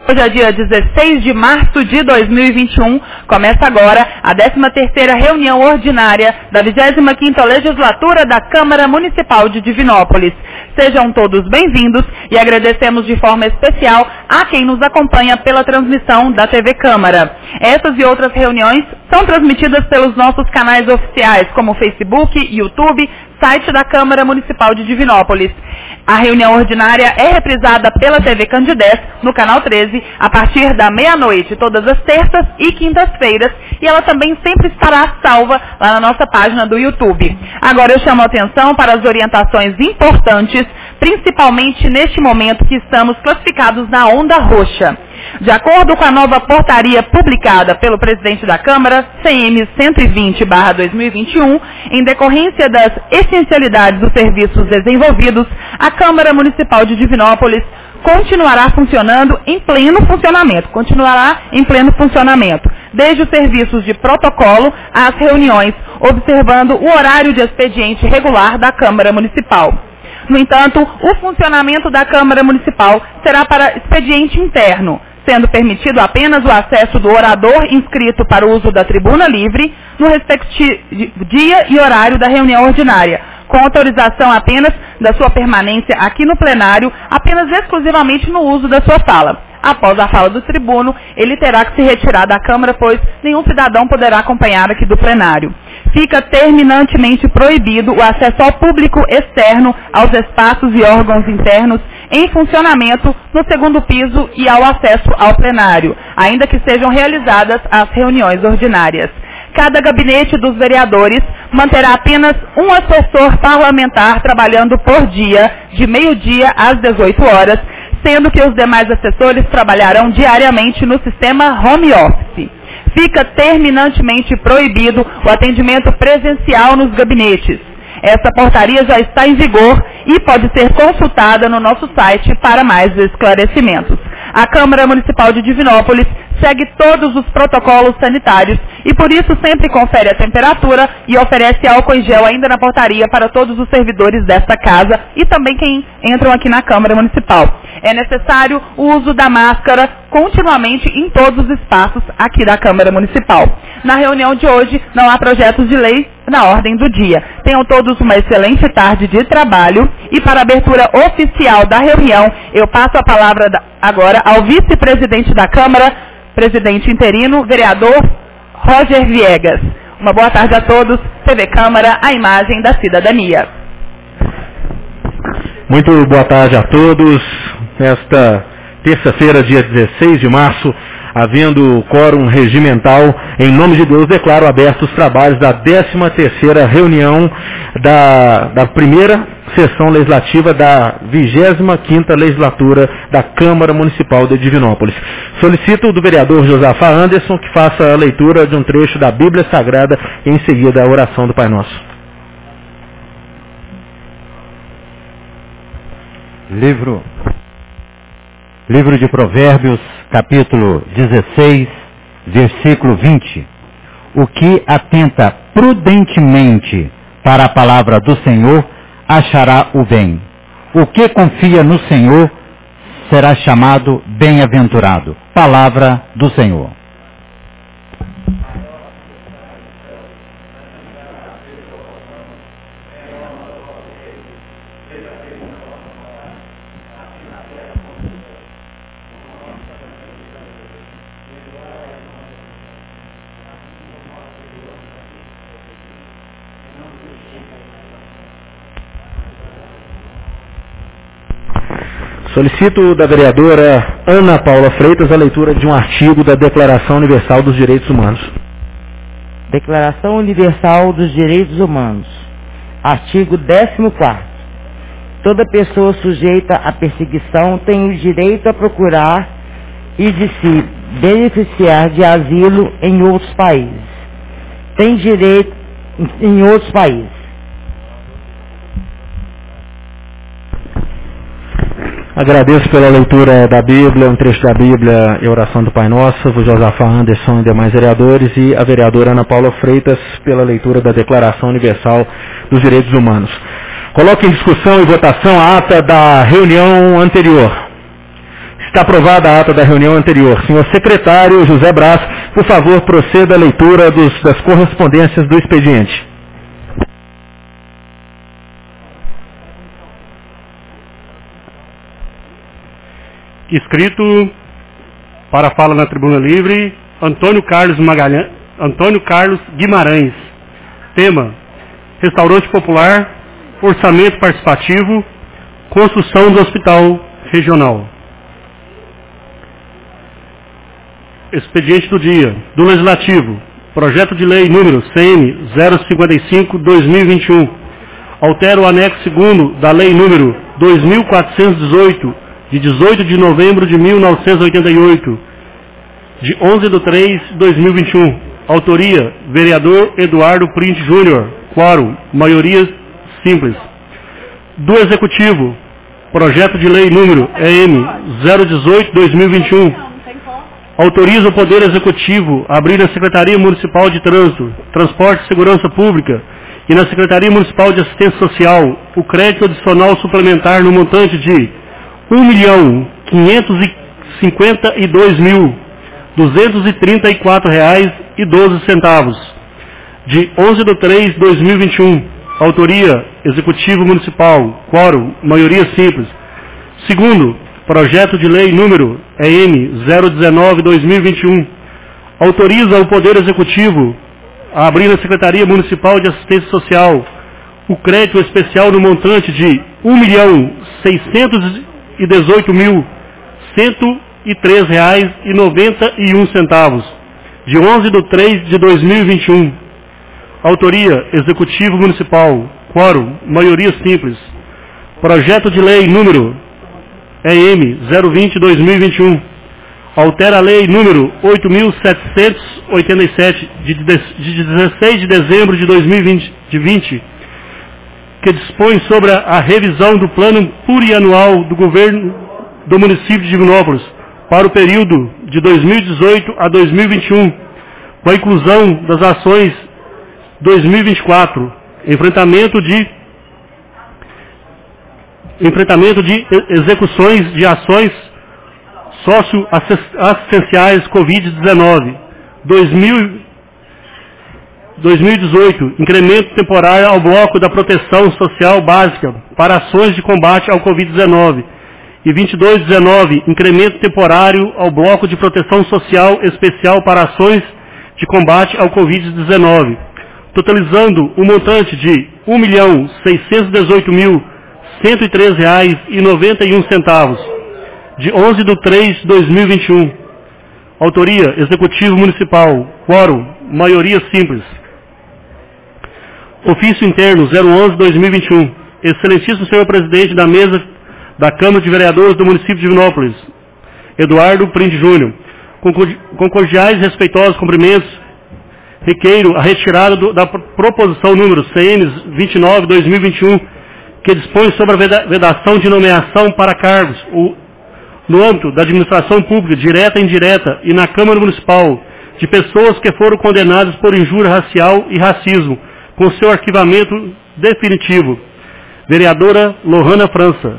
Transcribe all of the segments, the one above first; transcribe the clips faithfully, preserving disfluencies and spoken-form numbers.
Hoje é dia dezesseis de março de dois mil e vinte e um, começa agora a décima terceira reunião ordinária da vigésima quinta legislatura da Câmara Municipal de Divinópolis. Sejam todos bem-vindos e agradecemos de forma especial a quem nos acompanha pela transmissão da T V Câmara. Essas e outras reuniões são transmitidas pelos nossos canais oficiais, como Facebook, YouTube, site da Câmara Municipal de Divinópolis. A reunião ordinária é reprisada pela T V Candidez, no canal treze, a partir da meia-noite, todas as terças e quintas-feiras, e ela também sempre estará salva lá na nossa página do YouTube. Agora eu chamo a atenção para as orientações importantes, principalmente neste momento que estamos classificados na onda roxa. De acordo com a nova portaria publicada pelo presidente da Câmara, C M cento e vinte barra dois mil e vinte e um, em decorrência das essencialidades dos serviços desenvolvidos, a Câmara Municipal de Divinópolis continuará funcionando em pleno funcionamento, continuará em pleno funcionamento, desde os serviços de protocolo às reuniões, observando o horário de expediente regular da Câmara Municipal. No entanto, o funcionamento da Câmara Municipal será para expediente interno, sendo permitido apenas o acesso do orador inscrito para o uso da tribuna livre no respectivo dia e horário da reunião ordinária, com autorização apenas da sua permanência aqui no plenário, apenas exclusivamente no uso da sua sala. Após a fala do tribuno, ele terá que se retirar da Câmara, pois nenhum cidadão poderá acompanhar aqui do plenário. Fica terminantemente proibido o acesso ao público externo aos espaços e órgãos internos em funcionamento no segundo piso e ao acesso ao plenário, ainda que sejam realizadas as reuniões ordinárias. Cada gabinete dos vereadores manterá apenas um assessor parlamentar trabalhando por dia, de meio-dia às dezoito horas, sendo que os demais assessores trabalharão diariamente no sistema home office. Fica terminantemente proibido o atendimento presencial nos gabinetes. Essa portaria já está em vigor e pode ser consultada no nosso site para mais esclarecimentos. A Câmara Municipal de Divinópolis segue todos os protocolos sanitários e por isso sempre confere a temperatura e oferece álcool em gel ainda na portaria para todos os servidores desta casa e também quem entram aqui na Câmara Municipal. É necessário o uso da máscara continuamente em todos os espaços aqui da Câmara Municipal. Na reunião de hoje não há projetos de lei na ordem do dia. Tenham todos uma excelente tarde de trabalho e para a abertura oficial da reunião eu passo a palavra agora ao vice-presidente da Câmara, presidente interino, vereador Roger Viegas. Uma boa tarde a todos. T V Câmara, a imagem da cidadania. Muito boa tarde a todos. Nesta terça-feira, dia dezesseis de março, havendo quórum regimental, em nome de Deus, declaro abertos os trabalhos da décima terceira reunião da, da primeira sessão legislativa da vigésima quinta legislatura da Câmara Municipal de Divinópolis. Solicito do vereador Josafá Anderson que faça a leitura de um trecho da Bíblia Sagrada e em seguida a oração do Pai Nosso. Livro, livro de Provérbios, capítulo dezesseis, versículo vinte. O que atenta prudentemente para a palavra do Senhor, achará o bem. O que confia no Senhor, será chamado bem-aventurado. Palavra do Senhor. Solicito da vereadora Ana Paula Freitas a leitura de um artigo da Declaração Universal dos Direitos Humanos. Declaração Universal dos Direitos Humanos. Artigo décimo quarto. Toda pessoa sujeita à perseguição tem o direito a procurar e de se beneficiar de asilo em outros países. Tem direito em outros países. Agradeço pela leitura da Bíblia, um trecho da Bíblia e a oração do Pai Nosso, o Josafá Anderson e demais vereadores, e a vereadora Ana Paula Freitas pela leitura da Declaração Universal dos Direitos Humanos. Coloque em discussão e votação a ata da reunião anterior. Está aprovada a ata da reunião anterior. Senhor secretário José Brás, por favor, proceda à leitura dos, das correspondências do expediente. Inscrito para fala na tribuna livre, Antônio Carlos Magalhães, Antônio Carlos Guimarães. Tema: Restaurante Popular, Orçamento Participativo, Construção do Hospital Regional. Expediente do dia do Legislativo. Projeto de Lei número C M zero cinquenta e cinco barra dois mil e vinte e um. Altera o anexo segundo da Lei número dois mil quatrocentos e dezoito, de dezoito de novembro de mil novecentos e oitenta e oito, de onze de três de dois mil e vinte e um. Autoria: vereador Eduardo Print Júnior. Quórum: maioria simples. Do Executivo. Projeto de Lei número E M zero dezoito barra dois mil e vinte e um. Autoriza o Poder Executivo a abrir na Secretaria Municipal de Trânsito, Transporte e Segurança Pública e na Secretaria Municipal de Assistência Social o crédito adicional suplementar no montante de um milhão quinhentos e cinquenta e dois mil duzentos e trinta e quatro reais e doze centavos, de onze de três de dois mil e vinte e um. Autoria: Executivo Municipal. Quórum: maioria simples. Segundo, projeto de lei número E M zero dezenove barra dois mil e vinte e um. Autoriza o Poder Executivo a abrir na Secretaria Municipal de Assistência Social o crédito especial no montante de um milhão seiscentos e dezoito mil cento e três reais e noventa e um centavos, de onze de três de dois mil e vinte e um. Autoria: Executivo Municipal. Quórum: maioria simples. Projeto de lei número E M zero vinte barra dois mil e vinte e um. Altera a lei número oito mil setecentos e oitenta e sete, de dezesseis de dezembro de dois mil e vinte, que dispõe sobre a revisão do plano plurianual do governo do município de Divinópolis para o período de dois mil e dezoito a dois mil e vinte e um, com a inclusão das ações dois mil e vinte e quatro, enfrentamento de enfrentamento de execuções de ações socioassistenciais covid dezenove. dois mil e dezoito, incremento temporário ao bloco da proteção social básica para ações de combate ao covid dezenove. E vinte e dois dezenove, incremento temporário ao bloco de proteção social especial para ações de combate ao covid dezenove, totalizando um montante de um milhão seiscentos e dezoito mil cento e três reais e noventa e um centavos, de onze de três de dois mil e vinte e um. Autoria: Executivo Municipal. Quórum: maioria simples. Ofício Interno zero onze barra dois mil e vinte e um. Excelentíssimo Senhor Presidente da Mesa da Câmara de Vereadores do município de Divinópolis, Eduardo Print Júnior, com cordiais e respeitosos cumprimentos, requeiro a retirada do, da proposição número C N vinte e nove barra dois mil e vinte e um, que dispõe sobre a vedação de nomeação para cargos o, no âmbito da administração pública, direta e indireta, e na Câmara Municipal, de pessoas que foram condenadas por injúria racial e racismo, com seu arquivamento definitivo. Vereadora Lohana França.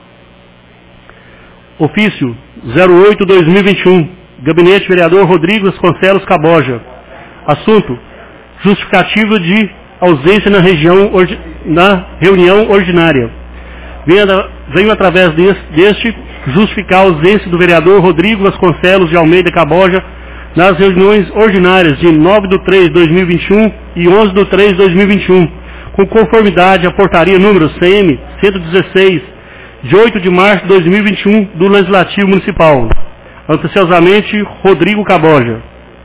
Ofício zero oito barra dois mil e vinte e um. Gabinete Vereador Rodrigo Vasconcelos Caboja. Assunto: justificativa de ausência na, região, na reunião ordinária. Venho, venho através deste justificar a ausência do vereador Rodrigo Vasconcelos de Almeida Caboja nas reuniões ordinárias de nove de três de dois mil e vinte e um e onze de três de dois mil e vinte e um, com conformidade à portaria número C M cento e dezesseis, de oito de março de dois mil e vinte e um, do Legislativo Municipal. Anteciosamente, Rodrigo Caboja.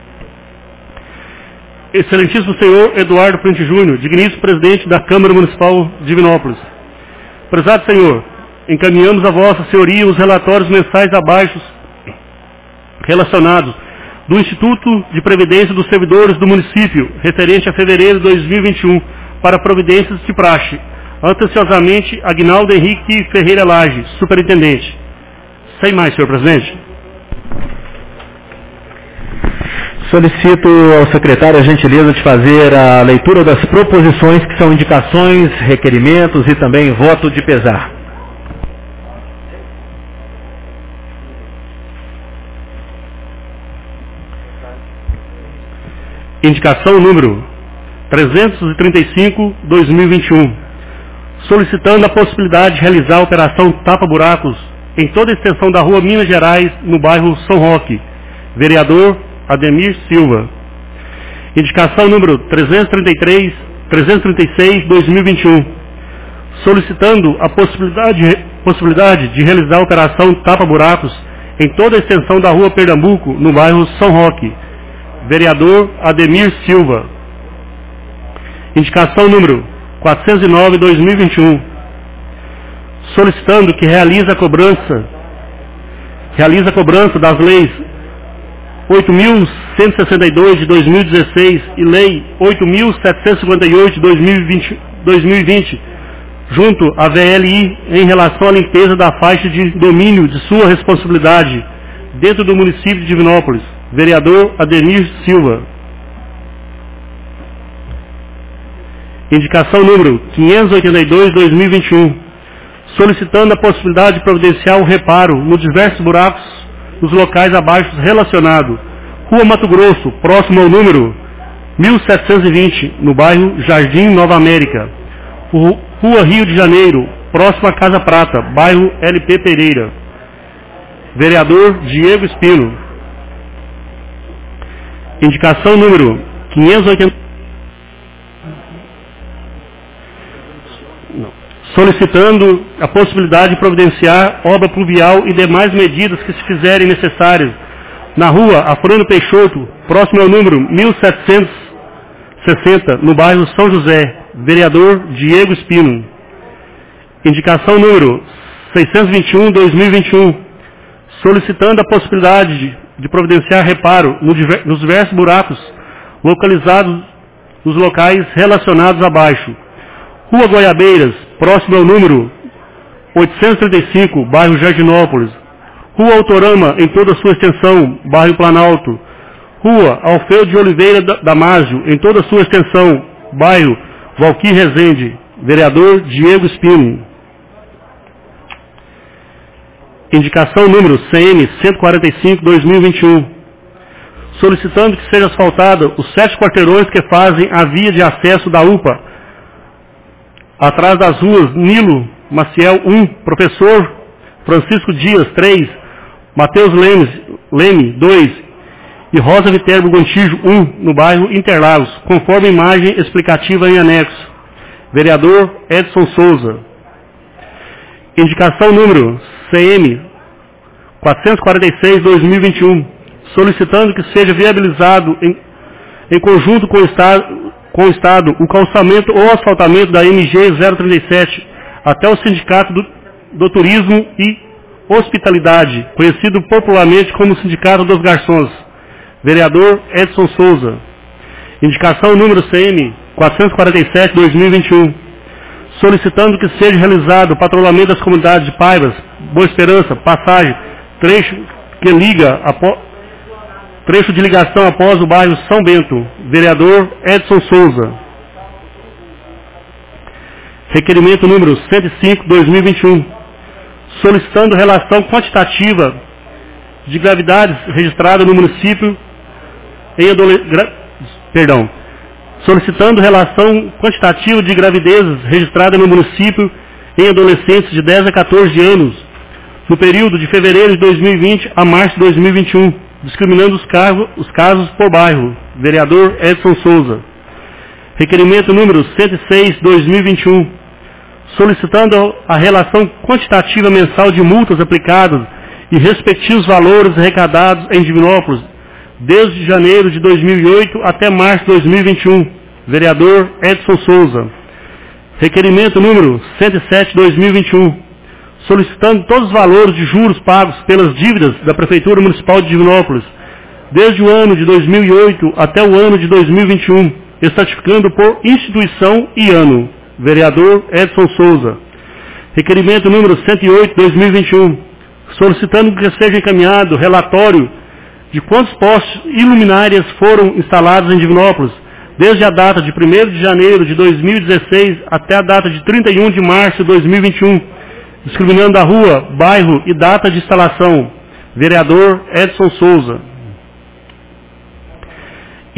Excelentíssimo Senhor Eduardo Print Júnior, digníssimo Presidente da Câmara Municipal de Divinópolis. Prezado Senhor, encaminhamos a Vossa Senhoria os relatórios mensais abaixo relacionados do Instituto de Previdência dos Servidores do Município, referente a fevereiro de dois mil e vinte e um, para providências de praxe. Anteciosamente, Aguinaldo Henrique Ferreira Lage, Superintendente. Sem mais, senhor Presidente. Solicito ao secretário a gentileza de fazer a leitura das proposições, que são indicações, requerimentos e também voto de pesar. Indicação número trezentos e trinta e cinco barra dois mil e vinte e um, solicitando a possibilidade de realizar a operação tapa-buracos em toda a extensão da rua Minas Gerais, no bairro São Roque. Vereador Ademir Silva. Indicação número trezentos e trinta e três, trezentos e trinta e seis barra dois mil e vinte e um, solicitando a possibilidade, possibilidade de realizar a operação tapa-buracos em toda a extensão da rua Pernambuco, no bairro São Roque. Vereador Ademir Silva. Indicação número quatrocentos e nove barra dois mil e vinte e um, solicitando que realize a cobrança, realize a cobrança das leis oito mil cento e sessenta e dois de dois mil e dezesseis e Lei oito mil setecentos e cinquenta e oito de dois mil e vinte, junto à V L I, em relação à limpeza da faixa de domínio de sua responsabilidade dentro do município de Divinópolis. Vereador Ademir Silva. Indicação número quinhentos e oitenta e dois barra dois mil e vinte e um, solicitando a possibilidade de providenciar o reparo nos diversos buracos nos locais abaixo relacionado. Rua Mato Grosso, próximo ao número mil setecentos e vinte, no bairro Jardim Nova América. Rua Rio de Janeiro, próximo à Casa Prata, bairro L P Pereira. Vereador Diego Espino. Indicação número quinhentos e oitenta, solicitando a possibilidade de providenciar obra pluvial e demais medidas que se fizerem necessárias na rua Afrânio Peixoto, próximo ao número mil setecentos e sessenta, no bairro São José. Vereador Diego Espino. Indicação número seiscentos e vinte e um barra dois mil e vinte e um, solicitando a possibilidade de, de providenciar reparo no diver, nos diversos buracos localizados nos locais relacionados abaixo. Rua Goiabeiras, próximo ao número oitocentos e trinta e cinco, bairro Jardinópolis. Rua Autorama, em toda a sua extensão, bairro Planalto. Rua Alfeu de Oliveira Damásio, em toda a sua extensão, bairro Valquir Rezende. Vereador Diego Espino. Indicação número C M cento e quarenta e cinco barra dois mil e vinte e um, solicitando que seja asfaltada os sete quarteirões que fazem a via de acesso da U P A, atrás das ruas Nilo Maciel um, Professor Francisco Dias três, Mateus Lemes, Leme dois e Rosa Viterbo Gontijo um, no bairro Interlagos, conforme imagem explicativa em anexo. Vereador Edson Souza. Indicação número C M quatrocentos e quarenta e seis barra dois mil e vinte e um, solicitando que seja viabilizado em, em conjunto com o Estado, com o Estado o calçamento ou asfaltamento da M G zero trinta e sete até o Sindicato do, do Turismo e Hospitalidade, conhecido popularmente como Sindicato dos Garçons. Vereador Edson Souza. Indicação número C M quatrocentos e quarenta e sete barra dois mil e vinte e um, solicitando que seja realizado o patrulhamento das comunidades de Paivas, Boa Esperança, Passagem, trecho que liga, apo, trecho de ligação após o bairro São Bento. Vereador Edson Souza. Requerimento número cento e cinco barra dois mil e vinte e um, solicitando relação quantitativa de gravidades registradas no município em adolescentes, perdão, solicitando relação quantitativa de gravidezes registrada no município em adolescentes de dez a quatorze anos, no período de fevereiro de dois mil e vinte a março de dois mil e vinte e um, discriminando os, cargos, os casos por bairro. Vereador Edson Souza. Requerimento número cento e seis barra dois mil e vinte e um, solicitando a relação quantitativa mensal de multas aplicadas e respectivos valores arrecadados em Divinópolis desde janeiro de dois mil e oito até março de dois mil e vinte e um. Vereador Edson Souza. Requerimento número cento e sete barra dois mil e vinte e um, solicitando todos os valores de juros pagos pelas dívidas da Prefeitura Municipal de Divinópolis desde o ano de dois mil e oito até o ano de dois mil e vinte e um, estratificando por instituição e ano. Vereador Edson Souza. Requerimento número cento e oito barra dois mil e vinte e um, solicitando que seja encaminhado relatório de quantos postes e luminárias foram instalados em Divinópolis desde a data de primeiro de janeiro de dois mil e dezesseis até a data de trinta e um de março de dois mil e vinte e um, discriminando a rua, bairro e data de instalação. Vereador Edson Souza.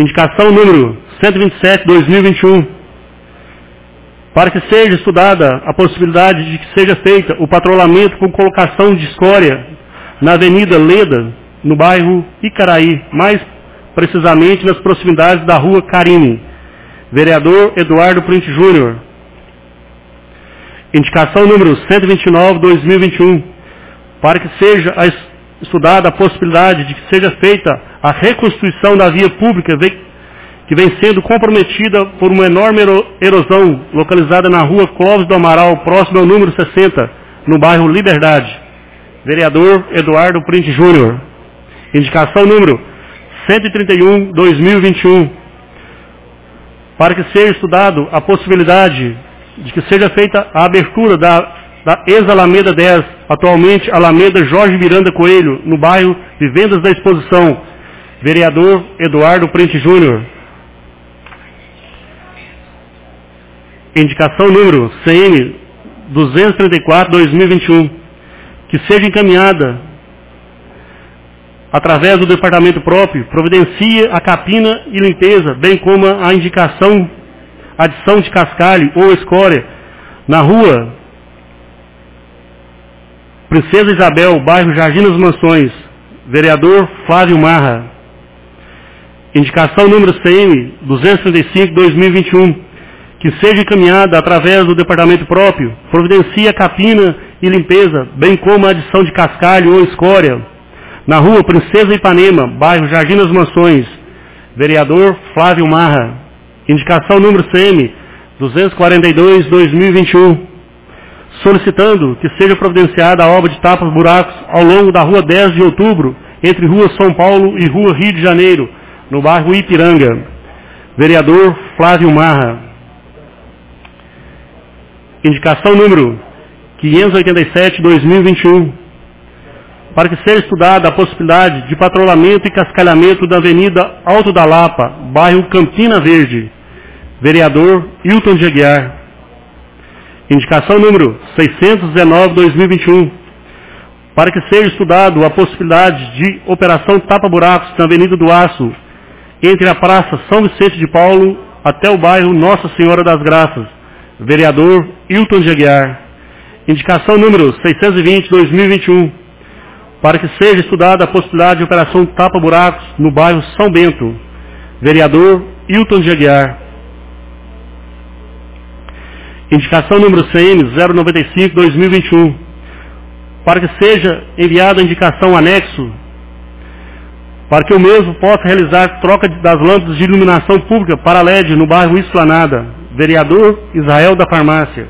Indicação número cento e vinte e sete, dois mil e vinte e um. Para que seja estudada a possibilidade de que seja feita o patrulhamento com colocação de escória na Avenida Leda, no bairro Icaraí, mais precisamente nas proximidades da Rua Carine. Vereador Eduardo Print Júnior. Indicação número cento e vinte e nove, dois mil e vinte e um. Para que seja estudada a possibilidade de que seja feita a reconstituição da via pública que vem sendo comprometida por uma enorme erosão localizada na Rua Clóvis do Amaral, próximo ao número sessenta, no bairro Liberdade. Vereador Eduardo Print Júnior. Indicação número cento e trinta e um, dois mil e vinte e um. Para que seja estudado a possibilidade de que seja feita a abertura da, da ex-Alameda dez, atualmente Alameda Jorge Miranda Coelho, no bairro Vivendas da Exposição. Vereador Eduardo Print Júnior. Indicação número C M duzentos e trinta e quatro, dois mil e vinte e um. Que seja encaminhada através do departamento próprio, providencia a capina e limpeza, bem como a indicação, adição de cascalho ou escória na rua Princesa Isabel, bairro Jardim das Mansões. Vereador Flávio Marra. Indicação número C M duzentos e trinta e cinco, dois mil e vinte e um. Que seja encaminhada através do departamento próprio, providencia a capina e limpeza, bem como a adição de cascalho ou escória na rua Princesa Ipanema, bairro Jardim das Mansões. Vereador Flávio Marra. Indicação número C M duzentos e quarenta e dois, dois mil e vinte e um. Solicitando que seja providenciada a obra de tapas buracos ao longo da rua dez de outubro, entre rua São Paulo e rua Rio de Janeiro, no bairro Ipiranga. Vereador Flávio Marra. Indicação número quinhentos e oitenta e sete, dois mil e vinte e um. Para que seja estudada a possibilidade de patrulhamento e cascalhamento da Avenida Alto da Lapa, bairro Campina Verde. Vereador Hilton de Aguiar. Indicação número seiscentos e dezenove, dois mil e vinte e um. Para que seja estudado a possibilidade de operação tapa-buracos na Avenida do Aço, entre a Praça São Vicente de Paulo até o bairro Nossa Senhora das Graças. Vereador Hilton de Aguiar. Indicação número seiscentos e vinte, dois mil e vinte e um. Para que seja estudada a possibilidade de operação tapa-buracos no bairro São Bento. Vereador Hilton de Aguiar. Indicação número C M zero noventa e cinco, dois mil e vinte e um. Para que seja enviada a indicação anexo, para que o mesmo possa realizar troca das lâmpadas de iluminação pública para L E D no bairro Esplanada. Vereador Israel da Farmácia.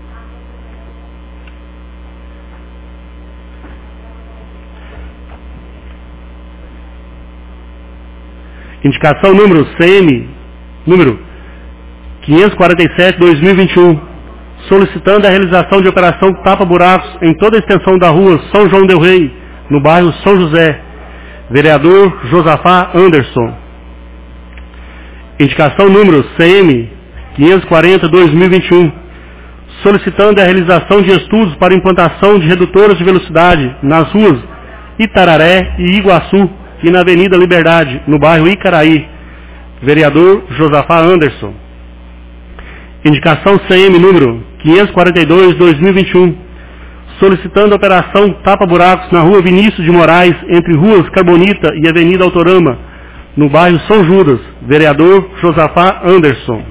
Indicação número C M, número quinhentos e quarenta e sete, dois mil e vinte e um, solicitando a realização de operação tapa-buracos em toda a extensão da rua São João del Rei, no bairro São José. Vereador Josafá Anderson. Indicação número C M quinhentos e quarenta, dois mil e vinte e um, solicitando a realização de estudos para implantação de redutoras de velocidade nas ruas Itararé e Iguaçu e na Avenida Liberdade, no bairro Icaraí. Vereador Josafá Anderson. Indicação C M número quinhentos e quarenta e dois, dois mil e vinte e um, solicitando a operação tapa-buracos na rua Vinícius de Moraes, entre ruas Carbonita e Avenida Autorama, no bairro São Judas. Vereador Josafá Anderson.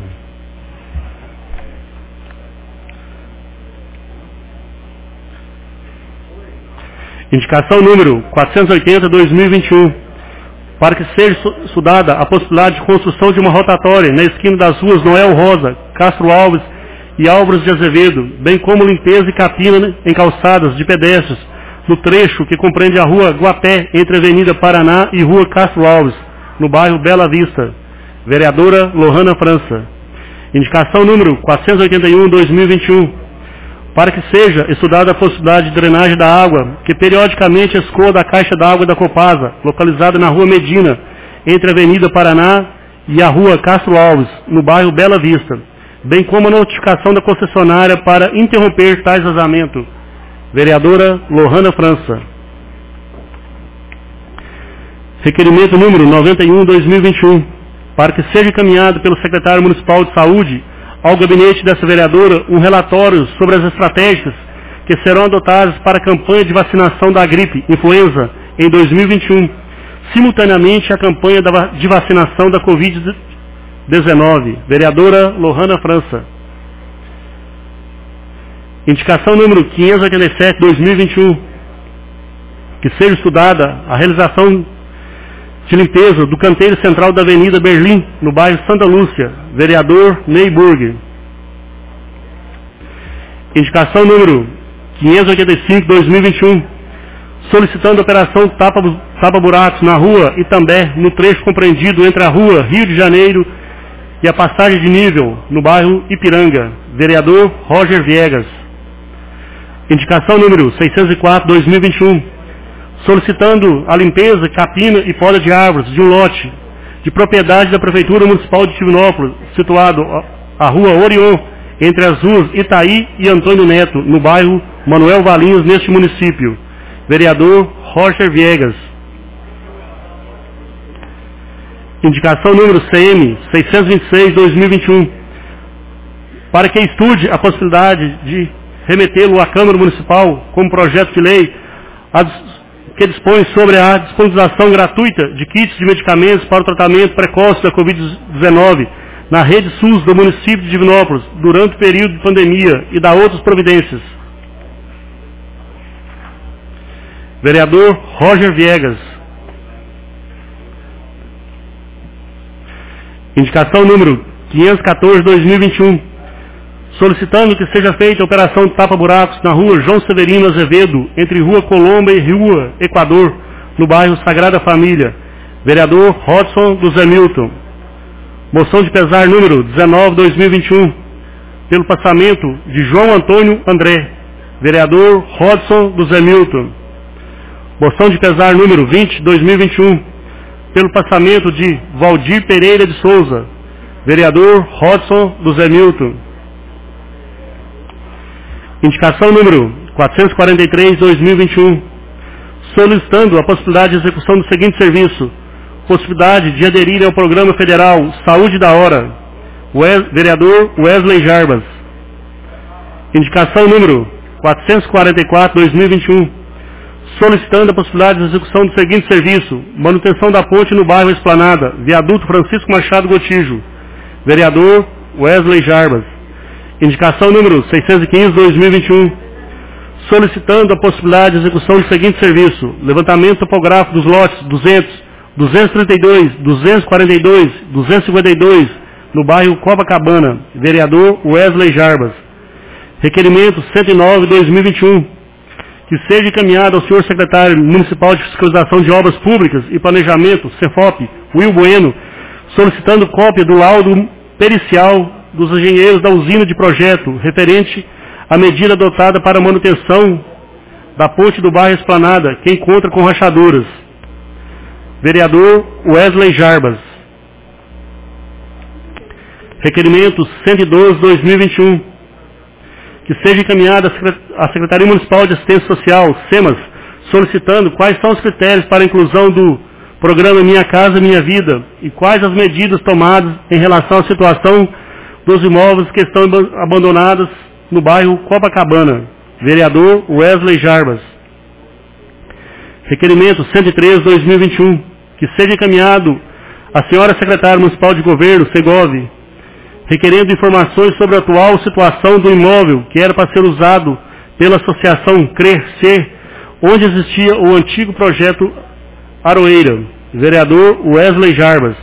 Indicação número quatrocentos e oitenta, dois mil e vinte e um, para que seja estudada a possibilidade de construção de uma rotatória na esquina das ruas Noel Rosa, Castro Alves e Álvares de Azevedo, bem como limpeza e capina em calçadas de pedestres no trecho que compreende a rua Guapé, entre a Avenida Paraná e rua Castro Alves, no bairro Bela Vista. Vereadora Lohana França. Indicação número quatrocentos e oitenta e um, dois mil e vinte e um, para que seja estudada a possibilidade de drenagem da água, que periodicamente escoa da caixa d'água da Copasa, localizada na rua Medina, entre a Avenida Paraná e a rua Castro Alves, no bairro Bela Vista, bem como a notificação da concessionária para interromper tais vazamentos. Vereadora Lohana França. Requerimento número noventa e um, dois mil e vinte e um, para que seja encaminhado pelo secretário municipal de saúde ao gabinete dessa vereadora um relatório sobre as estratégias que serão adotadas para a campanha de vacinação da gripe influenza em dois mil e vinte e um, simultaneamente à campanha de vacinação da covid dezenove. Vereadora Lohana França. Indicação número quinhentos e oitenta e sete, dois mil e vinte e um, que seja estudada a realização de limpeza do canteiro central da Avenida Berlim, no bairro Santa Lúcia. Vereador Neyburg. Indicação número quinhentos e oitenta e cinco, dois mil e vinte e um, solicitando a operação tapa-buracos na rua Itambé, no trecho compreendido entre a rua Rio de Janeiro e a passagem de nível, no bairro Ipiranga. Vereador Roger Viegas. Indicação número seiscentos e quatro, dois mil e vinte e um, solicitando a limpeza, capina e poda de árvores de um lote de propriedade da Prefeitura Municipal de Divinópolis, situado à rua Orion, entre as ruas Itaí e Antônio Neto, no bairro Manuel Valinhos, neste município. Vereador Roger Viegas. Indicação número C M seiscentos e vinte e seis, dois mil e vinte e um, para que estude a possibilidade de remetê-lo à Câmara Municipal como projeto de lei que dispõe sobre a disponibilização gratuita de kits de medicamentos para o tratamento precoce da covid dezenove na rede SUS do município de Divinópolis durante o período de pandemia e da outras providências. Vereador Roger Viegas. Indicação número quinhentos e quatorze, dois mil e vinte e um, solicitando que seja feita a operação de tapa-buracos na rua João Severino Azevedo, entre Rua Colomba e Rua Equador, no bairro Sagrada Família. Vereador Rodson do Zé Milton. Moção de pesar número dezenove, dois mil e vinte e um, pelo passamento de João Antônio André. Vereador Rodson do Zé Milton. Moção de pesar número vinte, dois mil e vinte e um, pelo passamento de Valdir Pereira de Souza. Vereador Rodson do Zé Milton. Indicação número quatrocentos e quarenta e três, dois mil e vinte e um, solicitando a possibilidade de execução do seguinte serviço: possibilidade de aderir ao Programa Federal Saúde da Hora. Wes, vereador Wesley Jarbas. Indicação número quatrocentos e quarenta e quatro, dois mil e vinte e um, solicitando a possibilidade de execução do seguinte serviço: manutenção da ponte no bairro Esplanada, viaduto Francisco Machado Gotijo. Vereador Wesley Jarbas. Indicação número seiscentos e quinze, dois mil e vinte e um, solicitando a possibilidade de execução do seguinte serviço: levantamento topográfico dos lotes duzentos, duzentos e trinta e dois, duzentos e quarenta e dois, duzentos e cinquenta e dois, no bairro Copacabana. Vereador Wesley Jarbas. Requerimento cento e nove, dois mil e vinte e um, que seja encaminhado ao senhor secretário municipal de Fiscalização de Obras Públicas e Planejamento, CEFOP, Will Bueno, solicitando cópia do laudo pericial dos engenheiros da usina de projeto, referente à medida adotada para a manutenção da ponte do bairro Esplanada, que encontra com rachaduras. Vereador Wesley Jarbas. Requerimento cento e doze, dois mil e vinte e um, que seja encaminhado à Secretaria Municipal de Assistência Social, SEMAS, solicitando quais são os critérios para a inclusão do programa Minha Casa Minha Vida e quais as medidas tomadas em relação à situação dos imóveis que estão abandonados no bairro Copacabana. Vereador Wesley Jarbas. Requerimento cento e treze, dois mil e vinte e um, que seja encaminhado à senhora secretária municipal de governo, Segov, requerendo informações sobre a atual situação do imóvel que era para ser usado pela associação Crescer, onde existia o antigo projeto Aroeira. Vereador Wesley Jarbas.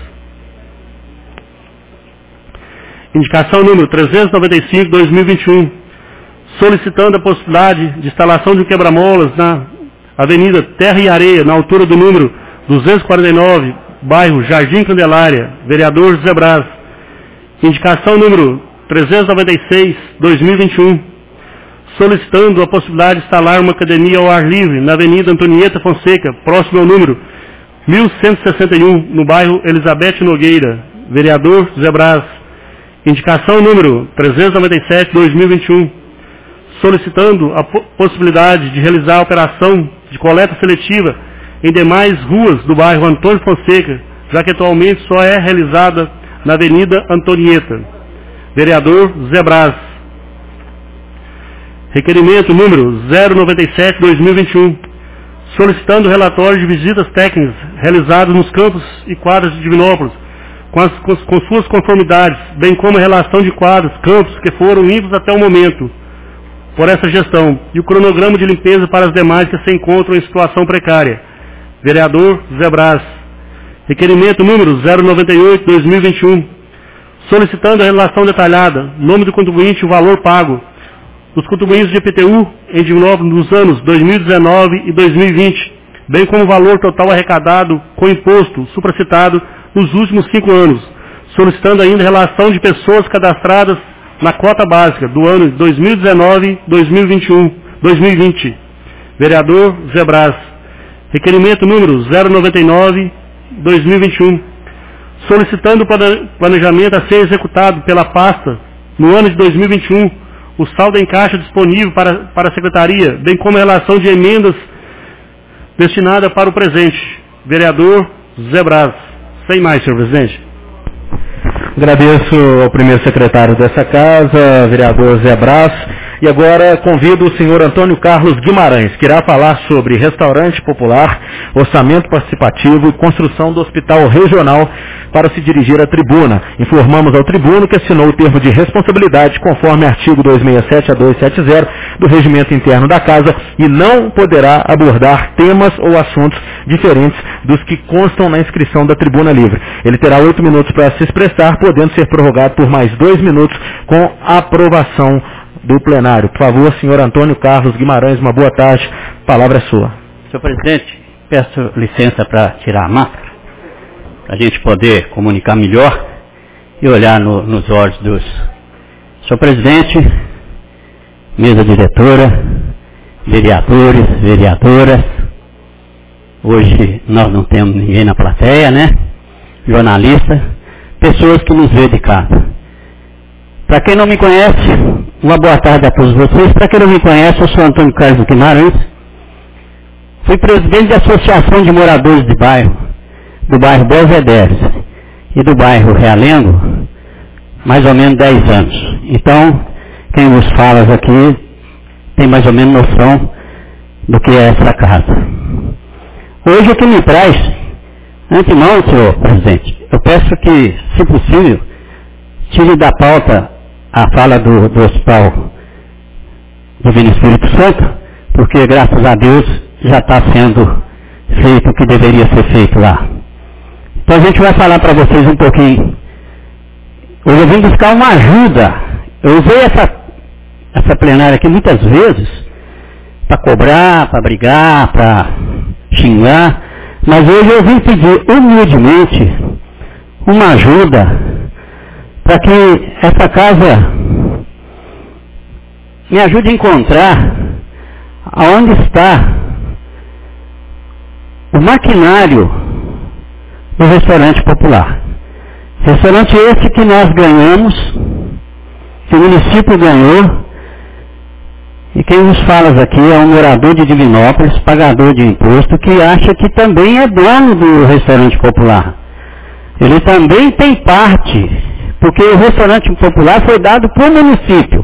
Indicação número trezentos e noventa e cinco, dois mil e vinte e um, solicitando a possibilidade de instalação de um quebra-molas na Avenida Terra e Areia, na altura do número duzentos e quarenta e nove, bairro Jardim Candelária. Vereador José Braz. Indicação número trezentos e noventa e seis, dois mil e vinte e um, solicitando a possibilidade de instalar uma academia ao ar livre na Avenida Antonieta Fonseca, próximo ao número mil cento e sessenta e um, no bairro Elizabeth Nogueira. Vereador José Braz. Indicação número trezentos e noventa e sete, dois mil e vinte e um, solicitando a possibilidade de realizar a operação de coleta seletiva em demais ruas do bairro Antônio Fonseca, já que atualmente só é realizada na Avenida Antonieta. Vereador Zé Braz. Requerimento número zero noventa e sete barra dois mil e vinte e um, solicitando relatório de visitas técnicas realizadas nos campos e quadras de Divinópolis, com, as, com, com suas conformidades, bem como a relação de quadras, campos que foram limpos até o momento por essa gestão, e o cronograma de limpeza para as demais que se encontram em situação precária. Vereador Zé Braz. Requerimento número zero noventa e oito barra dois mil e vinte e um, solicitando a relação detalhada, nome do contribuinte e o valor pago dos contribuintes de I P T U em Divinópolis nos anos dois mil e dezenove e dois mil e vinte, bem como o valor total arrecadado com imposto supracitado nos últimos cinco anos, solicitando ainda a relação de pessoas cadastradas na cota básica do ano dois mil e dezenove, dois mil e vinte e um, dois mil e vinte. Vereador Zé Braz. Requerimento número zero noventa e nove barra dois mil e vinte e um, solicitando o planejamento a ser executado pela pasta no ano de dois mil e vinte e um, o saldo em caixa disponível para, para a Secretaria, bem como a relação de emendas destinada para o presente. Vereador Zé Braz. Sem mais, senhor presidente. Agradeço ao primeiro secretário dessa casa, vereador Zé Braz. E agora convido o senhor Antônio Carlos Guimarães, que irá falar sobre restaurante popular, orçamento participativo e construção do hospital regional, para se dirigir à tribuna. Informamos ao tribuno que assinou o termo de responsabilidade conforme artigo duzentos e sessenta e sete a duzentos e setenta do Regimento Interno da Casa e não poderá abordar temas ou assuntos diferentes dos que constam na inscrição da tribuna livre. Ele terá oito minutos para se expressar, podendo ser prorrogado por mais dois minutos com aprovação do plenário. Por favor, senhor Antônio Carlos Guimarães, uma boa tarde. A palavra é sua. Senhor presidente, peço licença para tirar a máscara, para a gente poder comunicar melhor e olhar no, nos olhos dos... Senhor presidente, mesa diretora, vereadores, vereadoras, hoje nós não temos ninguém na plateia, né? Jornalista, pessoas que nos vê de casa. Para quem não me conhece, uma boa tarde a todos vocês. Para quem não me conhece, eu sou Antônio Carlos Guimarães. Fui presidente da Associação de Moradores de Bairro, do bairro Belvedere e do bairro Realengo, mais ou menos dez anos. Então, quem vos fala aqui tem mais ou menos noção do que é essa casa. Hoje o que me traz, antemão, senhor presidente, eu peço que, se possível, tire da pauta a fala do, do Hospital Divino Espírito Santo, porque graças a Deus já está sendo feito o que deveria ser feito lá. Então a gente vai falar para vocês um pouquinho. Hoje eu vim buscar uma ajuda. Eu usei essa, essa plenária aqui muitas vezes para cobrar, para brigar, para xingar, mas hoje eu vim pedir humildemente uma ajuda para que essa casa me ajude a encontrar aonde está o maquinário do restaurante popular. Restaurante esse que nós ganhamos, que o município ganhou, e quem nos fala aqui é um morador de Divinópolis, pagador de imposto, que acha que também é dono do restaurante popular. Ele também tem parte, porque o restaurante popular foi dado para o município.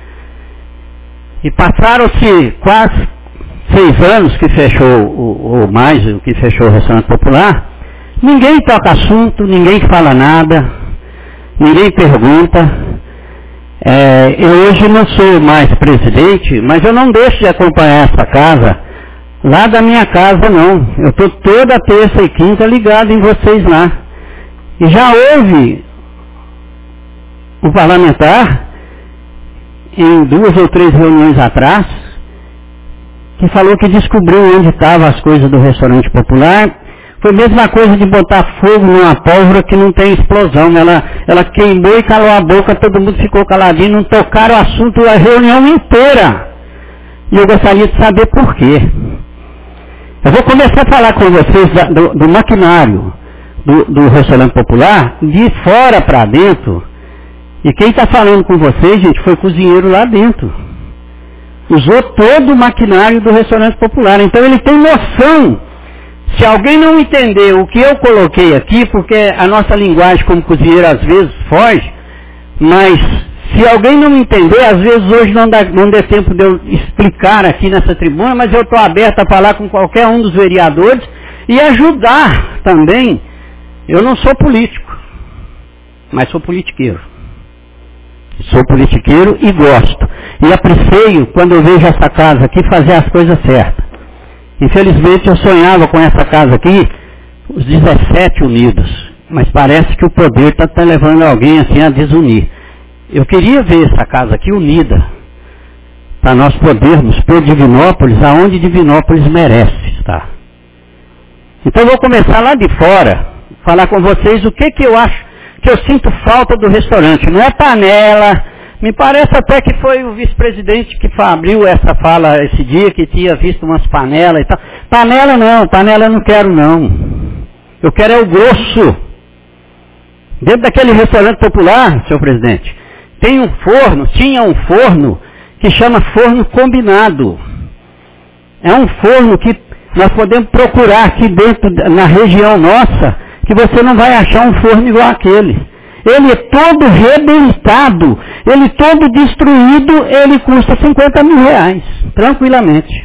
E passaram-se quase seis anos que fechou, ou mais, que fechou o restaurante popular. Ninguém toca assunto, ninguém fala nada, ninguém pergunta. É, eu hoje não sou mais presidente, mas eu não deixo de acompanhar essa casa, lá da minha casa não. Eu estou toda terça e quinta ligado em vocês lá. E já houve o parlamentar, em duas ou três reuniões atrás, que falou que descobriu onde estavam as coisas do restaurante popular. Foi a mesma coisa de botar fogo numa pólvora que não tem explosão. Ela, ela queimou e calou a boca, todo mundo ficou caladinho, não tocaram o assunto a reunião inteira. E eu gostaria de saber por quê. Eu vou começar a falar com vocês da, do, do maquinário do, do restaurante popular, de fora para dentro. E quem está falando com vocês, gente, foi cozinheiro lá dentro. Usou todo o maquinário do restaurante popular. Então ele tem noção Se alguém não entender o que eu coloquei aqui, porque a nossa linguagem como cozinheiro às vezes foge, mas se alguém não entender, às vezes hoje não dá, não dê tempo de eu explicar aqui nessa tribuna, mas eu estou aberto a falar com qualquer um dos vereadores e ajudar também. Eu não sou político, mas sou politiqueiro. Sou politiqueiro e gosto. E aprecio quando eu vejo essa casa aqui fazer as coisas certas. Infelizmente eu sonhava com essa casa aqui, os dezessete unidos. Mas parece que o poder está tá levando alguém assim a desunir. Eu queria ver essa casa aqui unida, para nós podermos pôr Divinópolis aonde Divinópolis merece estar. Então eu vou começar lá de fora, falar com vocês o que que eu acho, que eu sinto falta do restaurante. Não é panela, me parece até que foi o vice-presidente que abriu essa fala esse dia, que tinha visto umas panelas e tal. Panela não, panela eu não quero não. Eu quero é o grosso. Dentro daquele restaurante popular, senhor presidente, tem um forno, tinha um forno que chama forno combinado. É um forno que nós podemos procurar aqui dentro, na região nossa, que você não vai achar um forno igual aquele. Ele é todo rebentado, ele todo destruído, ele custa cinquenta mil reais, tranquilamente.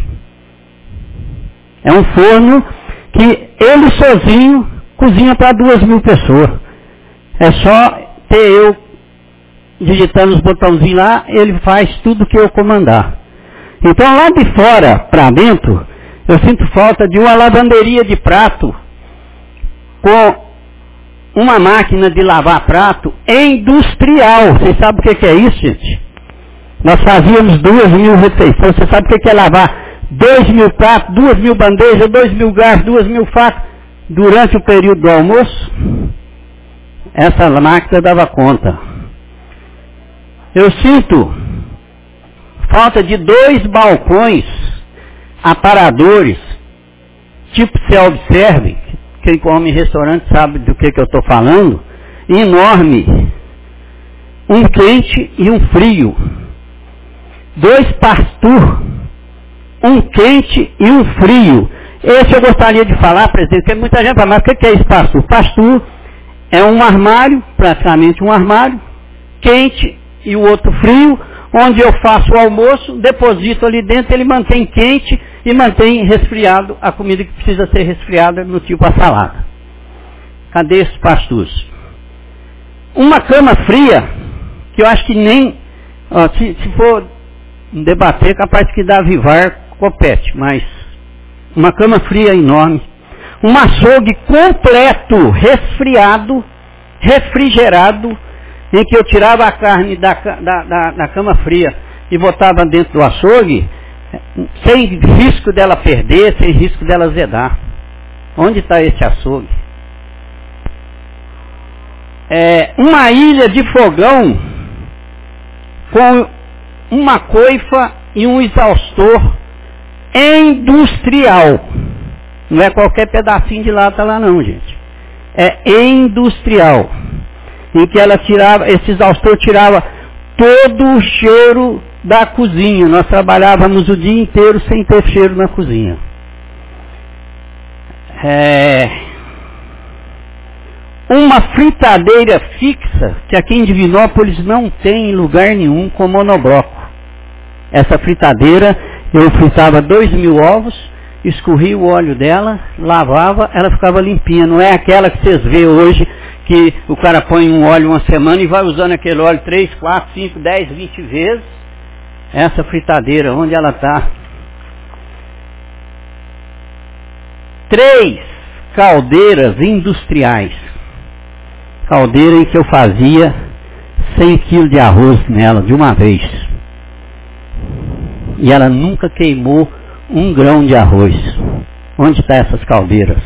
É um forno que ele sozinho cozinha para duas mil pessoas. É só ter eu digitando os botãozinhos lá, ele faz tudo que eu comandar. Então lá de fora para dentro, eu sinto falta de uma lavanderia de prato com uma máquina de lavar prato industrial. Vocês sabem o que é isso, gente? Nós fazíamos duas mil refeições. Você sabe o que é lavar dois mil pratos, duas mil bandejas, dois mil garfos, duas mil facas durante o período do almoço? Essa máquina dava conta. Eu sinto falta de dois balcões aparadores, tipo self-service. Quem come em restaurante sabe do que, que eu estou falando. Enorme. Um quente e um frio. Dois pastur. Um quente e um frio. Esse eu gostaria de falar, presidente, porque muita gente fala, mas o que é esse pastur? Pastur é um armário, praticamente um armário, quente e o outro frio, onde eu faço o almoço, deposito ali dentro, ele mantém quente e mantém resfriado a comida que precisa ser resfriada, no tipo a salada. Cadê esses pastus? Uma cama fria, que eu acho que nem, ó, se, se for debater, capaz que dá Vivar copete, mas uma cama fria enorme, um açougue completo, resfriado, refrigerado, em que eu tirava a carne da, da, da, da cama fria e botava dentro do açougue, sem risco dela perder, sem risco dela azedar. Onde está esse açougue? É, uma ilha de fogão com uma coifa e um exaustor industrial. Não é qualquer pedacinho de lata lá não, gente. É industrial. Em que ela tirava, esse exaustor tirava todo o cheiro da cozinha. Nós trabalhávamos o dia inteiro sem ter cheiro na cozinha. É... Uma fritadeira fixa, que aqui em Divinópolis não tem em lugar nenhum, com monobloco. Essa fritadeira, eu fritava dois mil ovos, escorria o óleo dela, lavava, ela ficava limpinha. Não é aquela que vocês vê hoje, que o cara põe um óleo uma semana e vai usando aquele óleo três, quatro, cinco, dez, vinte vezes. Essa fritadeira, onde ela está? Três caldeiras industriais. Caldeira em que eu fazia cem quilos de arroz nela de uma vez. E ela nunca queimou um grão de arroz. Onde estão essas caldeiras?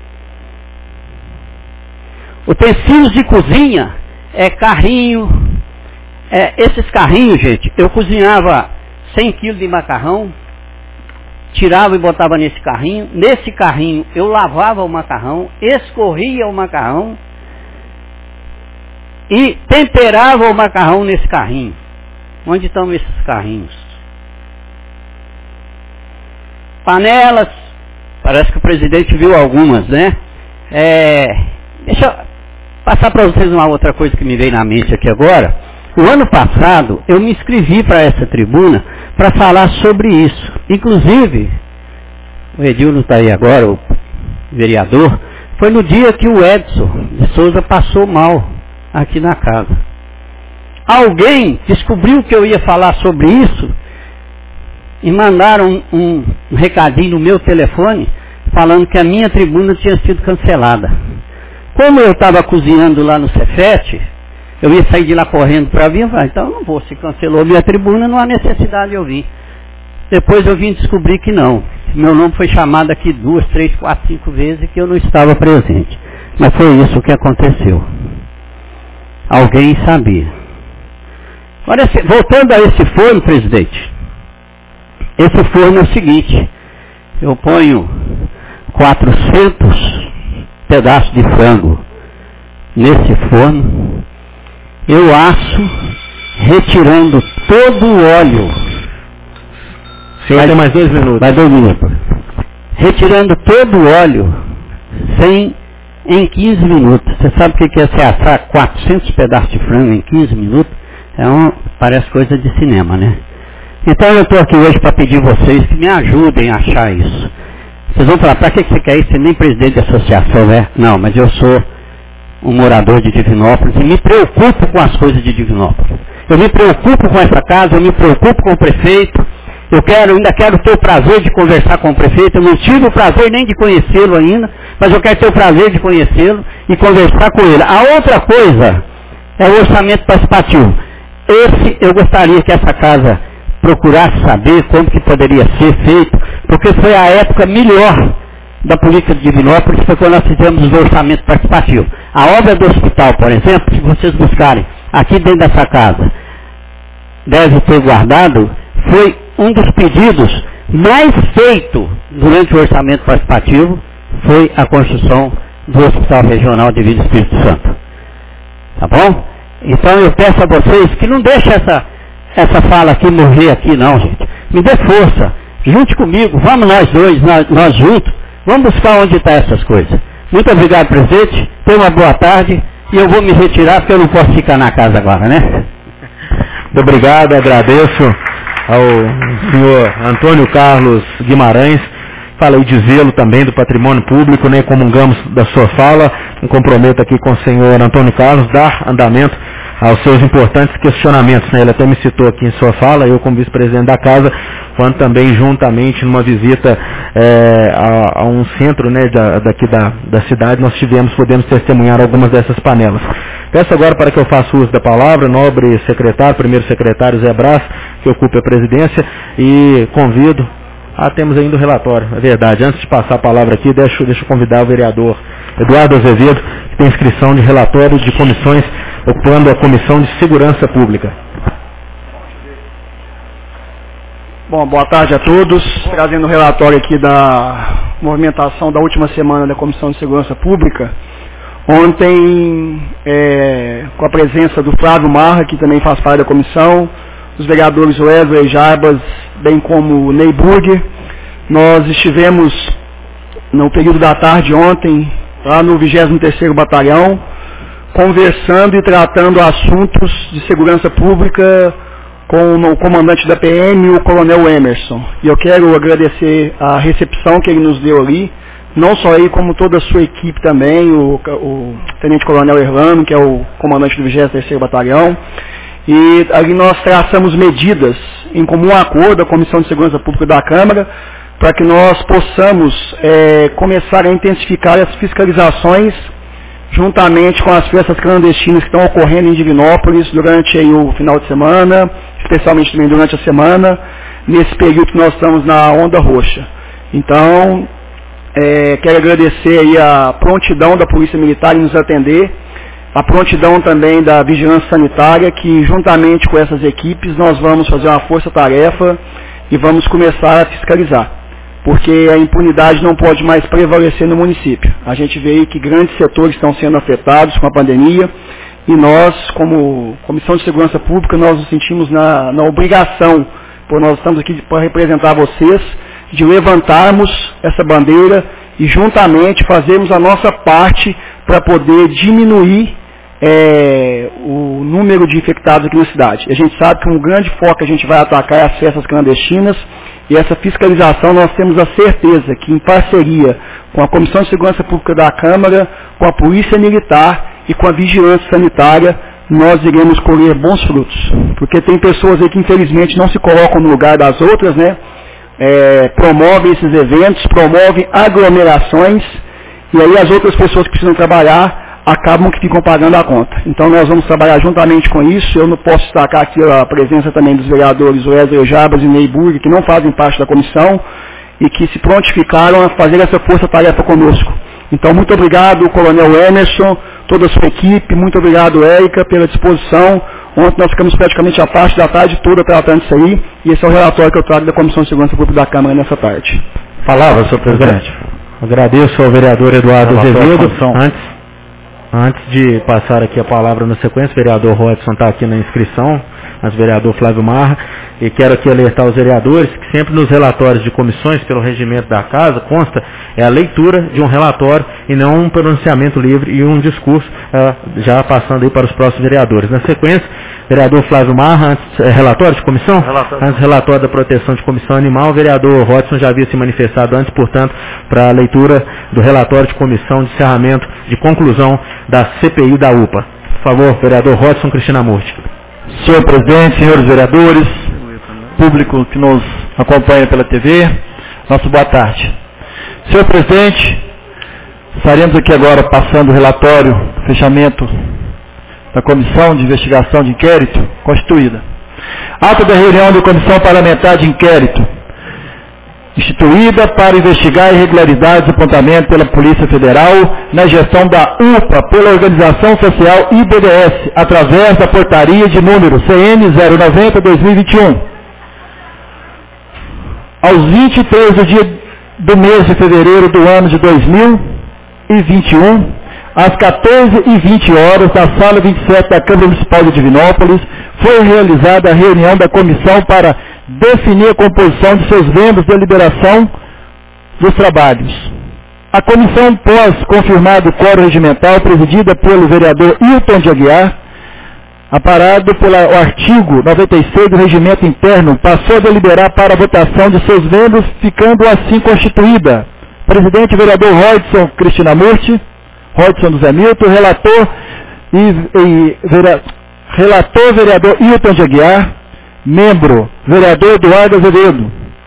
Utensílios de cozinha é carrinho. É, esses carrinhos, gente, eu cozinhava cem quilos de macarrão, tirava e botava nesse carrinho. Nesse carrinho eu lavava o macarrão, escorria o macarrão e temperava o macarrão nesse carrinho. Onde estão esses carrinhos? Panelas, Parece que o presidente viu algumas, né? É, deixa eu passar para vocês uma outra coisa que me veio na mente aqui agora. O ano passado, eu me inscrevi para essa tribuna para falar sobre isso. Inclusive, o Edil não está aí agora, o vereador, foi no dia que o Edson de Souza passou mal aqui na casa. Alguém descobriu que eu ia falar sobre isso e mandaram um, um, um recadinho no meu telefone falando que a minha tribuna tinha sido cancelada. Como eu estava cozinhando lá no Cefete, eu ia sair de lá correndo para vir, falei, então eu não vou, se cancelou a minha tribuna, não há necessidade de eu vir. Depois eu vim descobrir que não. Meu nome foi chamado aqui duas, três, quatro, cinco vezes e que eu não estava presente. Mas foi isso que aconteceu. Alguém sabia. Agora, voltando a esse forno, presidente, esse forno é o seguinte, eu ponho quatrocentos pedaços de frango nesse forno, eu asso, retirando todo o óleo. O senhor vai, tem mais dois minutos. Mais dois minutos. Retirando todo o óleo sem, em quinze minutos. Você sabe o que é você assar quatrocentos pedaços de frango em quinze minutos? É um, parece coisa de cinema, né? Então eu estou aqui hoje para pedir vocês que me ajudem a achar isso. Vocês vão falar, para que você quer isso? Você nem presidente de associação, né? Não, mas eu sou um morador de Divinópolis e me preocupo com as coisas de Divinópolis. Eu me preocupo com essa casa, eu me preocupo com o prefeito. Eu quero, ainda quero ter o prazer de conversar com o prefeito. Eu não tive o prazer nem de conhecê-lo ainda, mas eu quero ter o prazer de conhecê-lo e conversar com ele. A outra coisa é o orçamento participativo. Esse, eu gostaria que essa casa procurasse saber como que poderia ser feito, porque foi a época melhor da política de Divinópolis, foi quando nós fizemos o orçamento participativo. A obra do hospital, por exemplo, se vocês buscarem aqui dentro dessa casa, deve ter guardado, foi um dos pedidos mais feito durante o orçamento participativo, foi a construção do Hospital Regional de Vila Espírito Santo. Tá bom? Então eu peço a vocês que não deixem essa, essa fala aqui morrer aqui não, gente. Me dê força, junte comigo, vamos nós dois, nós, nós juntos, vamos buscar onde estão essas coisas. Muito obrigado, presidente, tenha uma boa tarde e eu vou me retirar porque eu não posso ficar na casa agora, né? Muito obrigado, agradeço ao senhor Antônio Carlos Guimarães. Falei de zelo também do patrimônio público, né? Comungamos da sua fala. Me comprometo aqui com o senhor Antônio Carlos, dar andamento aos seus importantes questionamentos, né? Ele até me citou aqui em sua fala, eu como vice-presidente da casa, quando também juntamente numa visita é, a, a um centro, né, da, daqui da, da cidade, nós tivemos, podemos testemunhar algumas dessas panelas. Peço agora para que eu faça uso da palavra, nobre secretário, primeiro secretário Zé Brás, que ocupe a presidência, e convido, ah, temos ainda o relatório, é verdade, antes de passar a palavra aqui, deixa, deixa eu convidar o vereador Eduardo Azevedo, que tem inscrição de relatório de comissões, ocupando a Comissão de Segurança Pública. Bom, boa tarde a todos, trazendo o relatório aqui da movimentação da última semana da Comissão de Segurança Pública. Ontem, é, com a presença do Flávio Marra, que também faz parte da comissão, os vereadores Wesley Jarbas, bem como o Ney Burger, nós estivemos no período da tarde ontem, lá no vigésimo terceiro Batalhão, conversando e tratando assuntos de segurança pública com o comandante da P M, o coronel Emerson. E eu quero agradecer a recepção que ele nos deu ali, não só ele, como toda a sua equipe também, o, o tenente coronel Erlano, que é o comandante do vigésimo terceiro Batalhão. E ali nós traçamos medidas em comum acordo da Comissão de Segurança Pública da Câmara para que nós possamos é, começar a intensificar as fiscalizações juntamente com as festas clandestinas que estão ocorrendo em Divinópolis durante aí, o final de semana, especialmente também durante a semana, nesse período que nós estamos na onda roxa. Então, é, quero agradecer aí a prontidão da Polícia Militar em nos atender, a prontidão também da Vigilância Sanitária, que juntamente com essas equipes nós vamos fazer uma força-tarefa e vamos começar a fiscalizar, porque a impunidade não pode mais prevalecer no município. A gente vê aí que grandes setores estão sendo afetados com a pandemia e nós, como Comissão de Segurança Pública, nós nos sentimos na, na obrigação, por nós estamos aqui para representar vocês de levantarmos essa bandeira e juntamente fazermos a nossa parte para poder diminuir é, o número de infectados aqui na cidade. A gente sabe que um grande foco que a gente vai atacar é as festas clandestinas, e essa fiscalização nós temos a certeza que, em parceria com a Comissão de Segurança Pública da Câmara, com a Polícia Militar e com a Vigilância Sanitária, nós iremos colher bons frutos. Porque tem pessoas aí que infelizmente não se colocam no lugar das outras, né? É, promovem esses eventos, promovem aglomerações, e aí as outras pessoas que precisam trabalhar acabam que ficam pagando a conta. Então nós vamos trabalhar juntamente com isso. Eu não posso destacar aqui a presença também dos vereadores Wesley Jabas e Ney Burg, que não fazem parte da comissão e que se prontificaram a fazer essa força-tarefa conosco. Então muito obrigado, Coronel Emerson, toda a sua equipe, muito obrigado, Érica, pela disposição. Ontem nós ficamos praticamente a parte da tarde toda tratando isso aí, e esse é o relatório que eu trago da Comissão de Segurança Pública da Câmara nessa tarde. Palavra, senhor presidente. Agradeço ao vereador Eduardo Azevedo. Antes, antes de passar aqui a palavra na sequência, o vereador Rodson está aqui na inscrição, mas o vereador Flávio Marra, e quero aqui alertar os vereadores que sempre nos relatórios de comissões, pelo regimento da casa, consta é a leitura de um relatório e não um pronunciamento livre e um discurso, uh, já passando aí para os próximos vereadores. Na sequência, vereador Flávio Marra, antes, é, relatório de comissão? Relatório. Antes relatório da proteção de comissão animal, o vereador Rodson já havia se manifestado antes, portanto, para a leitura do relatório de comissão de encerramento, de conclusão da C P I da U P A. Por favor, vereador Rodson Krishnamurti. Senhor presidente, senhores vereadores, público que nos acompanha pela T V, nossa boa tarde. Senhor presidente, estaremos aqui agora passando o relatório, fechamento da Comissão de Investigação de Inquérito constituída. Ato da reunião da Comissão Parlamentar de Inquérito, instituída para investigar irregularidades e apontamentos pela Polícia Federal na gestão da U P A pela Organização Social I B D S, através da portaria de número C N zero noventa barra dois mil e vinte e um. Aos vinte e três do dia do mês de fevereiro do ano de dois mil e vinte e um, às quatorze e vinte horas, na sala vinte e sete da Câmara Municipal de Divinópolis, foi realizada a reunião da comissão para definir a composição de seus membros da liberação dos trabalhos. A comissão, pós confirmado o quórum regimental, presidida pelo vereador Hilton de Aguiar, aparado pelo artigo noventa e seis do regimento interno, passou a deliberar para a votação de seus membros, ficando assim constituída. Presidente, vereador Rodson Krishnamurti, Rodson do Zé Milton, relator, e, e, vera, relator vereador Hilton de Aguiar, membro, vereador Eduardo Azevedo.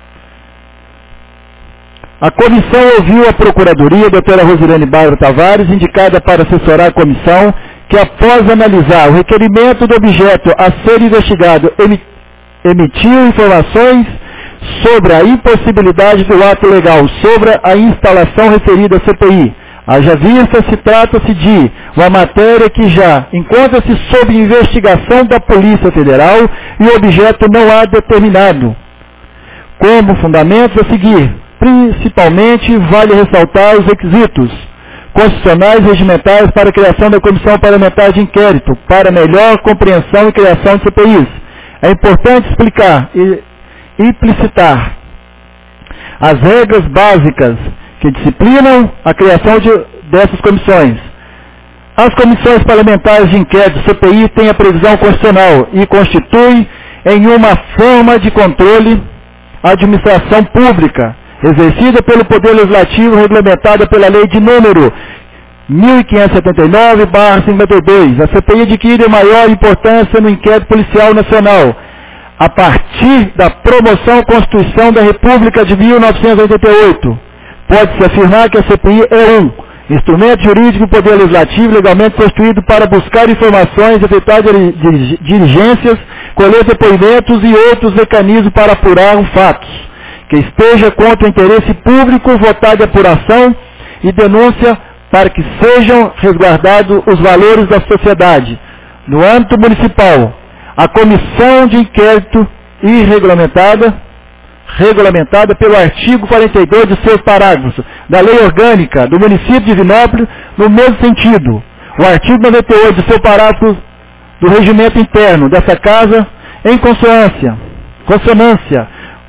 A comissão ouviu a Procuradoria, doutora Rosilene Bárbara Tavares, indicada para assessorar a comissão, que após analisar o requerimento do objeto a ser investigado, emitiu informações sobre a impossibilidade do ato legal sobre a instalação referida à C P I. Haja vista, se trata-se de uma matéria que já encontra-se sob investigação da Polícia Federal e o objeto não há determinado. Como fundamentos a seguir, principalmente vale ressaltar os requisitos constitucionais e regimentais para a criação da Comissão Parlamentar de Inquérito, para melhor compreensão e criação de C P Is. É importante explicar e implicitar as regras básicas que disciplinam a criação de, dessas comissões. As comissões parlamentares de inquérito, C P I, têm a previsão constitucional e constituem em uma forma de controle a administração pública, exercida pelo Poder Legislativo, regulamentada pela Lei de número mil quinhentos e setenta e nove barra cinquenta e dois. A C P I adquire maior importância no inquérito policial nacional, a partir da promoção à Constituição da República de mil novecentos e oitenta e oito. Pode-se afirmar que a C P I é um instrumento jurídico do Poder Legislativo legalmente constituído para buscar informações, efetuar diligências, colher depoimentos e outros mecanismos para apurar um fatos que esteja contra o interesse público, votar de apuração e denúncia para que sejam resguardados os valores da sociedade. No âmbito municipal, a comissão de inquérito irregulamentada regulamentada pelo artigo quarenta e dois de seus parágrafos da Lei Orgânica do município de Divinópolis, no mesmo sentido. O artigo noventa e oito de seu parágrafo do regimento interno dessa casa, em consonância, consonância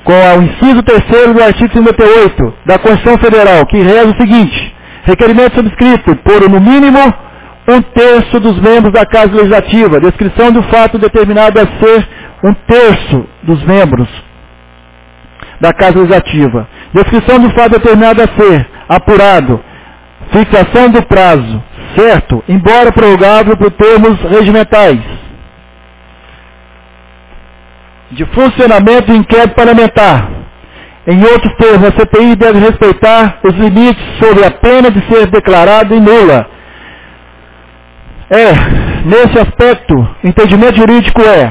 com o inciso terceiro do artigo cinquenta e oito da Constituição Federal, que reza o seguinte: requerimento subscrito por, no mínimo, um terço dos membros da Casa Legislativa. Descrição do fato determinado a ser um terço dos membros da Casa Legislativa. Descrição do fato determinado a ser apurado. Fixação do prazo, certo, embora prorrogável por termos regimentais. De funcionamento do inquérito parlamentar. Em outros termos, a C P I deve respeitar os limites sobre a pena de ser declarada nula. É, nesse aspecto, o entendimento jurídico é,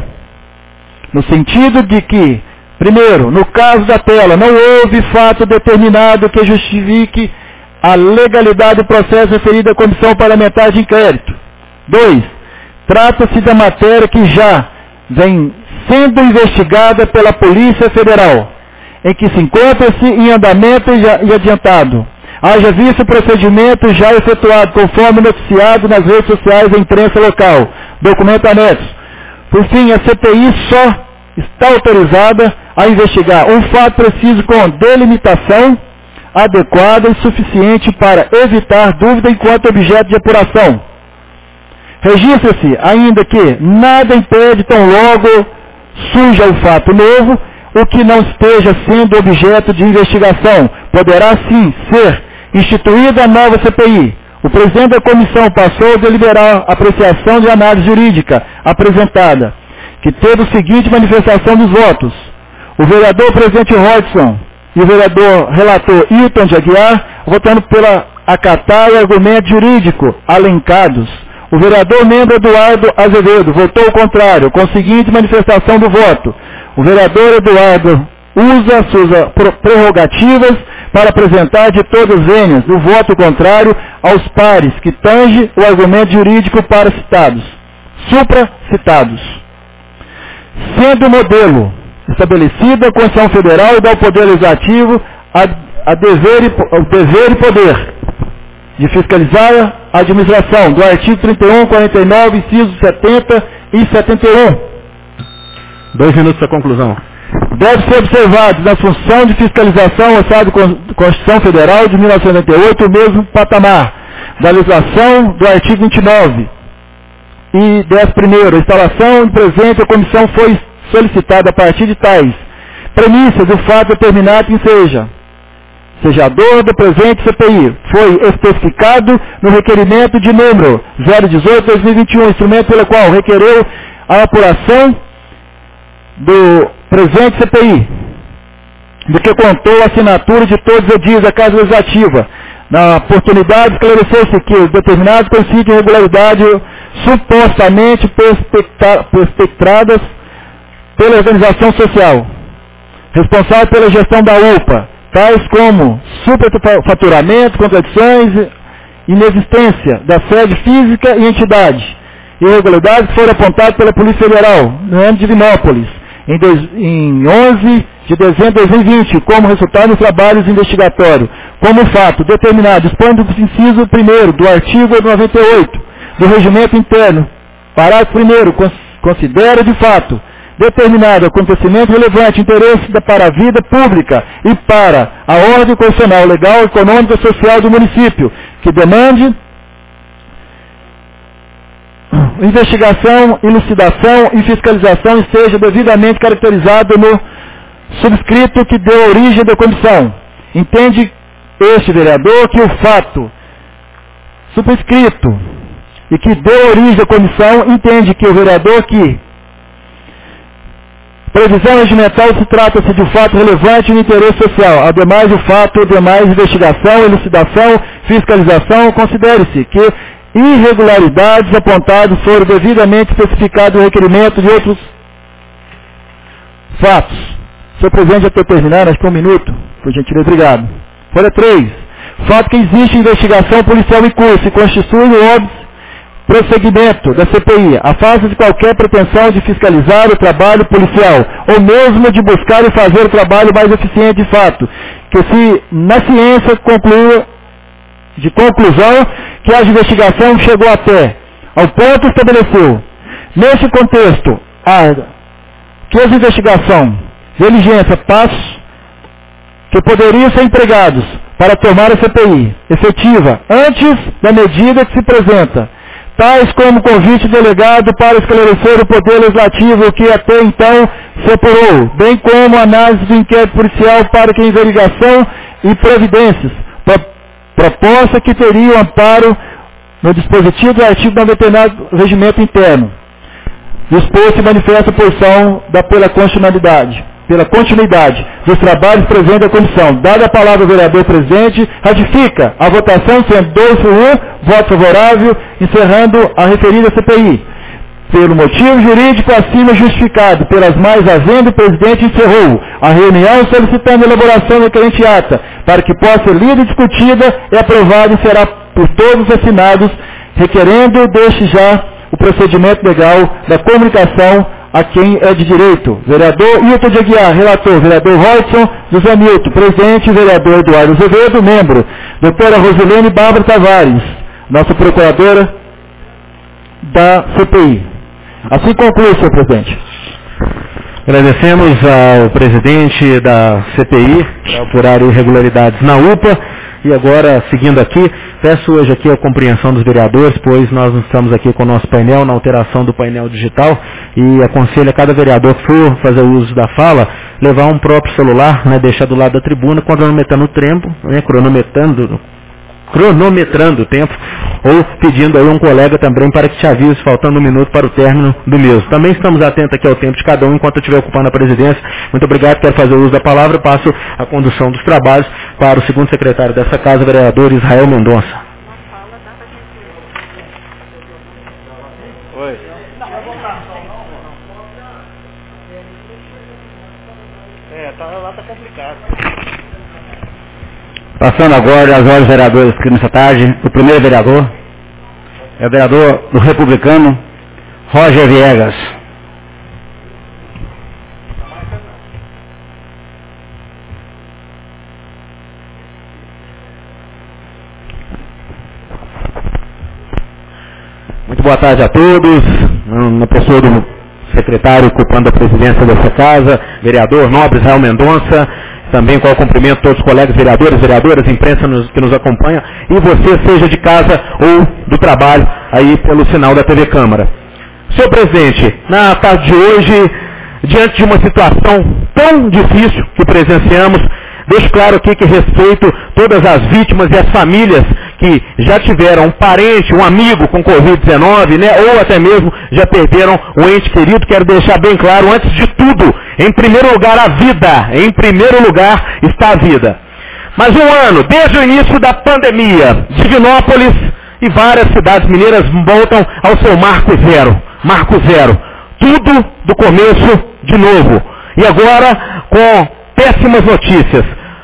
no sentido de que, primeiro, no caso da tela, não houve fato determinado que justifique a legalidade do processo referido à Comissão Parlamentar de Inquérito. Dois, trata-se da matéria que já vem sendo investigada pela Polícia Federal, em que se encontra-se em andamento e adiantado. Haja visto o procedimento já efetuado, conforme noticiado nas redes sociais e imprensa local. Documento anexo. Por fim, a C P I só está autorizada a investigar um fato preciso com delimitação adequada e suficiente para evitar dúvida enquanto objeto de apuração. Registra-se ainda que nada impede tão logo surja o fato novo, o que não esteja sendo objeto de investigação. Poderá sim ser instituída a nova C P I. O presidente da comissão passou a deliberar a apreciação de análise jurídica apresentada, que teve o seguinte manifestação dos votos. O vereador presidente Rodson e o vereador relator Hilton de Aguiar, votando pela acatar o argumento jurídico alencados. O vereador membro Eduardo Azevedo votou o contrário, com a seguinte manifestação do voto. O vereador Eduardo usa suas prerrogativas para apresentar de todas as vênias o voto contrário aos pares, que tange o argumento jurídico para citados, supracitados. Sendo o modelo estabelecido a Constituição Federal e dá ao Poder Legislativo a, a dever, e, o dever e poder de fiscalizar a administração, do artigo trinta e um, quarenta e nove, incisos setenta e setenta e um. Dois minutos para conclusão. Deve ser observado na função de fiscalização alçada da Constituição Federal de mil novecentos e noventa e oito o mesmo patamar da legislação do artigo vinte e nove. E dez primeiro, a instalação e presente a comissão foi solicitada a partir de tais premissas do fato determinado que seja sejador do presente C P I. Foi especificado no requerimento de número zero dezoito barra dois mil e vinte e um, instrumento pelo qual requereu a apuração do presente C P I, do que contou a assinatura de todos os dias da Casa Legislativa. Na oportunidade, esclareceu-se que determinados princípios de irregularidade supostamente perpetradas pela organização social, responsável pela gestão da U P A, tais como superfaturamento, contradições, inexistência da sede física e entidade, irregularidades foram apontadas pela Polícia Federal, no ano de Vinópolis, em, dois, em onze de dezembro de dois mil e vinte, como resultado dos trabalhos investigatórios, como fato determinado, dispõe do inciso primeiro do artigo noventa e oito do Regimento Interno, parágrafo primeiro, considera de fato determinado acontecimento relevante, interesse para a vida pública e para a ordem constitucional, legal, econômica e social do município, que demande investigação, elucidação e fiscalização esteja devidamente caracterizado no subscrito que deu origem da comissão. Entende este vereador que o fato subscrito e que deu origem à comissão, entende que o vereador que previsão regimental se trata-se de um fato relevante no interesse social. Ademais, o fato, demais investigação, elucidação, fiscalização, considere-se que irregularidades apontadas foram devidamente especificadas no requerimento de outros fatos. Senhor presidente, já estou terminando, acho que um minuto, por gentileza, obrigado. Folha três. Fato que existe investigação policial em curso e constitui o óbvio prosseguimento da C P I, afasta de qualquer pretensão de fiscalizar o trabalho policial, ou mesmo de buscar e fazer o trabalho mais eficiente de fato, que se na ciência conclua, de conclusão, que a investigação chegou até ao ponto estabeleceu. Neste contexto, a, que a investigação diligência, passos que poderiam ser empregados para tomar a C P I efetiva antes da medida que se apresenta, tais como convite delegado para esclarecer o Poder Legislativo que até então se apurou, bem como análise do inquérito policial para que investigação e providências, proposta que teria amparo no dispositivo do artigo noventa e nove do Regimento Interno. Dispôs-se manifesta a posição da pela constitucionalidade, pela continuidade dos trabalhos presentes da comissão. Dada a palavra ao vereador presidente, ratifica a votação sendo dois por um, voto favorável, encerrando a referida C P I. Pelo motivo jurídico acima justificado pelas mais havendo, o presidente encerrou a reunião solicitando a elaboração da requerente ata, para que possa ser lida e discutida e aprovada e será por todos assinados, requerendo desde já o procedimento legal da comunicação a quem é de direito. Vereador Hilton de Aguiar, relator, vereador Royson José Milton, presidente, vereador Eduardo Azevedo, membro, doutora Rosilene Bárbara Tavares, nossa procuradora da C P I. Assim conclui, senhor presidente. Agradecemos ao presidente da C P I por apurar irregularidades na U P A. E agora, seguindo aqui, peço hoje aqui a compreensão dos vereadores, pois nós estamos aqui com o nosso painel, na alteração do painel digital, e aconselho a cada vereador que for fazer uso da fala, levar um próprio celular, né, deixar do lado da tribuna, cronometrando o tempo, né, cronometrando, cronometrando o tempo, ou pedindo aí um colega também para que te avise, faltando um minuto para o término do mesmo. Também estamos atentos aqui ao tempo de cada um, enquanto eu estiver ocupando a presidência. Muito obrigado, quero fazer uso da palavra, passo a condução dos trabalhos para o segundo secretário dessa casa, vereador Israel Mendonça. Oi. É, tá, lá tá complicado. Passando agora às horas vereadores aqui nessa tarde, o primeiro vereador é o vereador do Republicano, Roger Viegas. Muito boa tarde a todos, na pessoa do secretário ocupando a presidência dessa casa, vereador nobre Israel Mendonça, também com o cumprimento todos os colegas vereadores, vereadoras, imprensa nos, que nos acompanha, e você seja de casa ou do trabalho aí pelo sinal da T V Câmara. Senhor presidente, na tarde de hoje, diante de uma situação tão difícil que presenciamos, deixo claro aqui que respeito todas as vítimas e as famílias que já tiveram um parente, um amigo com covid dezenove, né, ou até mesmo já perderam um ente querido. Quero deixar bem claro, antes de tudo, em primeiro lugar a vida, em primeiro lugar está a vida. Mas um ano, desde o início da pandemia, Divinópolis e várias cidades mineiras voltam ao seu marco zero, marco zero. Tudo do começo de novo. E agora, com péssimas notícias,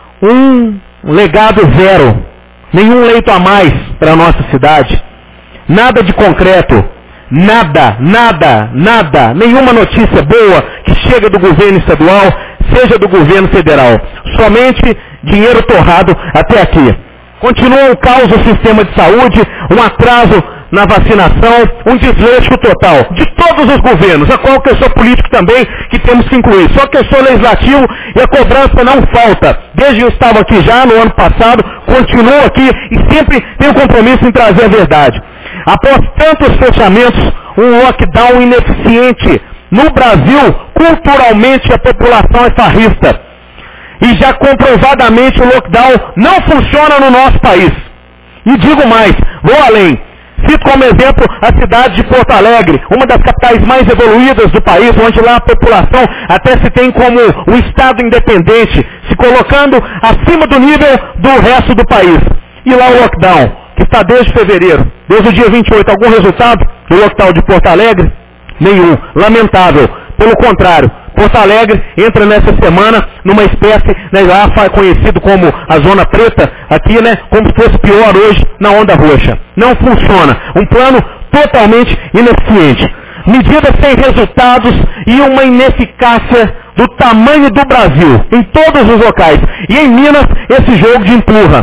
um legado zero. Nenhum leito a mais para a nossa cidade. Nada de concreto. Nada, nada, nada. Nenhuma notícia boa que chega do governo estadual, seja do governo federal. Somente dinheiro torrado até aqui. Continua um caos no sistema de saúde, um atraso na vacinação, um desleixo total de todos os governos, a qual que eu sou político também, que temos que incluir. Só que eu sou legislativo e a cobrança não falta. Desde eu estava aqui já no ano passado, continuo aqui e sempre tenho compromisso em trazer a verdade. Após tantos fechamentos, um lockdown ineficiente. No Brasil, culturalmente a população é farrista. E já comprovadamente o lockdown não funciona no nosso país. E digo mais, vou além. Cito como exemplo a cidade de Porto Alegre, uma das capitais mais evoluídas do país, onde lá a população até se tem como um estado independente, se colocando acima do nível do resto do país. E lá o lockdown, que está desde fevereiro, desde o dia vinte e oito, algum resultado do lockdown de Porto Alegre? Nenhum. Lamentável. Pelo contrário, Porto Alegre entra nessa semana numa espécie, né, lá conhecido como a Zona Preta, aqui, né, como se fosse pior hoje na Onda Roxa. Não funciona. Um plano totalmente ineficiente. Medidas sem resultados e uma ineficácia do tamanho do Brasil, em todos os locais. E em Minas, esse jogo de empurra.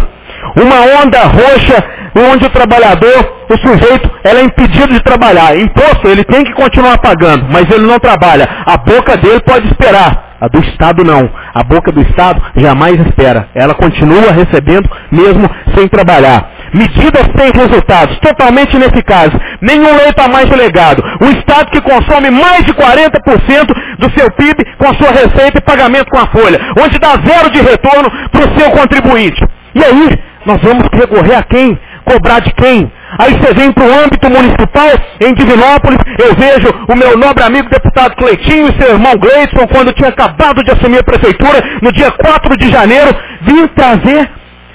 Uma onda roxa onde o trabalhador, o sujeito, ela é impedido de trabalhar. Imposto ele tem que continuar pagando, mas ele não trabalha. A boca dele pode esperar. A do Estado não. A boca do Estado jamais espera. Ela continua recebendo mesmo sem trabalhar. Medidas sem resultados, totalmente ineficazes. Nenhum lei está mais delegado. Um Estado que consome mais de quarenta por cento do seu P I B com sua receita e pagamento com a folha, onde dá zero de retorno para o seu contribuinte. E aí, nós vamos recorrer a quem? Cobrar de quem? Aí você vem para o âmbito municipal, em Divinópolis, eu vejo o meu nobre amigo deputado Cleitinho e seu irmão Gleidson, quando tinha acabado de assumir a prefeitura, no dia quatro de janeiro, vim trazer,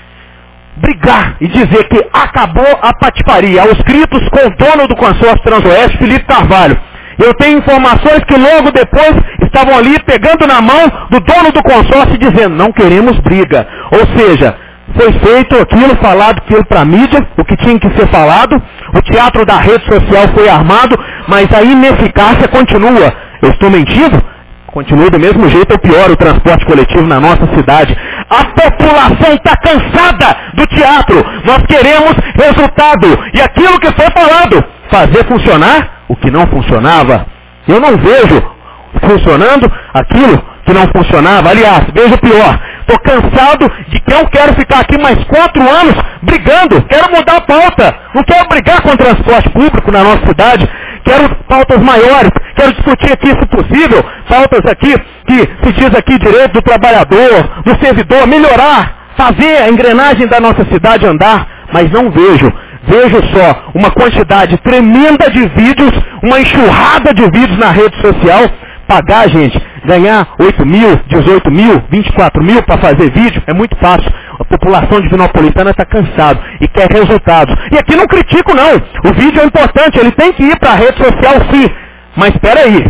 brigar e dizer que acabou a patifaria, aos gritos com o dono do consórcio Transoeste, Felipe Carvalho. Eu tenho informações que logo depois estavam ali pegando na mão do dono do consórcio e dizendo, não queremos briga. Ou seja, foi feito aquilo, falado aquilo para a mídia, o que tinha que ser falado, o teatro da rede social foi armado, mas a ineficácia continua. Eu estou mentindo? Continua do mesmo jeito ou pior o transporte coletivo na nossa cidade. A população está cansada do teatro. Nós queremos resultado. E aquilo que foi falado, fazer funcionar o que não funcionava. Eu não vejo funcionando aquilo que não funcionava. Aliás, vejo pior. Estou cansado de que eu quero ficar aqui mais quatro anos brigando. Quero mudar a pauta. Não quero brigar com o transporte público na nossa cidade. Quero pautas maiores. Quero discutir aqui, se possível, pautas aqui que se diz aqui direito do trabalhador, do servidor, melhorar, fazer a engrenagem da nossa cidade andar. Mas não vejo. Vejo só uma quantidade tremenda de vídeos, uma enxurrada de vídeos na rede social. Pagar, gente, ganhar oito mil, dezoito mil, vinte e quatro mil para fazer vídeo é muito fácil. A população divinopolitana está cansada e quer resultados. E aqui não critico não. O vídeo é importante, ele tem que ir para a rede social sim. Mas espera aí.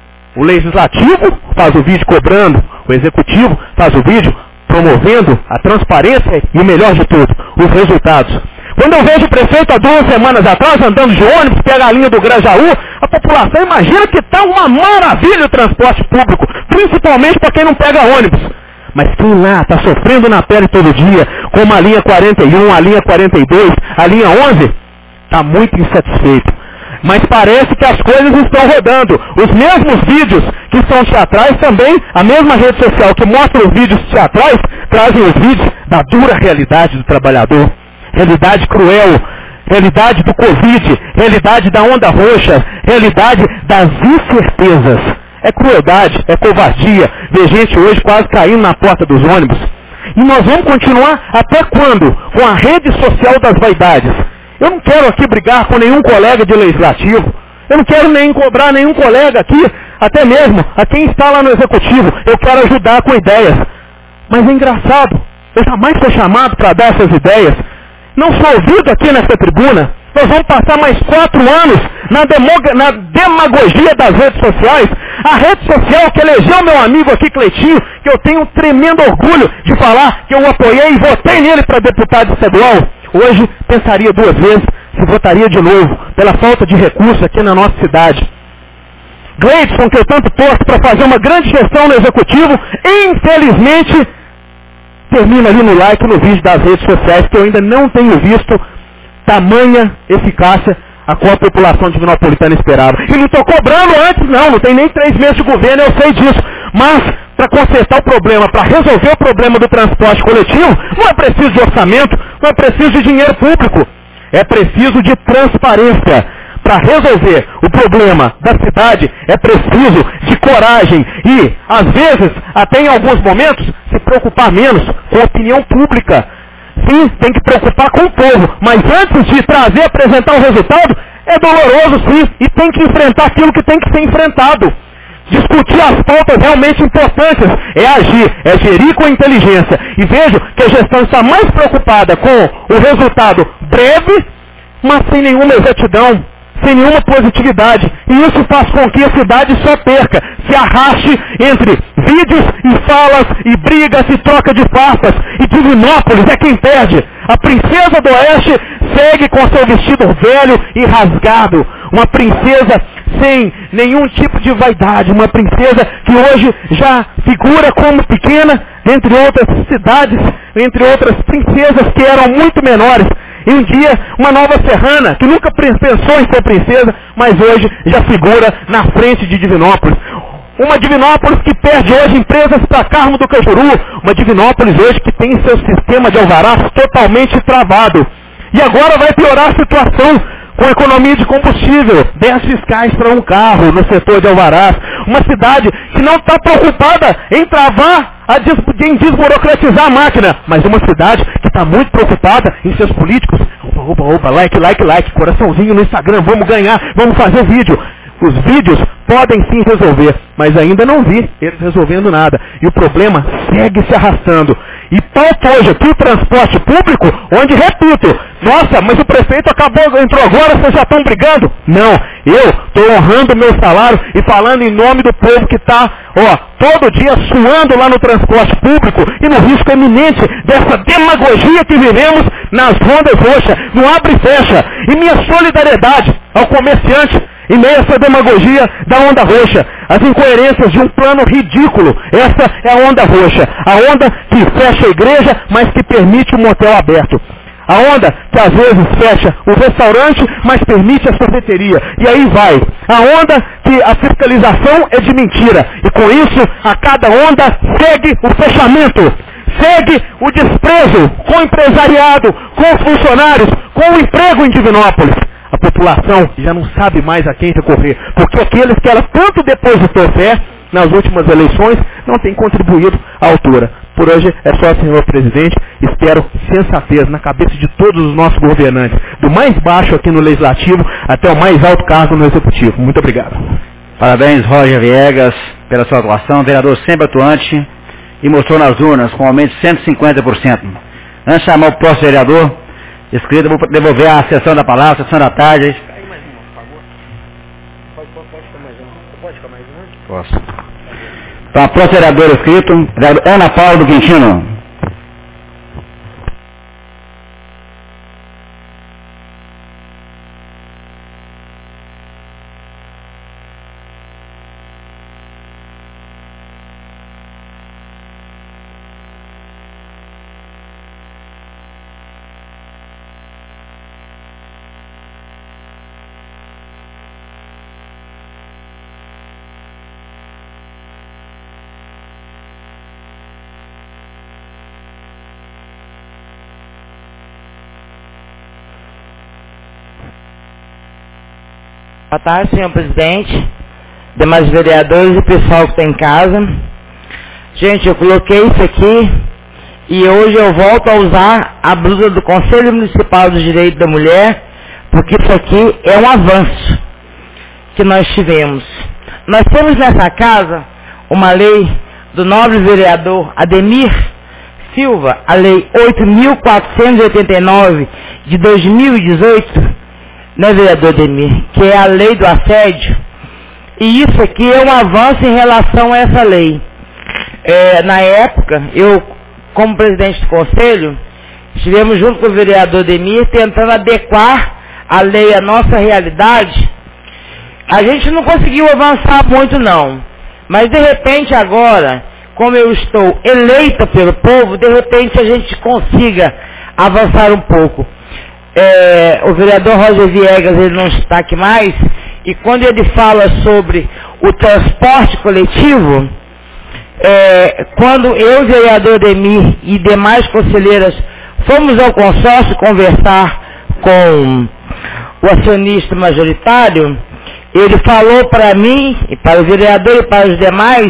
O legislativo faz o vídeo cobrando, o executivo faz o vídeo promovendo a transparência e o melhor de tudo, os resultados. Quando eu vejo o prefeito há duas semanas atrás andando de ônibus, pega a linha do Grajaú, a população imagina que está uma maravilha o transporte público, principalmente para quem não pega ônibus. Mas quem lá está sofrendo na pele todo dia, como a linha quarenta e um, a linha quarenta e dois, a linha onze, está muito insatisfeito. Mas parece que as coisas estão rodando. Os mesmos vídeos que são teatrais também, a mesma rede social que mostra os vídeos teatrais, trazem os vídeos da dura realidade do trabalhador. Realidade cruel, realidade do Covid, realidade da onda roxa, realidade das incertezas. É crueldade, é covardia, ver gente hoje quase caindo na porta dos ônibus. E nós vamos continuar até quando? Com a rede social das vaidades. Eu não quero aqui brigar com nenhum colega de legislativo. Eu não quero nem cobrar nenhum colega aqui, até mesmo a quem está lá no executivo. Eu quero ajudar com ideias. Mas é engraçado, eu jamais fui chamado para dar essas ideias. Não sou ouvido aqui nessa tribuna. Nós vamos passar mais quatro anos na, demoga, na demagogia das redes sociais. A rede social que elegeu meu amigo aqui, Cleitinho, que eu tenho um tremendo orgulho de falar que eu apoiei e votei nele para deputado estadual. Hoje pensaria duas vezes se votaria de novo, pela falta de recursos aqui na nossa cidade. Gleidson, que eu tanto torço para fazer uma grande gestão no executivo, infelizmente termina ali no like no vídeo das redes sociais, que eu ainda não tenho visto tamanha eficácia a qual a população divinopolitana esperava. E não estou cobrando antes não, não tem nem três meses de governo, eu sei disso. Mas para consertar o problema, para resolver o problema do transporte coletivo, não é preciso de orçamento, não é preciso de dinheiro público, é preciso de transparência. Para resolver o problema da cidade é preciso de coragem e, às vezes, até em alguns momentos, se preocupar menos com a opinião pública. Sim, tem que preocupar com o povo, mas antes de trazer, apresentar o resultado, é doloroso sim, e tem que enfrentar aquilo que tem que ser enfrentado. Discutir as pautas realmente importantes é agir, é gerir com inteligência. E vejo que a gestão está mais preocupada com o resultado breve, mas sem nenhuma exatidão, sem nenhuma positividade. E isso faz com que a cidade só perca, se arraste entre vídeos e falas e brigas e troca de farpas. E Divinópolis é quem perde. A princesa do Oeste segue com seu vestido velho e rasgado. Uma princesa sem nenhum tipo de vaidade, uma princesa que hoje já figura como pequena, entre outras cidades, entre outras princesas que eram muito menores. E um dia, uma nova serrana, que nunca pensou em ser princesa, mas hoje já figura na frente de Divinópolis. Uma Divinópolis que perde hoje empresas para Carmo do Cajuru. Uma Divinópolis hoje que tem seu sistema de alvarás totalmente travado. E agora vai piorar a situação com economia de combustível. dez fiscais para um carro no setor de alvarás. Uma cidade que não está preocupada em travar, a des em desburocratizar a máquina. Mas uma cidade que está muito preocupada em seus políticos. Opa, opa, opa, like, like, like, coraçãozinho no Instagram, vamos ganhar, vamos fazer vídeo. Os vídeos podem sim resolver, mas ainda não vi eles resolvendo nada. E o problema segue se arrastando. E pauta hoje aqui o transporte público, onde, repito, nossa, mas o prefeito acabou, entrou agora, vocês já estão brigando? Não, eu estou honrando o meu salário e falando em nome do povo que está, ó, todo dia suando lá no transporte público e no risco eminente dessa demagogia que vivemos nas rondas roxas, no abre e fecha. E minha solidariedade ao comerciante em meio a essa demagogia da onda roxa, as incoerências de um plano ridículo. Essa é a onda roxa, a onda que fecha a igreja, mas que permite o motel aberto. A onda que às vezes fecha o restaurante, mas permite a sorveteria. E aí vai. A onda que a fiscalização é de mentira. E com isso, a cada onda segue o fechamento. Segue o desprezo com o empresariado, com os funcionários, com o emprego em Divinópolis. A população já não sabe mais a quem recorrer, porque aqueles que ela tanto depositou fé nas últimas eleições não têm contribuído à altura. Por hoje é só, senhor presidente. Espero sensatez na cabeça de todos os nossos governantes, do mais baixo aqui no Legislativo até o mais alto cargo no Executivo. Muito obrigado. Parabéns, Roger Viegas, pela sua atuação. Vereador sempre atuante e mostrou nas urnas com aumento de cento e cinquenta por cento. Antes de chamar o próximo vereador inscrito, vou devolver a sessão da palavra, a sessão da tarde. Pode ficar mais uma? Posso. Então, a próxima vereadora inscrito, Ana Paula do Quintino. Boa tarde, senhor presidente, demais vereadores e pessoal que está em casa. Gente, eu coloquei isso aqui e hoje eu volto a usar a blusa do Conselho Municipal do Direito da Mulher, porque isso aqui é um avanço que nós tivemos. Nós temos nessa casa uma lei do nobre vereador Ademir Silva, a lei oito mil quatrocentos e oitenta e nove de dois mil e dezoito, né, vereador Ademir, que é a lei do assédio, e isso aqui é um avanço em relação a essa lei. É, na época, eu, como presidente do conselho, estivemos junto com o vereador Ademir tentando adequar a lei à nossa realidade. A gente não conseguiu avançar muito não, mas de repente agora, como eu estou eleita pelo povo, de repente a gente consiga avançar um pouco. É, o vereador Roger Viegas, ele não está aqui mais, e quando ele fala sobre o transporte coletivo, é, quando eu, vereador Ademir e demais conselheiras fomos ao consórcio conversar com o acionista majoritário, ele falou para mim, e para o vereador e para os demais,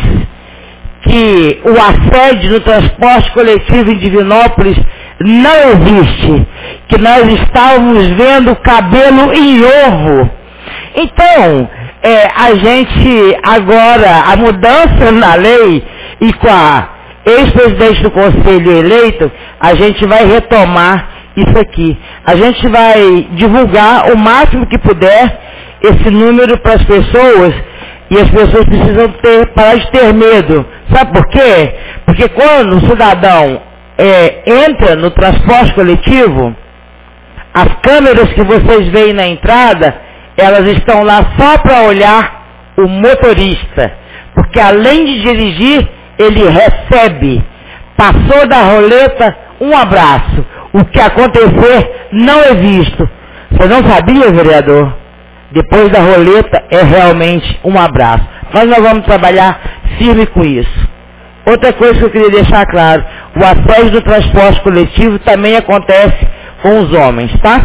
que o assédio no transporte coletivo em Divinópolis não existe, que nós estávamos vendo cabelo em ovo. Então, é, a gente agora, a mudança na lei e com a ex-presidente do conselho eleito, a gente vai retomar isso aqui. A gente vai divulgar o máximo que puder esse número para as pessoas, e as pessoas precisam ter, parar de ter medo. Sabe por quê? Porque quando o cidadão é, entra no transporte coletivo, as câmeras que vocês veem na entrada, elas estão lá só para olhar o motorista, porque além de dirigir, ele recebe. Passou da roleta, um abraço. O que acontecer não é visto. Você não sabia, vereador? Depois da roleta é realmente um abraço. Mas nós vamos trabalhar firme com isso. Outra coisa que eu queria deixar claro, o assédio do transporte coletivo também acontece com os homens, tá?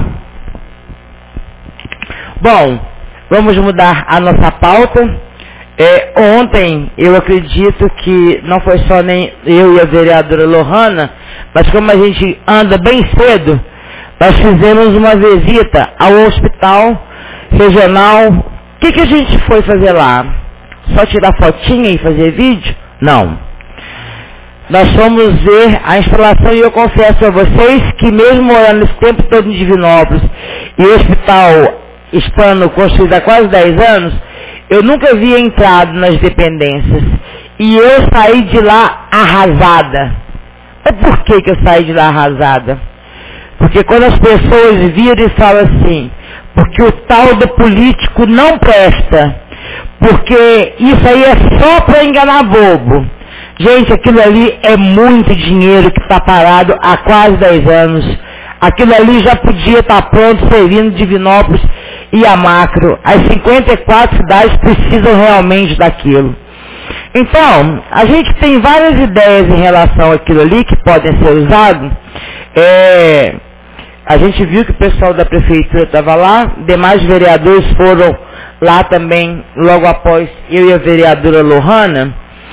Bom, vamos mudar a nossa pauta. É, ontem, eu acredito que não foi só nem eu e a vereadora Lohana, mas como a gente anda bem cedo, nós fizemos uma visita ao hospital regional. O que, que a gente foi fazer lá? Só tirar fotinha e fazer vídeo? Não. Nós fomos ver a instalação e eu confesso a vocês que mesmo morando esse tempo todo em Divinópolis e o hospital estando construído há quase dez anos, eu nunca havia entrado nas dependências. E eu saí de lá arrasada. Mas por que que eu saí de lá arrasada? Porque quando as pessoas viram e falam assim, porque o tal do político não presta, porque isso aí é só para enganar bobo. Gente, aquilo ali é muito dinheiro que está parado há quase dez anos. Aquilo ali já podia estar pronto, servindo Divinópolis e a Macro. As cinquenta e quatro cidades precisam realmente daquilo. Então, a gente tem várias ideias em relação àquilo ali que podem ser usadas. É, a gente viu que o pessoal da prefeitura estava lá, demais vereadores foram lá também, logo após eu e a vereadora Lohana.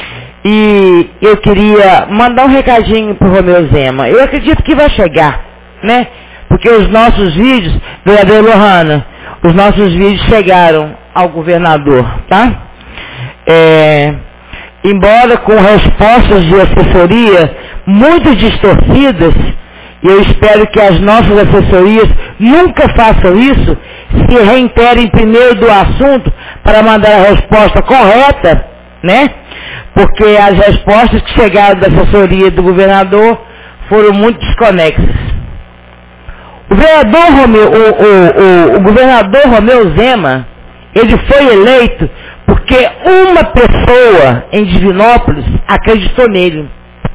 E eu queria mandar um recadinho para o Romeu Zema. Eu acredito que vai chegar, né? Porque os nossos vídeos, vereadora Lohana, os nossos vídeos chegaram ao governador, tá? É, embora com respostas de assessoria muito distorcidas, e eu espero que as nossas assessorias nunca façam isso, se reiterem primeiro do assunto para mandar a resposta correta, né? Porque as respostas que chegaram da assessoria do governador foram muito desconexas. O vereador Romeu, o, o, o, o governador Romeu Zema, ele foi eleito porque uma pessoa em Divinópolis acreditou nele.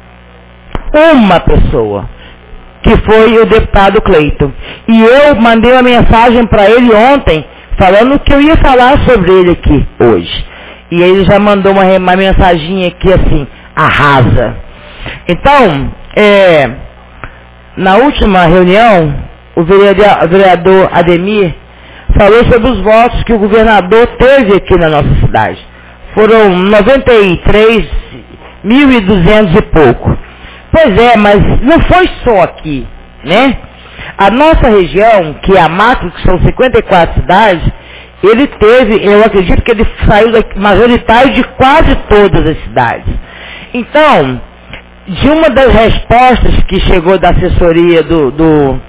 Uma pessoa, que foi o deputado Cleiton. E eu mandei uma mensagem para ele ontem, falando que eu ia falar sobre ele aqui hoje. E ele já mandou uma, uma mensaginha aqui assim, arrasa. Então, é, na última reunião, o vereador, o vereador Ademir falou sobre os votos que o governador teve aqui na nossa cidade. Foram noventa e três mil e duzentos e pouco. Pois é, mas não foi só aqui, né? A nossa região, que é a Macro, que são cinquenta e quatro cidades, ele teve, eu acredito que ele saiu majoritário de quase todas as cidades. Então, de uma das respostas que chegou da assessoria do, do,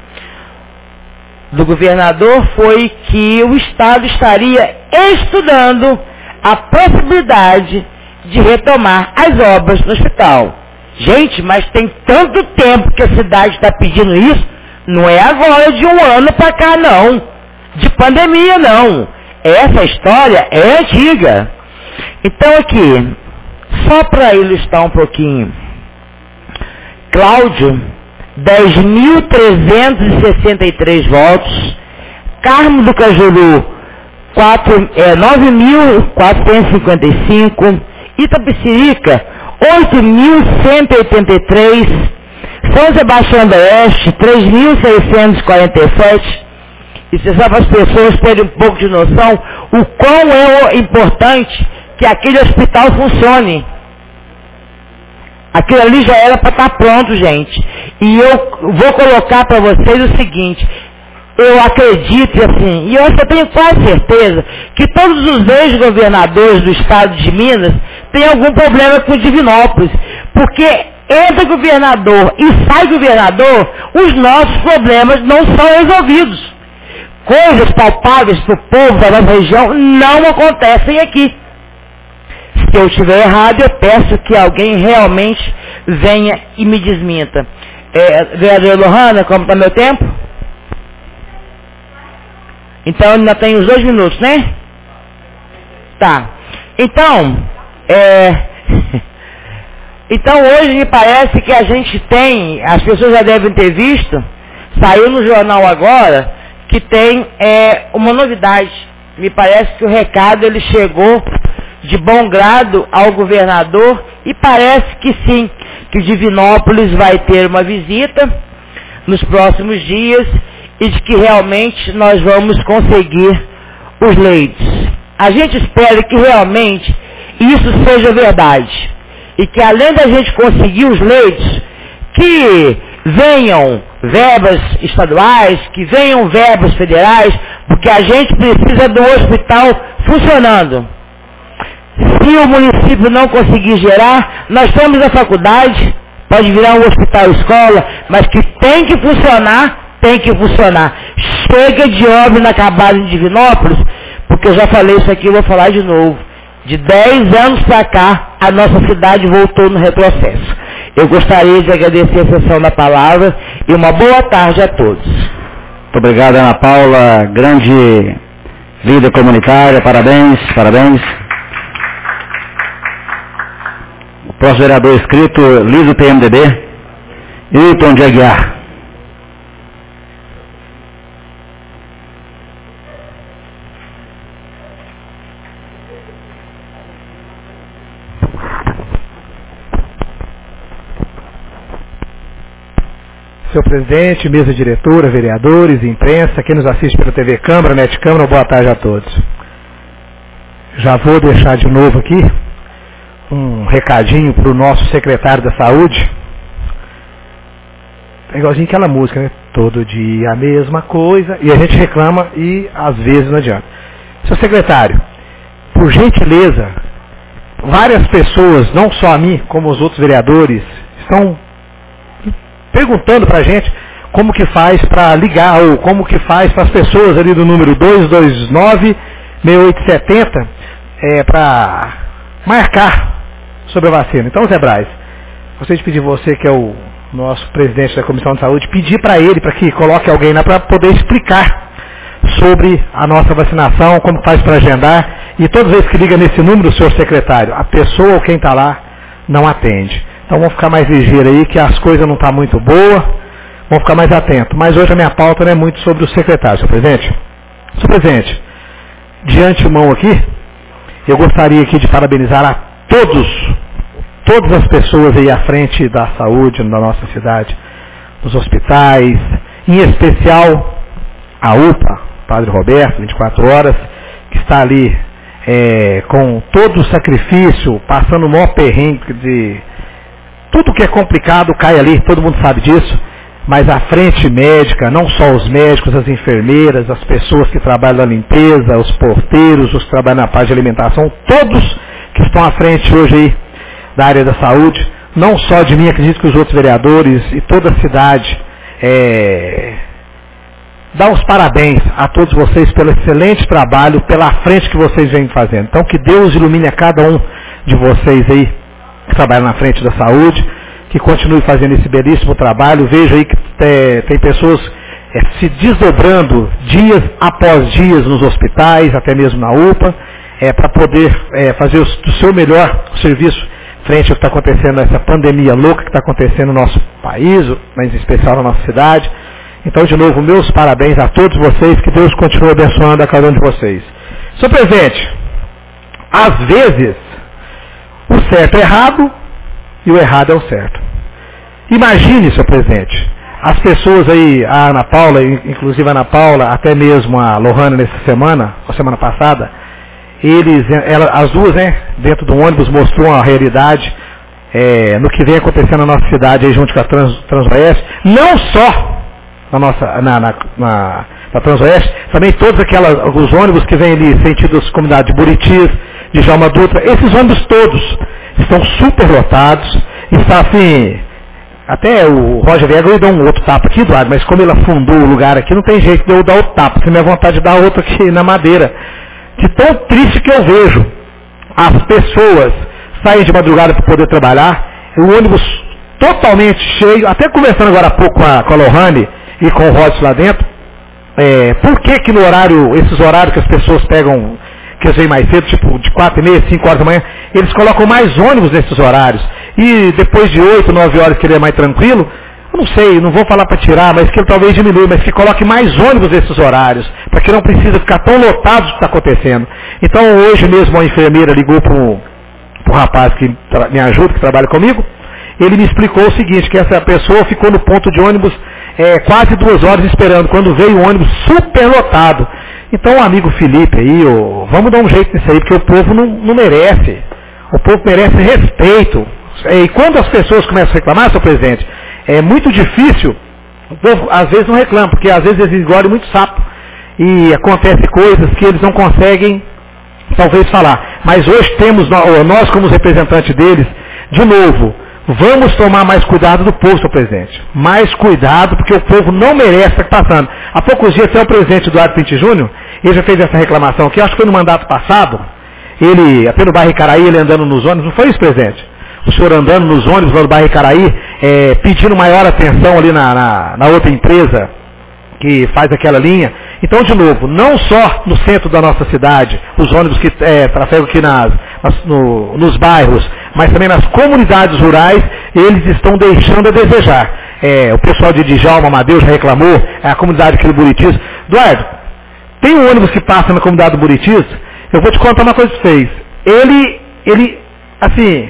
do governador foi que o Estado estaria estudando a possibilidade de retomar as obras no hospital. Gente, mas tem tanto tempo que a cidade está pedindo isso, não é agora de um ano para cá não, de pandemia não. Essa história é antiga. Então aqui, só para ilustrar um pouquinho, Cláudio, dez mil trezentos e sessenta e três votos, Carmo do Cajuru, é, nove mil quatrocentos e cinquenta e cinco, Itapecerica, oito mil cento e oitenta e três, São Sebastião do Oeste, três mil seiscentos e quarenta e sete, e se só para as pessoas terem um pouco de noção o quão é importante que aquele hospital funcione. Aquilo ali já era para estar pronto, gente. E eu vou colocar para vocês o seguinte, eu acredito assim, e eu só tenho quase certeza que todos os ex-governadores do estado de Minas têm algum problema com Divinópolis, porque entra governador e sai governador, os nossos problemas não são resolvidos. Coisas palpáveis para o povo da nossa região não acontecem aqui. Se eu estiver errado, eu peço que alguém realmente venha e me desminta. É, vereadora Lohana, como está meu tempo? Então ainda tem os dois minutos, né? Tá. Então, é... então hoje me parece que a gente tem, as pessoas já devem ter visto, saiu no jornal agora, que tem é, uma novidade. Me parece que o recado ele chegou de bom grado ao governador e parece que sim, que o Divinópolis vai ter uma visita nos próximos dias e de que realmente nós vamos conseguir os leitos. A gente espera que realmente isso seja verdade e que além da gente conseguir os leitos, que venham verbas estaduais, que venham verbas federais, porque a gente precisa do hospital funcionando. Se o município não conseguir gerar, nós temos a faculdade, pode virar um hospital escola, mas que tem que funcionar, tem que funcionar. Chega de obra inacabada em Divinópolis, porque eu já falei isso aqui, eu vou falar de novo. De dez anos para cá, a nossa cidade voltou no retrocesso. Eu gostaria de agradecer a sessão da palavra e uma boa tarde a todos. Muito obrigado, Ana Paula, grande líder comunitária, parabéns, parabéns. O próximo vereador inscrito, Liso P M D B, Hilton de Aguiar. Senhor presidente, mesa diretora, vereadores, imprensa, quem nos assiste pela T V Câmara, Net Câmara, boa tarde a todos. Já vou deixar de novo aqui um recadinho para o nosso secretário da Saúde. É igualzinho aquela música, né? Todo dia a mesma coisa, e a gente reclama e às vezes não adianta. Senhor secretário, por gentileza, várias pessoas, não só a mim, como os outros vereadores, estão perguntando para a gente como que faz para ligar, ou como que faz para as pessoas ali do número dois dois nove, seis oito sete zero, é, para marcar sobre a vacina. Então, Zé Braz, gostaria de pedir você, que é o nosso presidente da Comissão de Saúde, pedir para ele, para que coloque alguém lá para poder explicar sobre a nossa vacinação, como faz para agendar, e todas as vezes que liga nesse número, senhor secretário, a pessoa ou quem está lá não atende. Então vamos ficar mais ligeiro aí, que as coisas não estão muito boas, vamos ficar mais atentos. Mas hoje a minha pauta não é muito sobre o secretário, senhor presidente. Senhor presidente, de antemão aqui, eu gostaria aqui de parabenizar a todos, todas as pessoas aí à frente da saúde da nossa cidade, nos hospitais, em especial a U P A, Padre Roberto, vinte e quatro horas, que está ali é, com todo o sacrifício, passando o maior perrengue de... Tudo que é complicado cai ali, todo mundo sabe disso, mas a frente médica, não só os médicos, as enfermeiras, as pessoas que trabalham na limpeza, os porteiros, os que trabalham na parte de alimentação, todos que estão à frente hoje aí da área da saúde, não só de mim, acredito que os outros vereadores e toda a cidade, é, dá os parabéns a todos vocês pelo excelente trabalho, pela frente que vocês vêm fazendo. Então que Deus ilumine a cada um de vocês aí, que trabalha na frente da saúde, que continue fazendo esse belíssimo trabalho. Vejo aí que tem, tem pessoas é, se desdobrando dias após dias nos hospitais, até mesmo na U P A, é, para poder é, fazer o, o seu melhor serviço frente ao que está acontecendo, essa pandemia louca que está acontecendo no nosso país, mas em especial na nossa cidade. Então, de novo, meus parabéns a todos vocês, que Deus continue abençoando a cada um de vocês. Senhor presidente, às vezes o certo é errado e o errado é o certo. Imagine, senhor presidente, as pessoas aí, a Ana Paula, inclusive a Ana Paula, até mesmo a Lohana nessa semana, ou semana passada, eles, ela, as duas, né, dentro do ônibus, mostrou a realidade é, no que vem acontecendo na nossa cidade, aí junto com a Trans, Transoeste, não só na nossa, na, na, na, na Transoeste, também todos aquelas, os ônibus que vêm ali sentido das comunidades de Buritis, de Jalma Dutra, esses ônibus todos estão super lotados, está assim, até o Roger Viegas deu um outro tapa aqui, Eduardo, mas como ele afundou o lugar aqui, não tem jeito de eu dar outro tapa, se minha vontade de dar outro aqui na madeira. De tão triste que eu vejo as pessoas saem de madrugada para poder trabalhar, o ônibus totalmente cheio, até conversando agora há pouco com a, com a Lohane e com o Rods lá dentro, é, por que que no horário, esses horários que as pessoas pegam, que eles vêm mais cedo, tipo de quatro e meia, cinco horas da manhã, eles colocam mais ônibus nesses horários. E depois de oito, nove horas que ele é mais tranquilo, eu não sei, não vou falar para tirar, mas que ele talvez diminua, mas que coloque mais ônibus nesses horários, para que não precisa ficar tão lotado do que está acontecendo. Então hoje mesmo uma enfermeira ligou para um rapaz que me ajuda, que trabalha comigo, ele me explicou o seguinte, que essa pessoa ficou no ponto de ônibus é, quase duas horas esperando, quando veio o ônibus super lotado. Então o amigo Felipe aí, oh, vamos dar um jeito nisso aí, porque o povo não, não merece. O povo merece respeito. E quando as pessoas começam a reclamar, seu presidente, é muito difícil, o povo às vezes não reclama, porque às vezes eles engolem muito sapo. E acontece coisas que eles não conseguem, talvez, falar. Mas hoje temos, nós como os representantes deles, de novo, vamos tomar mais cuidado do povo, seu presidente. Mais cuidado, porque o povo não merece estar passando. Há poucos dias, até o presidente Eduardo Pinto Júnior, ele já fez essa reclamação aqui, acho que foi no mandato passado, ele, até no bairro Icaraí, ele andando nos ônibus, não foi isso, presidente? O senhor andando nos ônibus lá no bairro Icaraí, é, pedindo maior atenção ali na, na, na outra empresa que faz aquela linha. Então, de novo, não só no centro da nossa cidade, os ônibus que é, trafegam aqui nas, nas, no, nos bairros, mas também nas comunidades rurais, eles estão deixando a desejar. É, o pessoal de Djalma, Amadeu já reclamou, é a comunidade aqui do Buritis. Eduardo, tem um ônibus que passa na comunidade do Buritis, eu vou te contar uma coisa que fez. Ele, ele, assim,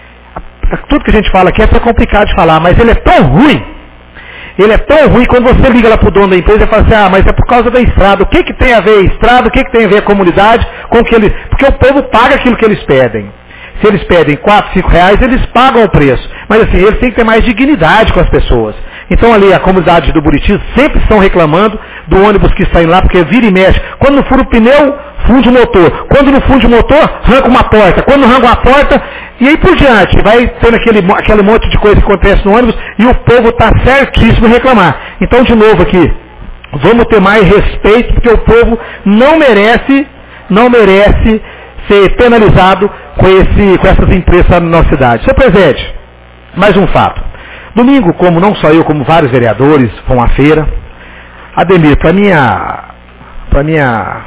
tudo que a gente fala aqui é até complicado de falar, mas ele é tão ruim, ele é tão ruim, quando você liga lá para o dono da empresa e fala assim, ah, mas é por causa da estrada. O que, que tem a ver a estrada, o que, que tem a ver a comunidade, com o que ele... Porque o povo paga aquilo que eles pedem. Se eles pedem quatro, cinco reais, eles pagam o preço. Mas assim, eles têm que ter mais dignidade com as pessoas. Então ali, a comunidade do Buritis sempre estão reclamando do ônibus que está indo lá, porque vira e mexe. Quando não fura o pneu, funde o motor. Quando não funde o motor, arranca uma porta. Quando não arranca uma porta, e aí por diante. Vai tendo aquele, aquele monte de coisa que acontece no ônibus, e o povo está certíssimo em reclamar. Então, de novo aqui, vamos ter mais respeito, porque o povo não merece, não merece ser penalizado com, esse, com essas empresas na nossa cidade. Senhor presidente, mais um fato. Domingo, como não só eu, como vários vereadores vão à feira, Ademir, para minha, para minha,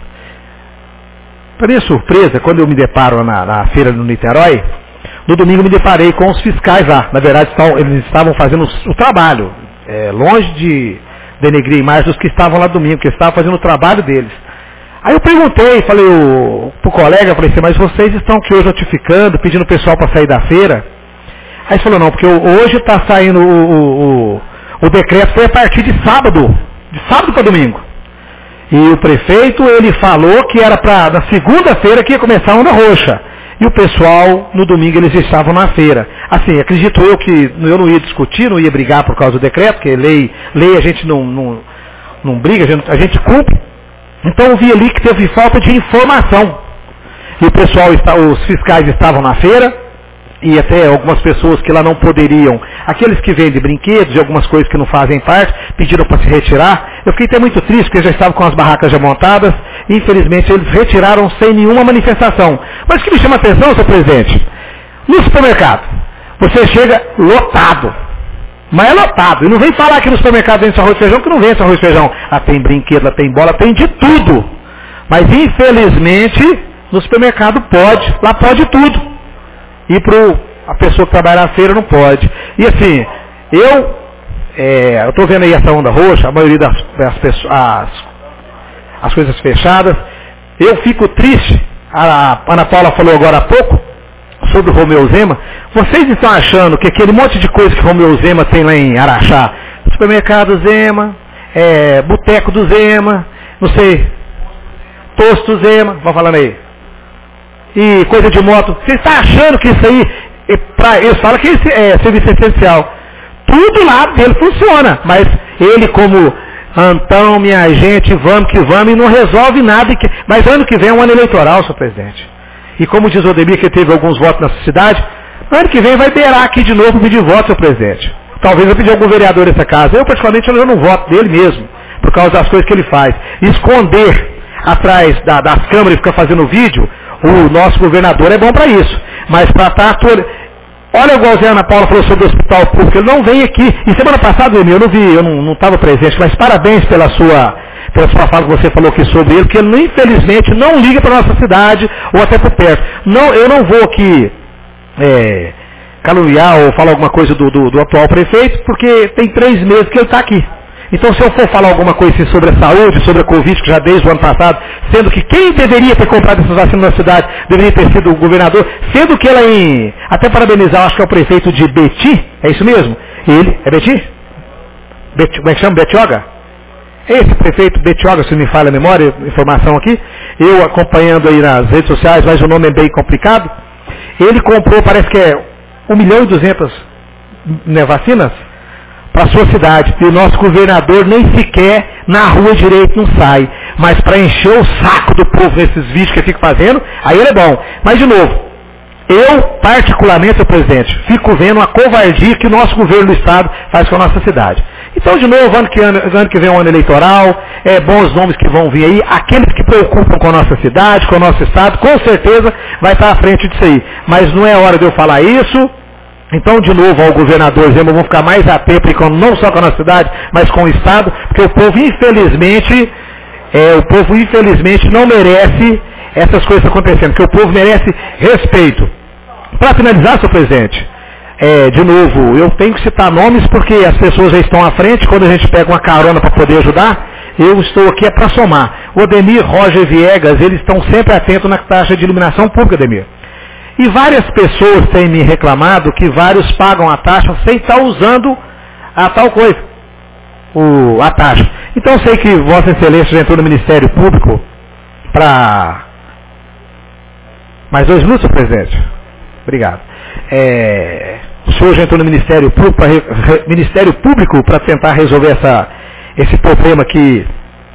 para minha surpresa, quando eu me deparo na, na feira no Niterói, no domingo me deparei com os fiscais lá. Na verdade, estão, eles estavam fazendo o trabalho, é, longe de denegrir a imagem dos que estavam lá domingo, que estavam fazendo o trabalho deles. Aí eu perguntei, falei o, pro colega, falei assim, mas vocês estão aqui hoje notificando, pedindo o pessoal para sair da feira? Aí ele falou, não, porque hoje está saindo o, o, o, o decreto, foi a partir de sábado, de sábado para domingo. E o prefeito, ele falou que era para, na segunda-feira que ia começar a onda roxa. E o pessoal, no domingo, eles estavam na feira. Assim, acredito eu que eu não ia discutir, não ia brigar por causa do decreto, porque lei, lei a gente não, não, não briga, a gente, a gente cumpre. Então eu vi ali que teve falta de informação. E o pessoal, os fiscais estavam na feira, e até algumas pessoas que lá não poderiam, aqueles que vendem brinquedos e algumas coisas que não fazem parte, pediram para se retirar. Eu fiquei até muito triste, porque já estavam com as barracas já montadas, e infelizmente eles retiraram sem nenhuma manifestação. Mas o que me chama a atenção, senhor presidente, no supermercado, você chega lotado. Mas é lotado. E não vem falar que no supermercado vende arroz e feijão, que não vende arroz e feijão. Lá tem brinquedo, lá tem bola, tem de tudo. Mas infelizmente, no supermercado pode, lá pode tudo. E para a pessoa que trabalha na feira não pode. E assim, eu é, estou vendo aí essa onda roxa, a maioria das, das pessoas, as, as coisas fechadas. Eu fico triste, a, a Ana Paula falou agora há pouco, sobre o Romeu Zema. Vocês estão achando que aquele monte de coisa que o Romeu Zema tem lá em Araxá, supermercado Zema, é, boteco do Zema, não sei, tosto Zema, vão falando aí, e coisa de moto, você está achando que isso aí, é pra, eles falam que isso é serviço essencial, tudo lá dele funciona, mas ele como Antão, minha gente, vamos que vamos, e não resolve nada, que, mas ano que vem é um ano eleitoral, senhor presidente. E como diz o Odemir, que teve alguns votos nessa cidade, ano que vem vai beirar aqui de novo pedir voto, senhor presidente. Talvez eu pedir algum vereador nessa casa. Eu, particularmente, eu não voto dele mesmo, por causa das coisas que ele faz. Esconder atrás da, das câmeras e ficar fazendo vídeo, o nosso governador é bom para isso. Mas para estar atual... Olha igual a Ana Paula falou sobre o hospital público, ele não vem aqui. E semana passada, Odemir, eu não vi, eu não estava presente, mas parabéns pela sua, pela sua fala que você falou aqui sobre ele, que ele infelizmente não liga para a nossa cidade ou até por perto. Não, eu não vou aqui é, caluniar ou falar alguma coisa do, do, do atual prefeito, porque tem três meses que ele está aqui. Então, se eu for falar alguma coisa assim sobre a saúde, sobre a Covid, que já desde o ano passado, sendo que quem deveria ter comprado essas vacinas na cidade deveria ter sido o governador, sendo que ela em... Até parabenizar, acho que é o prefeito de Beti, é isso mesmo? Ele, é Beti? Beti como é que chama? Betioga? Esse prefeito Betioga, se me falha a memória, informação aqui, eu acompanhando aí nas redes sociais, mas o nome é bem complicado, ele comprou, parece que é um milhão e duzentas né, vacinas, para a sua cidade, e o nosso governador nem sequer na rua direito não sai, mas para encher o saco do povo nesses vídeos que ele fica fazendo, aí ele é bom. Mas de novo, eu particularmente, senhor presidente, fico vendo a covardia que o nosso governo do estado faz com a nossa cidade. Então, de novo, ano que, ano, ano que vem é um ano eleitoral, é bons nomes que vão vir aí, aqueles que preocupam com a nossa cidade, com o nosso estado, com certeza vai estar à frente disso aí. Mas não é hora de eu falar isso. Então, de novo, ao governador, dizendo, vamos ficar mais atento, não só com a nossa cidade, mas com o Estado, porque o povo, infelizmente, é, o povo, infelizmente, não merece essas coisas acontecendo, porque o povo merece respeito. Para finalizar, senhor presidente, é, de novo, eu tenho que citar nomes, porque as pessoas já estão à frente, quando a gente pega uma carona para poder ajudar, eu estou aqui é para somar. O Ademir, Roger Viegas, eles estão sempre atentos na taxa de iluminação pública, Ademir. E várias pessoas têm me reclamado que vários pagam a taxa sem estar usando a tal coisa, o, a taxa. Então sei que Vossa Excelência já entrou no Ministério Público para... Mais dois minutos, senhor presidente? Obrigado. É... O senhor já entrou no Ministério Público para re... Ministério Público para tentar resolver essa... esse problema aqui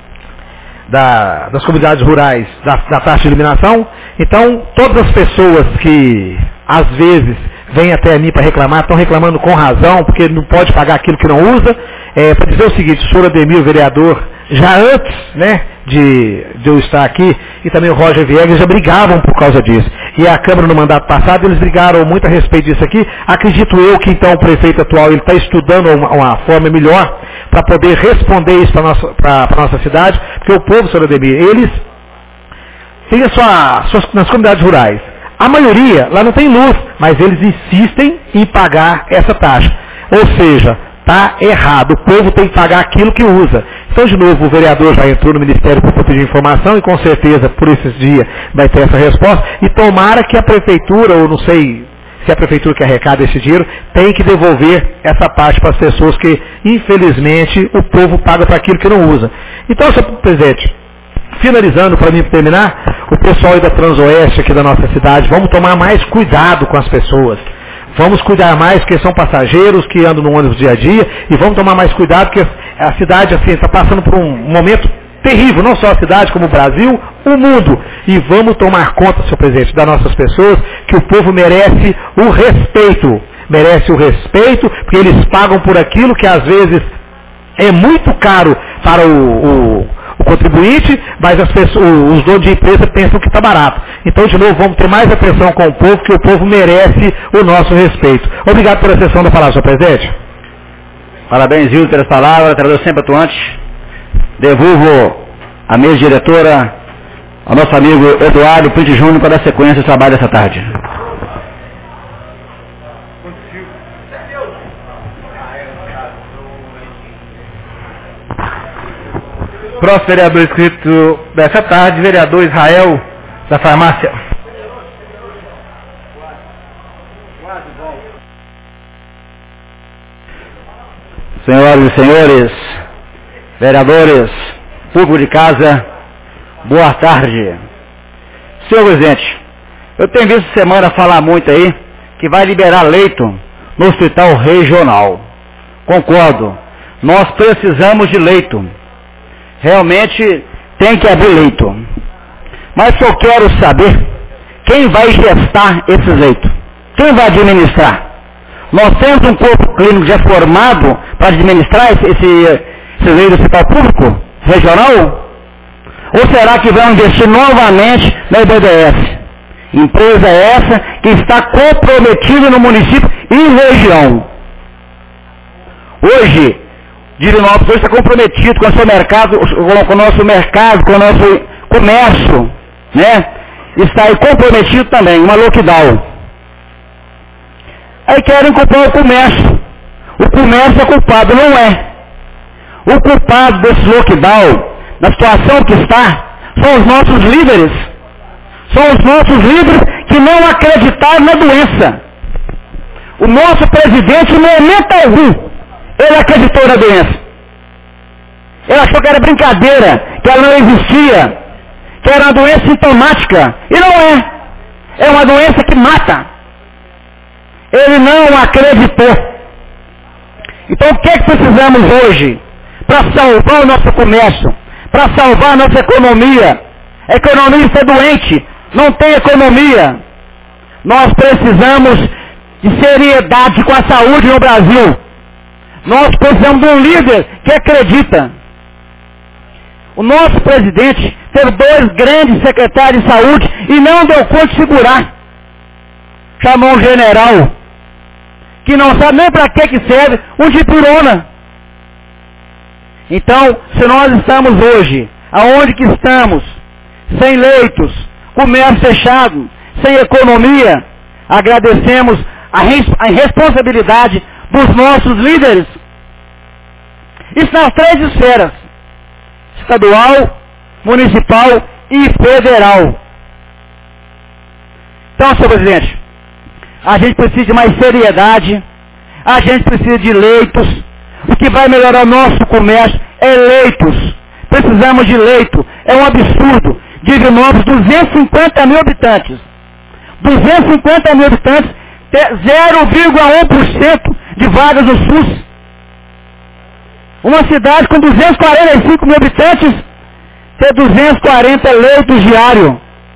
Da, das comunidades rurais, da, da taxa de iluminação. Então, todas as pessoas que, às vezes, vêm até mim para reclamar, estão reclamando com razão, porque não pode pagar aquilo que não usa. É, para dizer o seguinte, o senhor Ademir, o vereador, já antes né, de, de eu estar aqui, e também o Roger Viegas, já brigavam por causa disso. E a Câmara, no mandato passado, eles brigaram muito a respeito disso aqui. Acredito eu que, então, o prefeito atual está estudando uma, uma forma melhor para poder responder isso para a nossa, pra, pra nossa cidade, porque o povo, senhor Ademir, eles têm a sua, suas, nas comunidades rurais. A maioria lá não tem luz, mas eles insistem em pagar essa taxa. Ou seja, está errado, o povo tem que pagar aquilo que usa. Então, de novo, o vereador já entrou no Ministério para pedir informação e com certeza por esses dias vai ter essa resposta. E tomara que a prefeitura, ou não sei se a prefeitura que arrecada esse dinheiro, tem que devolver essa parte para as pessoas que, infelizmente, o povo paga para aquilo que não usa. Então, senhor presidente, finalizando, para mim terminar, o pessoal aí da Transoeste, aqui da nossa cidade, vamos tomar mais cuidado com as pessoas. Vamos cuidar mais, porque são passageiros que andam no ônibus dia a dia, e vamos tomar mais cuidado, porque a cidade assim está passando por um momento terrível, não só a cidade, como o Brasil, o mundo. E vamos tomar conta, senhor presidente, das nossas pessoas, que o povo merece o respeito. Merece o respeito, porque eles pagam por aquilo que às vezes é muito caro para o, o, o contribuinte, mas as pessoas, os donos de empresa pensam que está barato. Então, de novo, vamos ter mais atenção com o povo, que o povo merece o nosso respeito. Obrigado pela sessão da palavra, senhor presidente. Parabéns, Hildo, pelas palavras, trabalhador sempre atuante. Devolvo a mesa diretora ao nosso amigo Eduardo Pinto Júnior para dar sequência ao trabalho dessa tarde. Próximo vereador inscrito dessa tarde, vereador Israel, da farmácia. Senhoras e senhores, vereadores, público de casa, boa tarde. Senhor presidente, eu tenho visto semana falar muito aí que vai liberar leito no hospital regional. Concordo, nós precisamos de leito. Realmente tem que abrir leito. Mas eu quero saber quem vai gestar esses leitos. Quem vai administrar? Nós temos um corpo clínico já formado para administrar esse, esse, esse leito do hospital público regional? Ou será que vão investir novamente na I B D S? Empresa essa que está comprometida no município e região. Hoje, Divinópolis hoje está comprometido com o seu mercado, com o nosso mercado, com o nosso comércio, né? Está aí comprometido também, uma lockdown. Aí querem culpar o comércio. O comércio é culpado, não é. O culpado desse lockdown, na situação que está, são os nossos líderes. São os nossos líderes que não acreditaram na doença. O nosso presidente, em momento algum, ele acreditou na doença. Ele achou que era brincadeira, que ela não existia, que era uma doença sintomática. E não é. É uma doença que mata. Ele não acreditou. Então o que é que precisamos hoje para salvar o nosso comércio, para salvar a nossa economia? A economia está doente, não tem economia. Nós precisamos de seriedade com a saúde no Brasil. Nós precisamos de um líder que acredita. O nosso presidente teve dois grandes secretários de saúde e não deu conta de segurar. Chamou um general que não sabe nem para que que serve, um de pirona. Então, se nós estamos hoje, aonde que estamos, sem leitos, comércio fechado, sem economia, agradecemos a, res, a responsabilidade dos nossos líderes. Isso nas três esferas, estadual, municipal e federal. Então, senhor presidente, a gente precisa de mais seriedade, a gente precisa de leitos. O que vai melhorar o nosso comércio é leitos. Precisamos de leito. É um absurdo. Divinópolis, duzentos e cinquenta mil habitantes. duzentos e cinquenta mil habitantes, ter zero vírgula um por cento de vagas no SUS. Uma cidade com duzentos e quarenta e cinco mil habitantes, ter duzentos e quarenta leitos diários.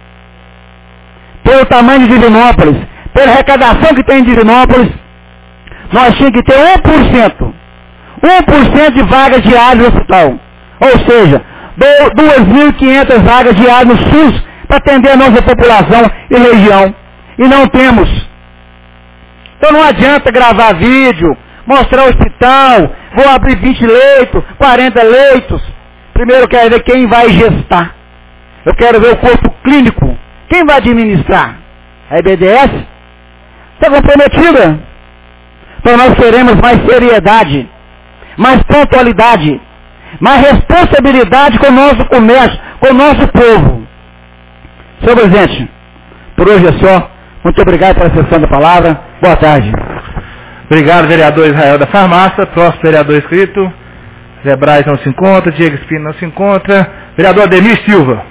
Pelo tamanho de Divinópolis, pela arrecadação que tem em Divinópolis, nós tínhamos que ter um por cento. um por cento de vagas diárias no hospital. Ou seja, duas mil e quinhentas vagas diárias no SUS para atender a nossa população e região. E não temos. Então não adianta gravar vídeo, mostrar o hospital, vou abrir vinte leitos, quarenta leitos. Primeiro eu quero ver quem vai gestar. Eu quero ver o corpo clínico. Quem vai administrar? A I B D S? Está comprometida? Então nós queremos mais seriedade, mais pontualidade, mais responsabilidade com o nosso comércio, com o nosso povo. Senhor presidente, por hoje é só. Muito obrigado pela sessão da palavra. Boa tarde. Obrigado, vereador Israel da Farmácia. Próximo vereador inscrito. Zé Braz não se encontra, Diego Espino não se encontra. Vereador Ademir Silva.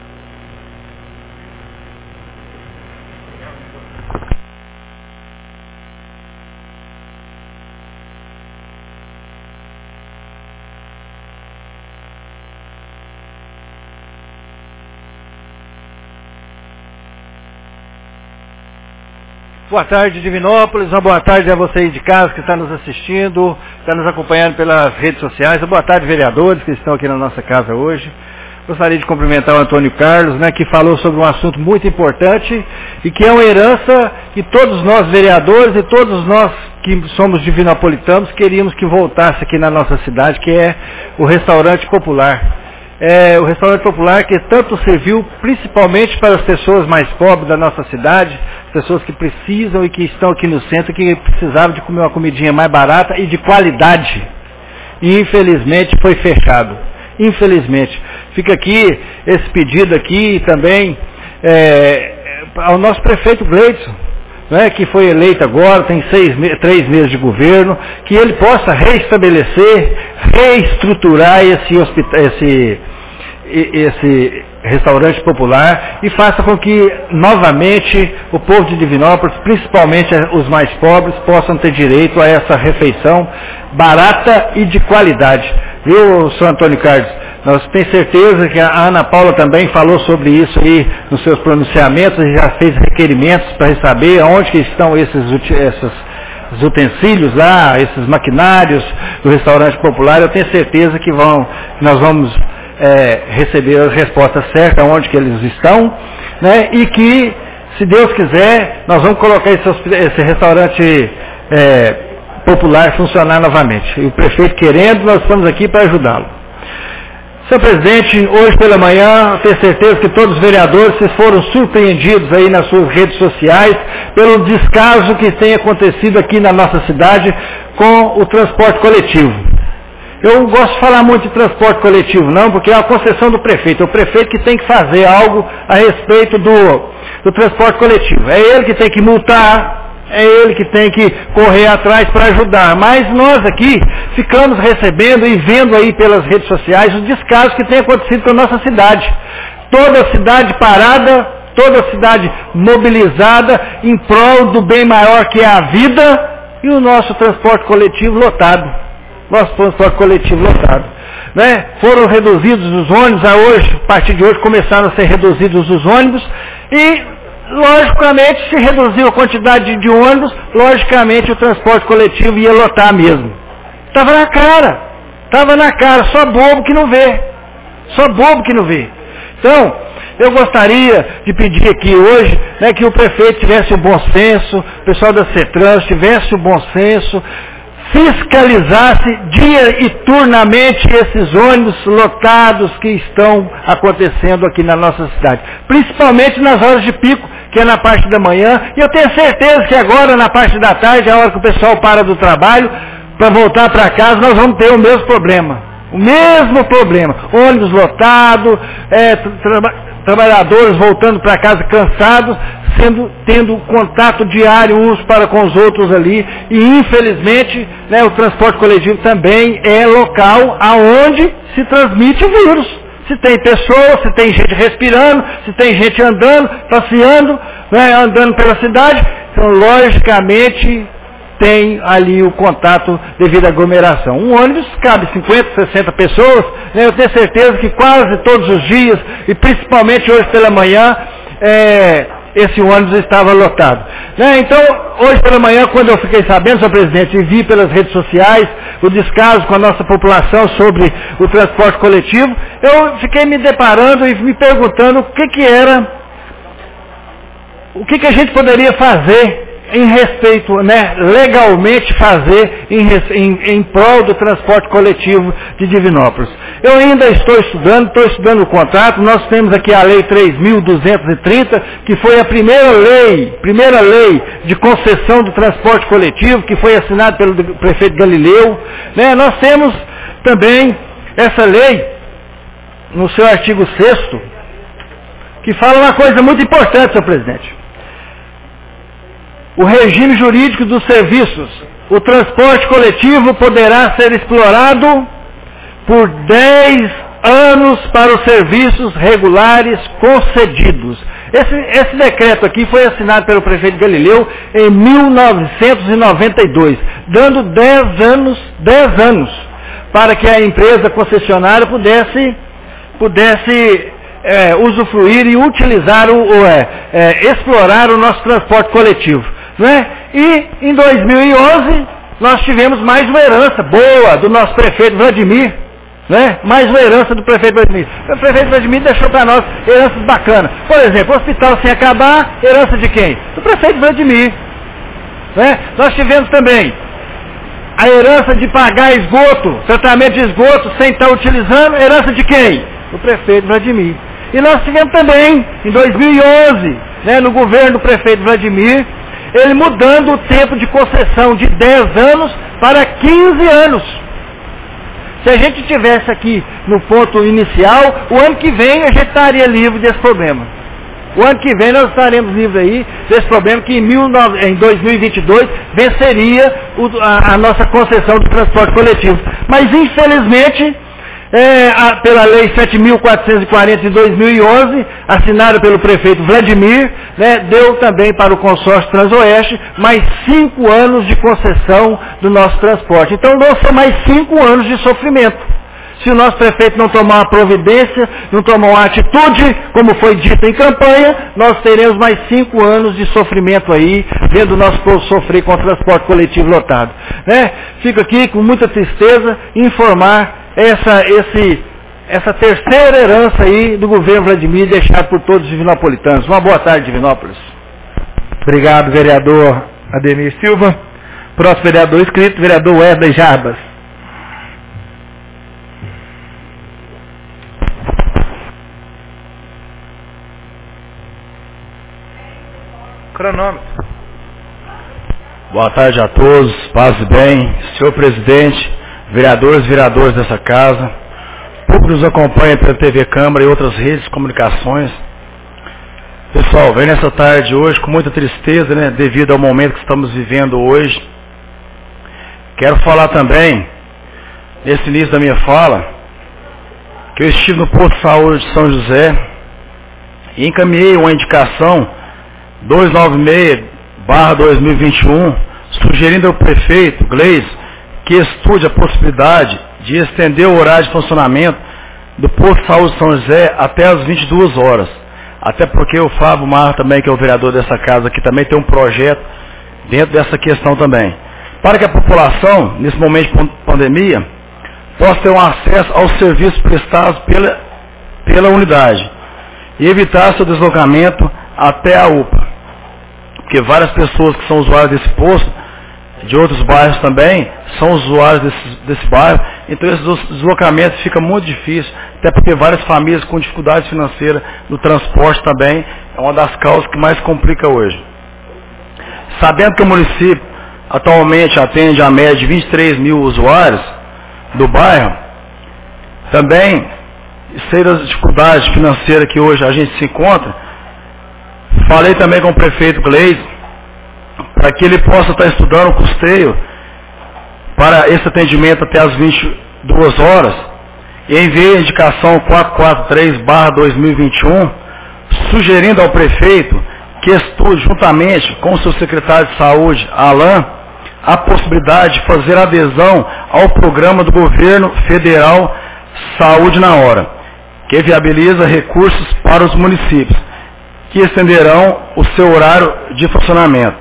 Boa tarde, Divinópolis. Uma boa tarde a vocês de casa que está nos assistindo, está nos acompanhando pelas redes sociais. Uma boa tarde, vereadores que estão aqui na nossa casa hoje. Gostaria de cumprimentar o Antônio Carlos, né, que falou sobre um assunto muito importante e que é uma herança que todos nós vereadores e todos nós que somos divinopolitanos queríamos que voltasse aqui na nossa cidade, que é o restaurante popular. É, o restaurante popular que tanto serviu principalmente para as pessoas mais pobres da nossa cidade, pessoas que precisam e que estão aqui no centro, que precisavam de comer uma comidinha mais barata e de qualidade. E infelizmente foi fechado. Infelizmente. Fica aqui esse pedido aqui também é, ao nosso prefeito Gleidson, né, que foi eleito agora, tem seis, três meses de governo, que ele possa reestabelecer, reestruturar esse, hospital, esse, esse restaurante popular e faça com que novamente o povo de Divinópolis, principalmente os mais pobres, possam ter direito a essa refeição barata e de qualidade. Viu, senhor Antônio Carlos? Nós temos certeza que a Ana Paula também falou sobre isso aí nos seus pronunciamentos e já fez requerimentos para saber onde que estão esses, esses utensílios lá, esses maquinários do restaurante popular. Eu tenho certeza que vão, nós vamos é, receber as respostas certas onde que eles estão, né? E que, se Deus quiser, nós vamos colocar esse, esse restaurante é, popular funcionar novamente. E o prefeito querendo, nós estamos aqui para ajudá-lo. Senhor presidente, hoje pela manhã, eu tenho certeza que todos os vereadores vocês foram surpreendidos aí nas suas redes sociais pelo descaso que tem acontecido aqui na nossa cidade com o transporte coletivo. Eu não gosto de falar muito de transporte coletivo não, porque é a concessão do prefeito. É o prefeito que tem que fazer algo a respeito do, do transporte coletivo. É ele que tem que multar, é ele que tem que correr atrás para ajudar. Mas nós aqui ficamos recebendo e vendo aí pelas redes sociais os descasos que tem acontecido com a nossa cidade. Toda a cidade parada, toda a cidade mobilizada em prol do bem maior que é a vida e o nosso transporte coletivo lotado. Nosso transporte coletivo lotado. Né? Foram reduzidos os ônibus, a, hoje, a partir de hoje começaram a ser reduzidos os ônibus e, logicamente, se reduziu a quantidade de ônibus, logicamente o transporte coletivo ia lotar mesmo. Estava na cara, estava na cara, só bobo que não vê, só bobo que não vê. Então, eu gostaria de pedir aqui hoje, né, que o prefeito tivesse o bom senso, o pessoal da CETRANS tivesse o bom senso, fiscalizasse dia e turnamente esses ônibus lotados que estão acontecendo aqui na nossa cidade, principalmente nas horas de pico, que é na parte da manhã, e eu tenho certeza que agora na parte da tarde, a hora que o pessoal para do trabalho, para voltar para casa, nós vamos ter o mesmo problema, o mesmo problema, ônibus lotado, é, tra trabalhadores voltando para casa cansados, sendo, tendo contato diário uns para com os outros ali, e infelizmente, né, o transporte coletivo também é local aonde se transmite o vírus. Se tem pessoas, se tem gente respirando, se tem gente andando, passeando, né, andando pela cidade, então logicamente tem ali o contato devido à aglomeração. Um ônibus cabe cinquenta, sessenta pessoas, né, eu tenho certeza que quase todos os dias, e principalmente hoje pela manhã, é, esse ônibus estava lotado. Né, então, hoje pela manhã, quando eu fiquei sabendo, senhor presidente, e vi pelas redes sociais o descaso com a nossa população sobre o transporte coletivo, eu fiquei me deparando e me perguntando o que que era, o que que a gente poderia fazer em respeito, né, legalmente fazer em, em, em prol do transporte coletivo de Divinópolis. Eu ainda estou estudando, estou estudando o contrato, nós temos aqui a lei três mil duzentos e trinta, que foi a primeira lei, primeira lei de concessão do transporte coletivo, que foi assinada pelo prefeito Galileu, né? Nós temos também essa lei, no seu artigo sexto, que fala uma coisa muito importante, senhor presidente. O regime jurídico dos serviços. O transporte coletivo poderá ser explorado por dez anos para os serviços regulares concedidos. Esse, esse decreto aqui foi assinado pelo prefeito Galileu em mil novecentos e noventa e dois, dando dez anos, dez anos, para que a empresa concessionária pudesse, pudesse é, usufruir e utilizar, o, o é, é, explorar o nosso transporte coletivo. Né? E em dois mil e onze nós tivemos mais uma herança boa do nosso prefeito Vladimir, né? Mais uma herança do prefeito Vladimir. O prefeito Vladimir deixou para nós heranças bacanas. Por exemplo, o hospital sem acabar, herança de quem? Do prefeito Vladimir. Né? Nós tivemos também a herança de pagar esgoto, tratamento de esgoto sem estar utilizando, herança de quem? Do prefeito Vladimir. E nós tivemos também, em dois mil e onze, né, no governo do prefeito Vladimir, ele mudando o tempo de concessão de dez anos para quinze anos. Se a gente tivesse aqui no ponto inicial, o ano que vem a gente estaria livre desse problema. O ano que vem nós estaremos livres aí desse problema que em, mil, em dois mil e vinte e dois venceria o, a, a nossa concessão de transporte coletivo. Mas infelizmente, É, a, pela lei sete mil quatrocentos e quarenta de dois mil e onze, assinada pelo prefeito Vladimir, né, deu também para o consórcio Transoeste mais cinco anos de concessão do nosso transporte. Então vão ser mais cinco anos de sofrimento. Se o nosso prefeito não tomar uma providência, não tomar uma atitude, como foi dito em campanha, nós teremos mais cinco anos de sofrimento aí, vendo o nosso povo sofrer com o transporte coletivo lotado. Né? Fico aqui com muita tristeza informar essa, esse, essa terceira herança aí do governo Vladimir deixado por todos os divinopolitanos. Uma boa tarde, Divinópolis. Obrigado, vereador Ademir Silva. Próximo vereador inscrito, vereador Wesley Jarbas. Cronômetro. Boa tarde a todos, paz e bem. Senhor presidente, vereadores e vereadoras dessa casa, público nos acompanha pela T V Câmara e outras redes de comunicações. Pessoal, vem nessa tarde hoje com muita tristeza, né, devido ao momento que estamos vivendo hoje. Quero falar também, nesse início da minha fala, que eu estive no posto de saúde de São José e encaminhei uma indicação duzentos e noventa e seis barra dois mil e vinte e um, sugerindo ao prefeito Gleis que estude a possibilidade de estender o horário de funcionamento do posto de saúde de São José até as vinte e duas horas. Até porque o Flávio Mar também, que é o vereador dessa casa aqui, também tem um projeto dentro dessa questão também. Para que a população, nesse momento de pandemia, possa ter um acesso aos serviços prestados pela, pela unidade e evitar seu deslocamento até a U P A. Porque várias pessoas que são usuários desse posto, de outros bairros também, são usuários desse, desse bairro, então esse deslocamento fica muito difícil, até porque várias famílias com dificuldade financeira no transporte também, é uma das causas que mais complica hoje. Sabendo que o município atualmente atende a média de vinte e três mil usuários do bairro, também sei das dificuldades financeiras que hoje a gente se encontra. Falei também com o prefeito Gleis, para que ele possa estar estudando o custeio para esse atendimento até as vinte e duas horas, e enviei a indicação quatrocentos e quarenta e três barra dois mil e vinte e um, sugerindo ao prefeito que estude juntamente com o seu secretário de saúde, Alain, a possibilidade de fazer adesão ao programa do governo federal Saúde na Hora, que viabiliza recursos para os municípios, que estenderão o seu horário de funcionamento.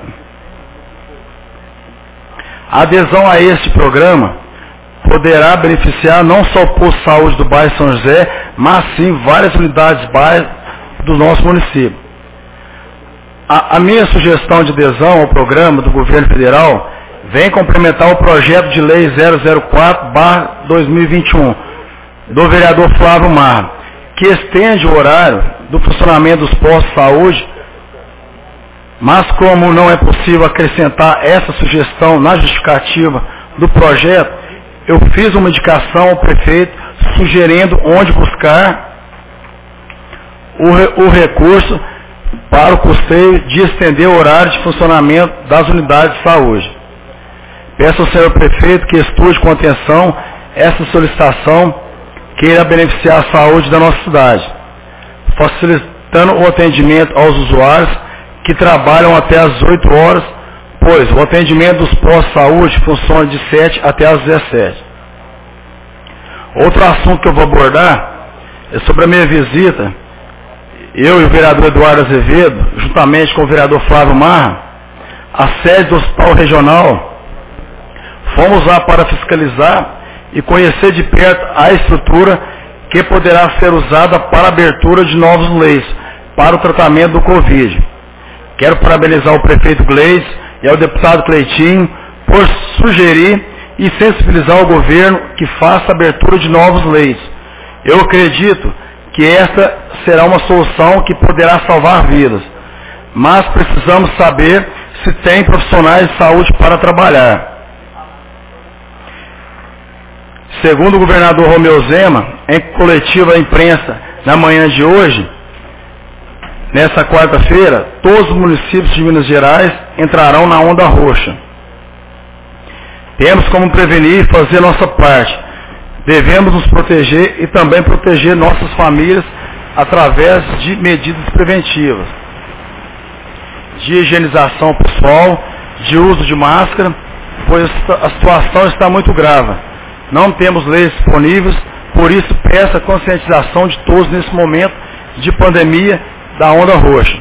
A adesão a este programa poderá beneficiar não só o posto de saúde do bairro São José, mas sim várias unidades bairro do nosso município. A, a minha sugestão de adesão ao programa do governo federal vem complementar o projeto de lei zero zero quatro barra dois mil e vinte e um do vereador Flávio Mar, que estende o horário do funcionamento dos postos de saúde, mas como não é possível acrescentar essa sugestão na justificativa do projeto, eu fiz uma indicação ao prefeito sugerindo onde buscar o, re, o recurso para o custeio de estender o horário de funcionamento das unidades de saúde. Peço ao senhor prefeito que estude com atenção essa solicitação que irá beneficiar a saúde da nossa cidade, facilitando o atendimento aos usuários que trabalham até às oito horas, pois o atendimento dos postos de saúde funciona de sete até às dezessete. Outro assunto que eu vou abordar é sobre a minha visita. Eu e o vereador Eduardo Azevedo, juntamente com o vereador Flávio Marra, à sede do Hospital Regional, fomos lá para fiscalizar e conhecer de perto a estrutura que poderá ser usada para a abertura de novos leitos para o tratamento do Covid. Quero parabenizar o prefeito Gleis e ao deputado Cleitinho por sugerir e sensibilizar o governo que faça a abertura de novos leitos. Eu acredito que esta será uma solução que poderá salvar vidas, mas precisamos saber se tem profissionais de saúde para trabalhar. Segundo o governador Romeu Zema, em coletiva à imprensa na manhã de hoje, nessa quarta-feira, todos os municípios de Minas Gerais entrarão na onda roxa. Temos como prevenir e fazer nossa parte. Devemos nos proteger e também proteger nossas famílias através de medidas preventivas, de higienização pessoal, de uso de máscara, pois a situação está muito grave. Não temos leis disponíveis, por isso peço a conscientização de todos nesse momento de pandemia da onda roxa.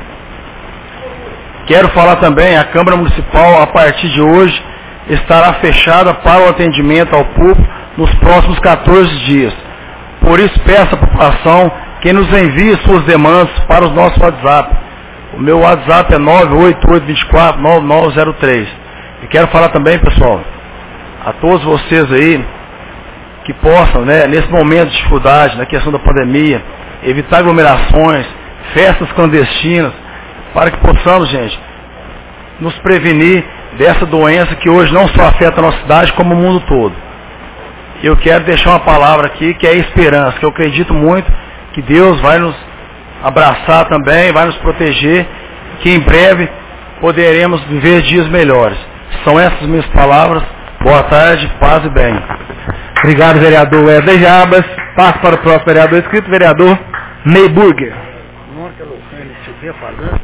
Quero falar também, a Câmara Municipal, a partir de hoje, estará fechada para o atendimento ao público nos próximos quatorze dias. Por isso peço à população que nos envie suas demandas para o nosso WhatsApp. O meu WhatsApp é nove oito oito dois quatro nove nove zero três. E quero falar também, pessoal, a todos vocês aí, que possam, né, nesse momento de dificuldade, na questão da pandemia, evitar aglomerações, festas clandestinas, para que possamos, gente, nos prevenir dessa doença que hoje não só afeta a nossa cidade, como o mundo todo. Eu quero deixar uma palavra aqui, que é esperança, que eu acredito muito que Deus vai nos abraçar também, vai nos proteger, que em breve poderemos viver dias melhores. São essas minhas palavras. Boa tarde, paz e bem. Obrigado, vereador Wesley Jabas. Passo para o próximo vereador inscrito, vereador Neyburger. Mônica Loucane Silveira falando.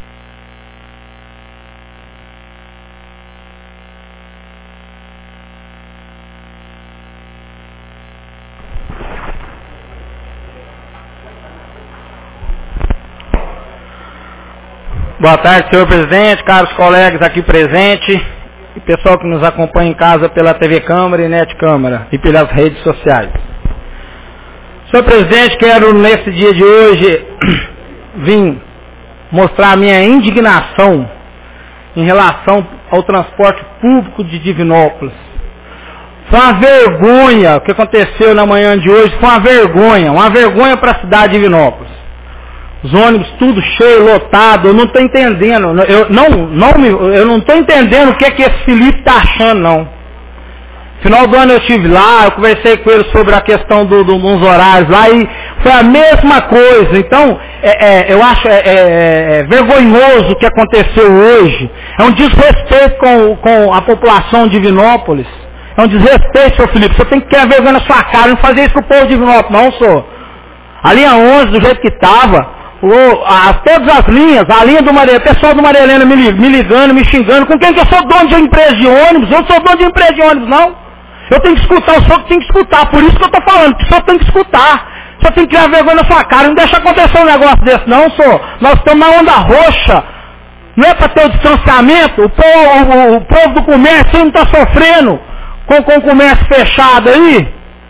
Boa tarde, senhor presidente, caros colegas aqui presentes e pessoal que nos acompanha em casa pela T V Câmara e Net Câmara e pelas redes sociais. Senhor presidente, quero nesse dia de hoje vir mostrar a minha indignação em relação ao transporte público de Divinópolis. Foi uma vergonha o que aconteceu na manhã de hoje, foi uma vergonha, uma vergonha para a cidade de Divinópolis. Os ônibus tudo cheio, lotado, eu não estou entendendo, eu não, não me, eu não estou entendendo o que é que esse Felipe está achando, não. Final do ano eu estive lá, eu conversei com ele sobre a questão do, do, dos horários lá e foi a mesma coisa. Então, é, é, eu acho é, é, é vergonhoso o que aconteceu hoje. É um desrespeito com, com a população de Divinópolis. É um desrespeito, senhor Felipe. Você tem que ter vergonha na sua cara, não fazer isso com o povo de Divinópolis, não, senhor. A linha onze, do jeito que estava, O, a, todas as linhas, a linha do Maria, o pessoal do Maria Helena me, me ligando, me xingando, com quem que eu sou dono de empresa de ônibus? Eu não sou dono de empresa de ônibus, não. Eu tenho que escutar, o senhor que tem que escutar, por isso que eu estou falando, que o senhor tem que escutar. O senhor tem que criar vergonha na sua cara, não deixa acontecer um negócio desse não, senhor. Nós estamos na onda roxa, não é para ter o distanciamento, o povo, o, o povo do comércio não está sofrendo com, com o comércio fechado aí,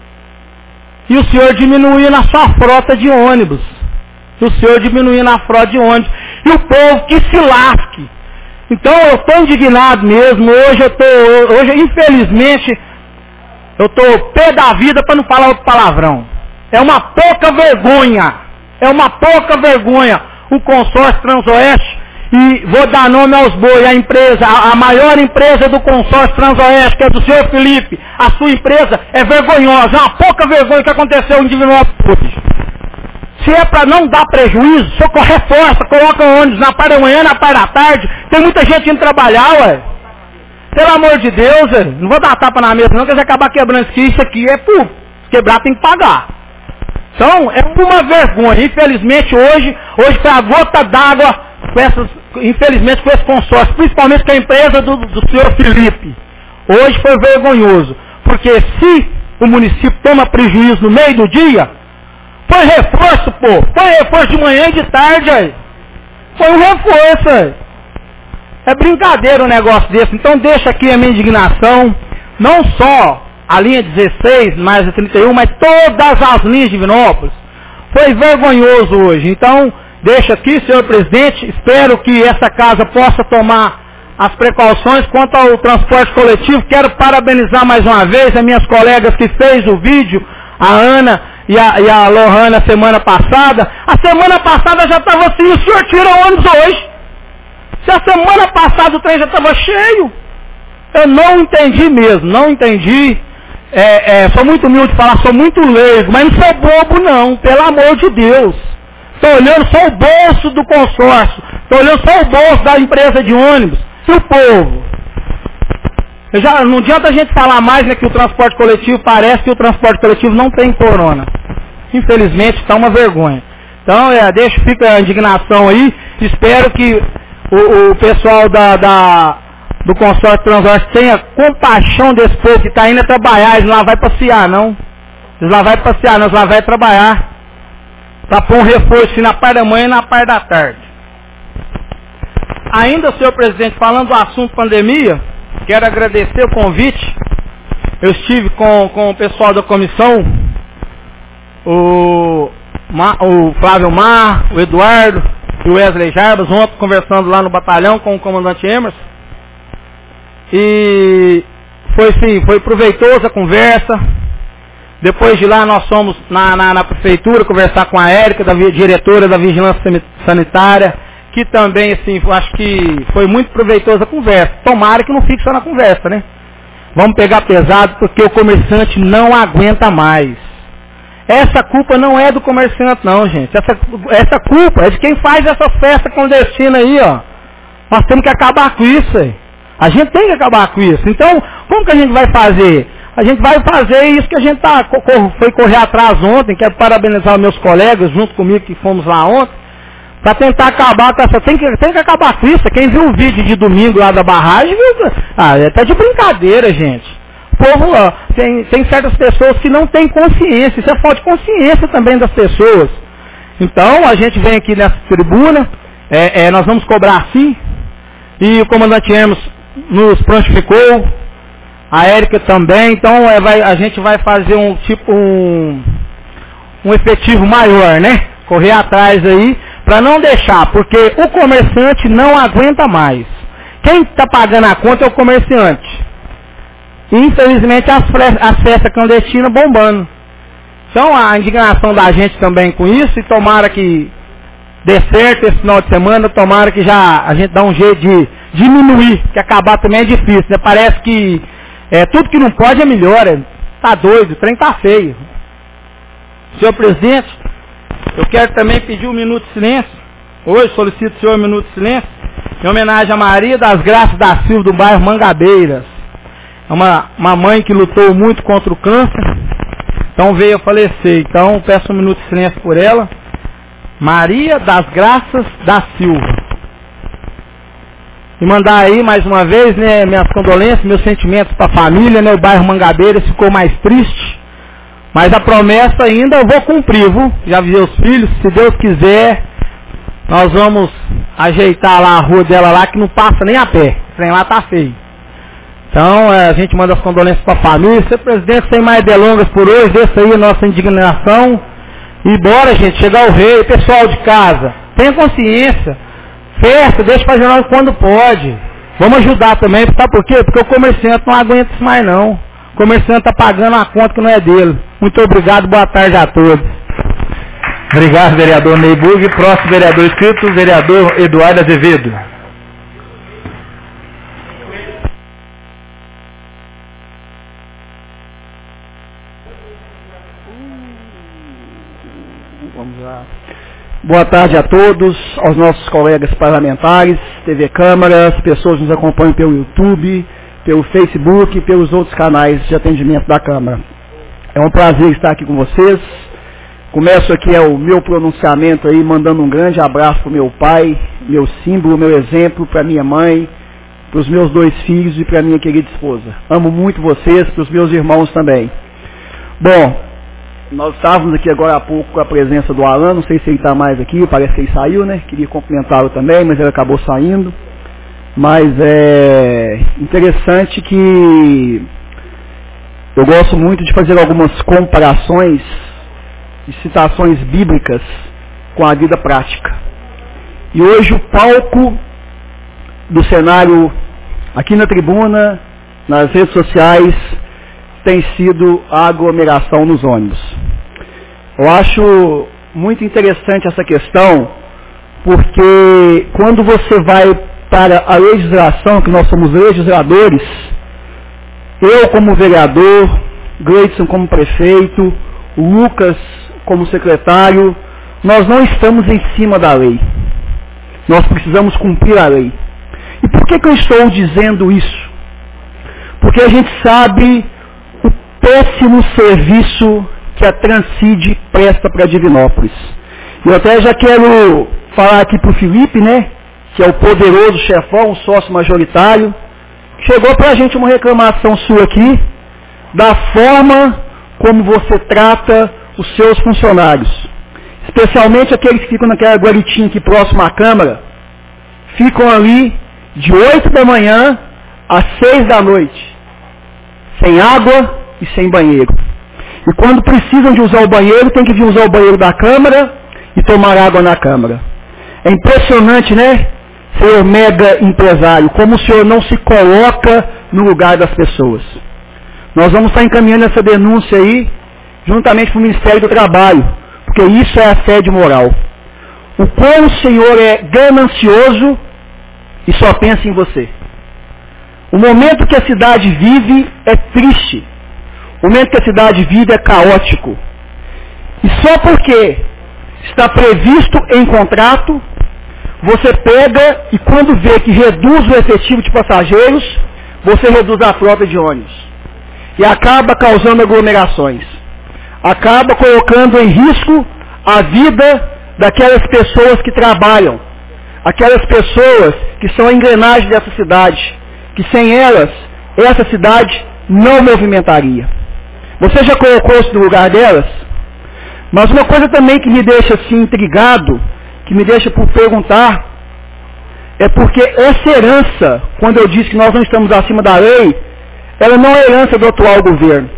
e o senhor diminuindo a sua frota de ônibus. O senhor diminuindo a frota de ônibus. E o povo que se lasque. Então eu estou indignado mesmo. Hoje eu estou, hoje infelizmente, eu estou pé da vida para não falar outro palavrão. É uma pouca vergonha. É uma pouca vergonha o consórcio Transoeste. E vou dar nome aos bois, a empresa, a, a maior empresa do consórcio Transoeste, que é do senhor Felipe. A sua empresa é vergonhosa. É uma pouca vergonha que aconteceu em Divinópolis. Se é para não dar prejuízo, só reforça, coloca o ônibus na parte da manhã, na parte da tarde. Tem muita gente indo trabalhar, ué. Pelo amor de Deus, ué. Não vou dar tapa na mesa não, que eles acabar quebrando isso aqui. Isso aqui é por quebrar, tem que pagar. Então, é uma vergonha. Infelizmente, hoje, hoje foi a gota d'água, com essas, infelizmente, com esse consórcio, principalmente com a empresa do, do senhor Felipe. Hoje foi vergonhoso. Porque se o município toma prejuízo no meio do dia, foi reforço, pô. Foi reforço de manhã e de tarde, aí. Foi um reforço, aí. É brincadeira um negócio desse. Então deixa aqui a minha indignação. Não só a linha dezesseis, mais a trinta e um, mas todas as linhas de Divinópolis. Foi vergonhoso hoje. Então, deixa aqui, senhor presidente. Espero que essa casa possa tomar as precauções quanto ao transporte coletivo. Quero parabenizar mais uma vez as minhas colegas que fez o vídeo, a Ana e a, e a Lohana semana passada. A semana passada já estava assim, o senhor tira o ônibus hoje. Se a semana passada o trem já estava cheio. Eu não entendi mesmo, não entendi. É, é, sou muito humilde de falar, sou muito leigo, mas não sou bobo não, pelo amor de Deus. Estou olhando só o bolso do consórcio, estou olhando só o bolso da empresa de ônibus. E o povo? Eu já, não adianta a gente falar mais, né, que o transporte coletivo, parece que o transporte coletivo não tem corona. Infelizmente está uma vergonha. Então, é, deixa, fica a indignação aí. Espero que o, o pessoal da, da, do consórcio Transoeste tenha compaixão desse povo que está indo a trabalhar. Eles lá vai passear, não. Eles lá vai passear, não. Eles lá vai trabalhar. Para pôr um reforço na parte da manhã e na parte da tarde. Ainda, senhor presidente, falando do assunto pandemia, quero agradecer o convite. Eu estive com, com o pessoal da comissão, o, o Flávio Mar, o Eduardo e o Wesley Jarbas, ontem conversando lá no batalhão com o comandante Emerson. E foi sim, foi proveitosa a conversa. Depois de lá nós fomos na, na, na prefeitura conversar com a Érica, da diretora da Vigilância Sanitária, que também, assim, eu acho que foi muito proveitosa a conversa. Tomara que não fique só na conversa, né? Vamos pegar pesado porque o comerciante não aguenta mais. Essa culpa não é do comerciante não, gente. Essa, essa culpa é de quem faz essa festa clandestina aí, ó. Nós temos que acabar com isso aí. A gente tem que acabar com isso. Então, como que a gente vai fazer? A gente vai fazer isso que a gente tá, foi correr atrás ontem. Quero parabenizar os meus colegas junto comigo que fomos lá ontem. Para tentar acabar com essa... Tem que, tem que acabar com isso. Quem viu o vídeo de domingo lá da barragem, viu? Ah, é até de brincadeira, gente. O povo, ó, tem, tem certas pessoas que não têm consciência. Isso é falta de consciência também das pessoas. Então, a gente vem aqui nessa tribuna. É, é, nós vamos cobrar sim. E o comandante Hermes nos prontificou. A Érica também. Então, é, vai, a gente vai fazer um tipo... Um, um efetivo maior, né? Correr atrás aí. Para não deixar, porque o comerciante não aguenta mais. Quem está pagando a conta é o comerciante. E, infelizmente, as, as festas clandestinas bombando. Então, a indignação da gente também com isso, e tomara que dê certo esse final de semana, tomara que já a gente dá um jeito de diminuir, que acabar também é difícil, né? Parece que é, tudo que não pode é melhor. É, tá doido, o trem tá feio. Senhor presidente, eu quero também pedir um minuto de silêncio. Hoje solicito o senhor um minuto de silêncio em homenagem a Maria das Graças da Silva, do bairro Mangabeiras. É uma, uma mãe que lutou muito contra o câncer, então veio a falecer. Então peço um minuto de silêncio por ela. Maria das Graças da Silva. E mandar aí mais uma vez, né, minhas condolências, meus sentimentos para a família, né, o bairro Mangabeiras ficou mais triste. Mas a promessa ainda eu vou cumprir, viu? Já avisei os filhos, se Deus quiser, nós vamos ajeitar lá a rua dela lá, que não passa nem a pé. O trem lá tá feio. Então, a gente manda as condolências para a família. Senhor presidente, sem mais delongas por hoje, deixa aí a nossa indignação. E bora, gente, chegar o rei, pessoal de casa, tenha consciência. Festa, deixa fazer nós quando pode. Vamos ajudar também, sabe por quê? Porque o comerciante não aguenta isso mais não. O comerciante está pagando uma conta que não é dele. Muito obrigado, boa tarde a todos. Obrigado, vereador Neyburg. Próximo vereador inscrito, vereador Eduardo Azevedo. Vamos lá. Boa tarde a todos, aos nossos colegas parlamentares, T V Câmara, as pessoas que nos acompanham pelo YouTube, pelo Facebook e pelos outros canais de atendimento da Câmara. É um prazer estar aqui com vocês. Começo aqui é o meu pronunciamento aí, mandando um grande abraço para o meu pai, meu símbolo, meu exemplo, para minha mãe, para os meus dois filhos e para minha querida esposa. Amo muito vocês, para os meus irmãos também. Bom, nós estávamos aqui agora há pouco com a presença do Alan, não sei se ele está mais aqui, parece que ele saiu, né? Queria cumprimentá-lo também, mas ele acabou saindo. Mas é interessante que eu gosto muito de fazer algumas comparações de citações bíblicas com a vida prática. E hoje o palco do cenário aqui na tribuna, nas redes sociais, tem sido a aglomeração nos ônibus. Eu acho muito interessante essa questão, porque quando você vai para a legislação, que nós somos legisladores, eu como vereador, Gleidson como prefeito, o Lucas como secretário, nós não estamos em cima da lei. Nós precisamos cumprir a lei. E por que que eu estou dizendo isso? Porque a gente sabe o péssimo serviço que a Transcid presta para Divinópolis. Eu até já quero falar aqui para o Felipe, né, que é o poderoso chefão, o sócio majoritário. Chegou para a gente uma reclamação sua aqui, da forma como você trata os seus funcionários. Especialmente aqueles que ficam naquela guaritinha aqui próximo à Câmara, ficam ali de oito da manhã às seis da noite, sem água e sem banheiro. E quando precisam de usar o banheiro, tem que vir usar o banheiro da Câmara e tomar água na Câmara. É impressionante, né, senhor mega empresário, como o senhor não se coloca no lugar das pessoas. Nós vamos estar encaminhando essa denúncia aí, juntamente com o Ministério do Trabalho, porque isso é assédio moral. O quão o Senhor é ganancioso e só pensa em você. O momento que a cidade vive é triste. O momento que a cidade vive é caótico. E só porque está previsto em contrato, você pega e quando vê que reduz o efetivo de passageiros, você reduz a frota de ônibus. E acaba causando aglomerações. Acaba colocando em risco a vida daquelas pessoas que trabalham. Aquelas pessoas que são a engrenagem dessa cidade. Que sem elas, essa cidade não movimentaria. Você já colocou-se no lugar delas? Mas uma coisa também que me deixa assim intrigado, que me deixa por perguntar, é porque essa herança, quando eu disse que nós não estamos acima da lei, ela não é herança do atual governo.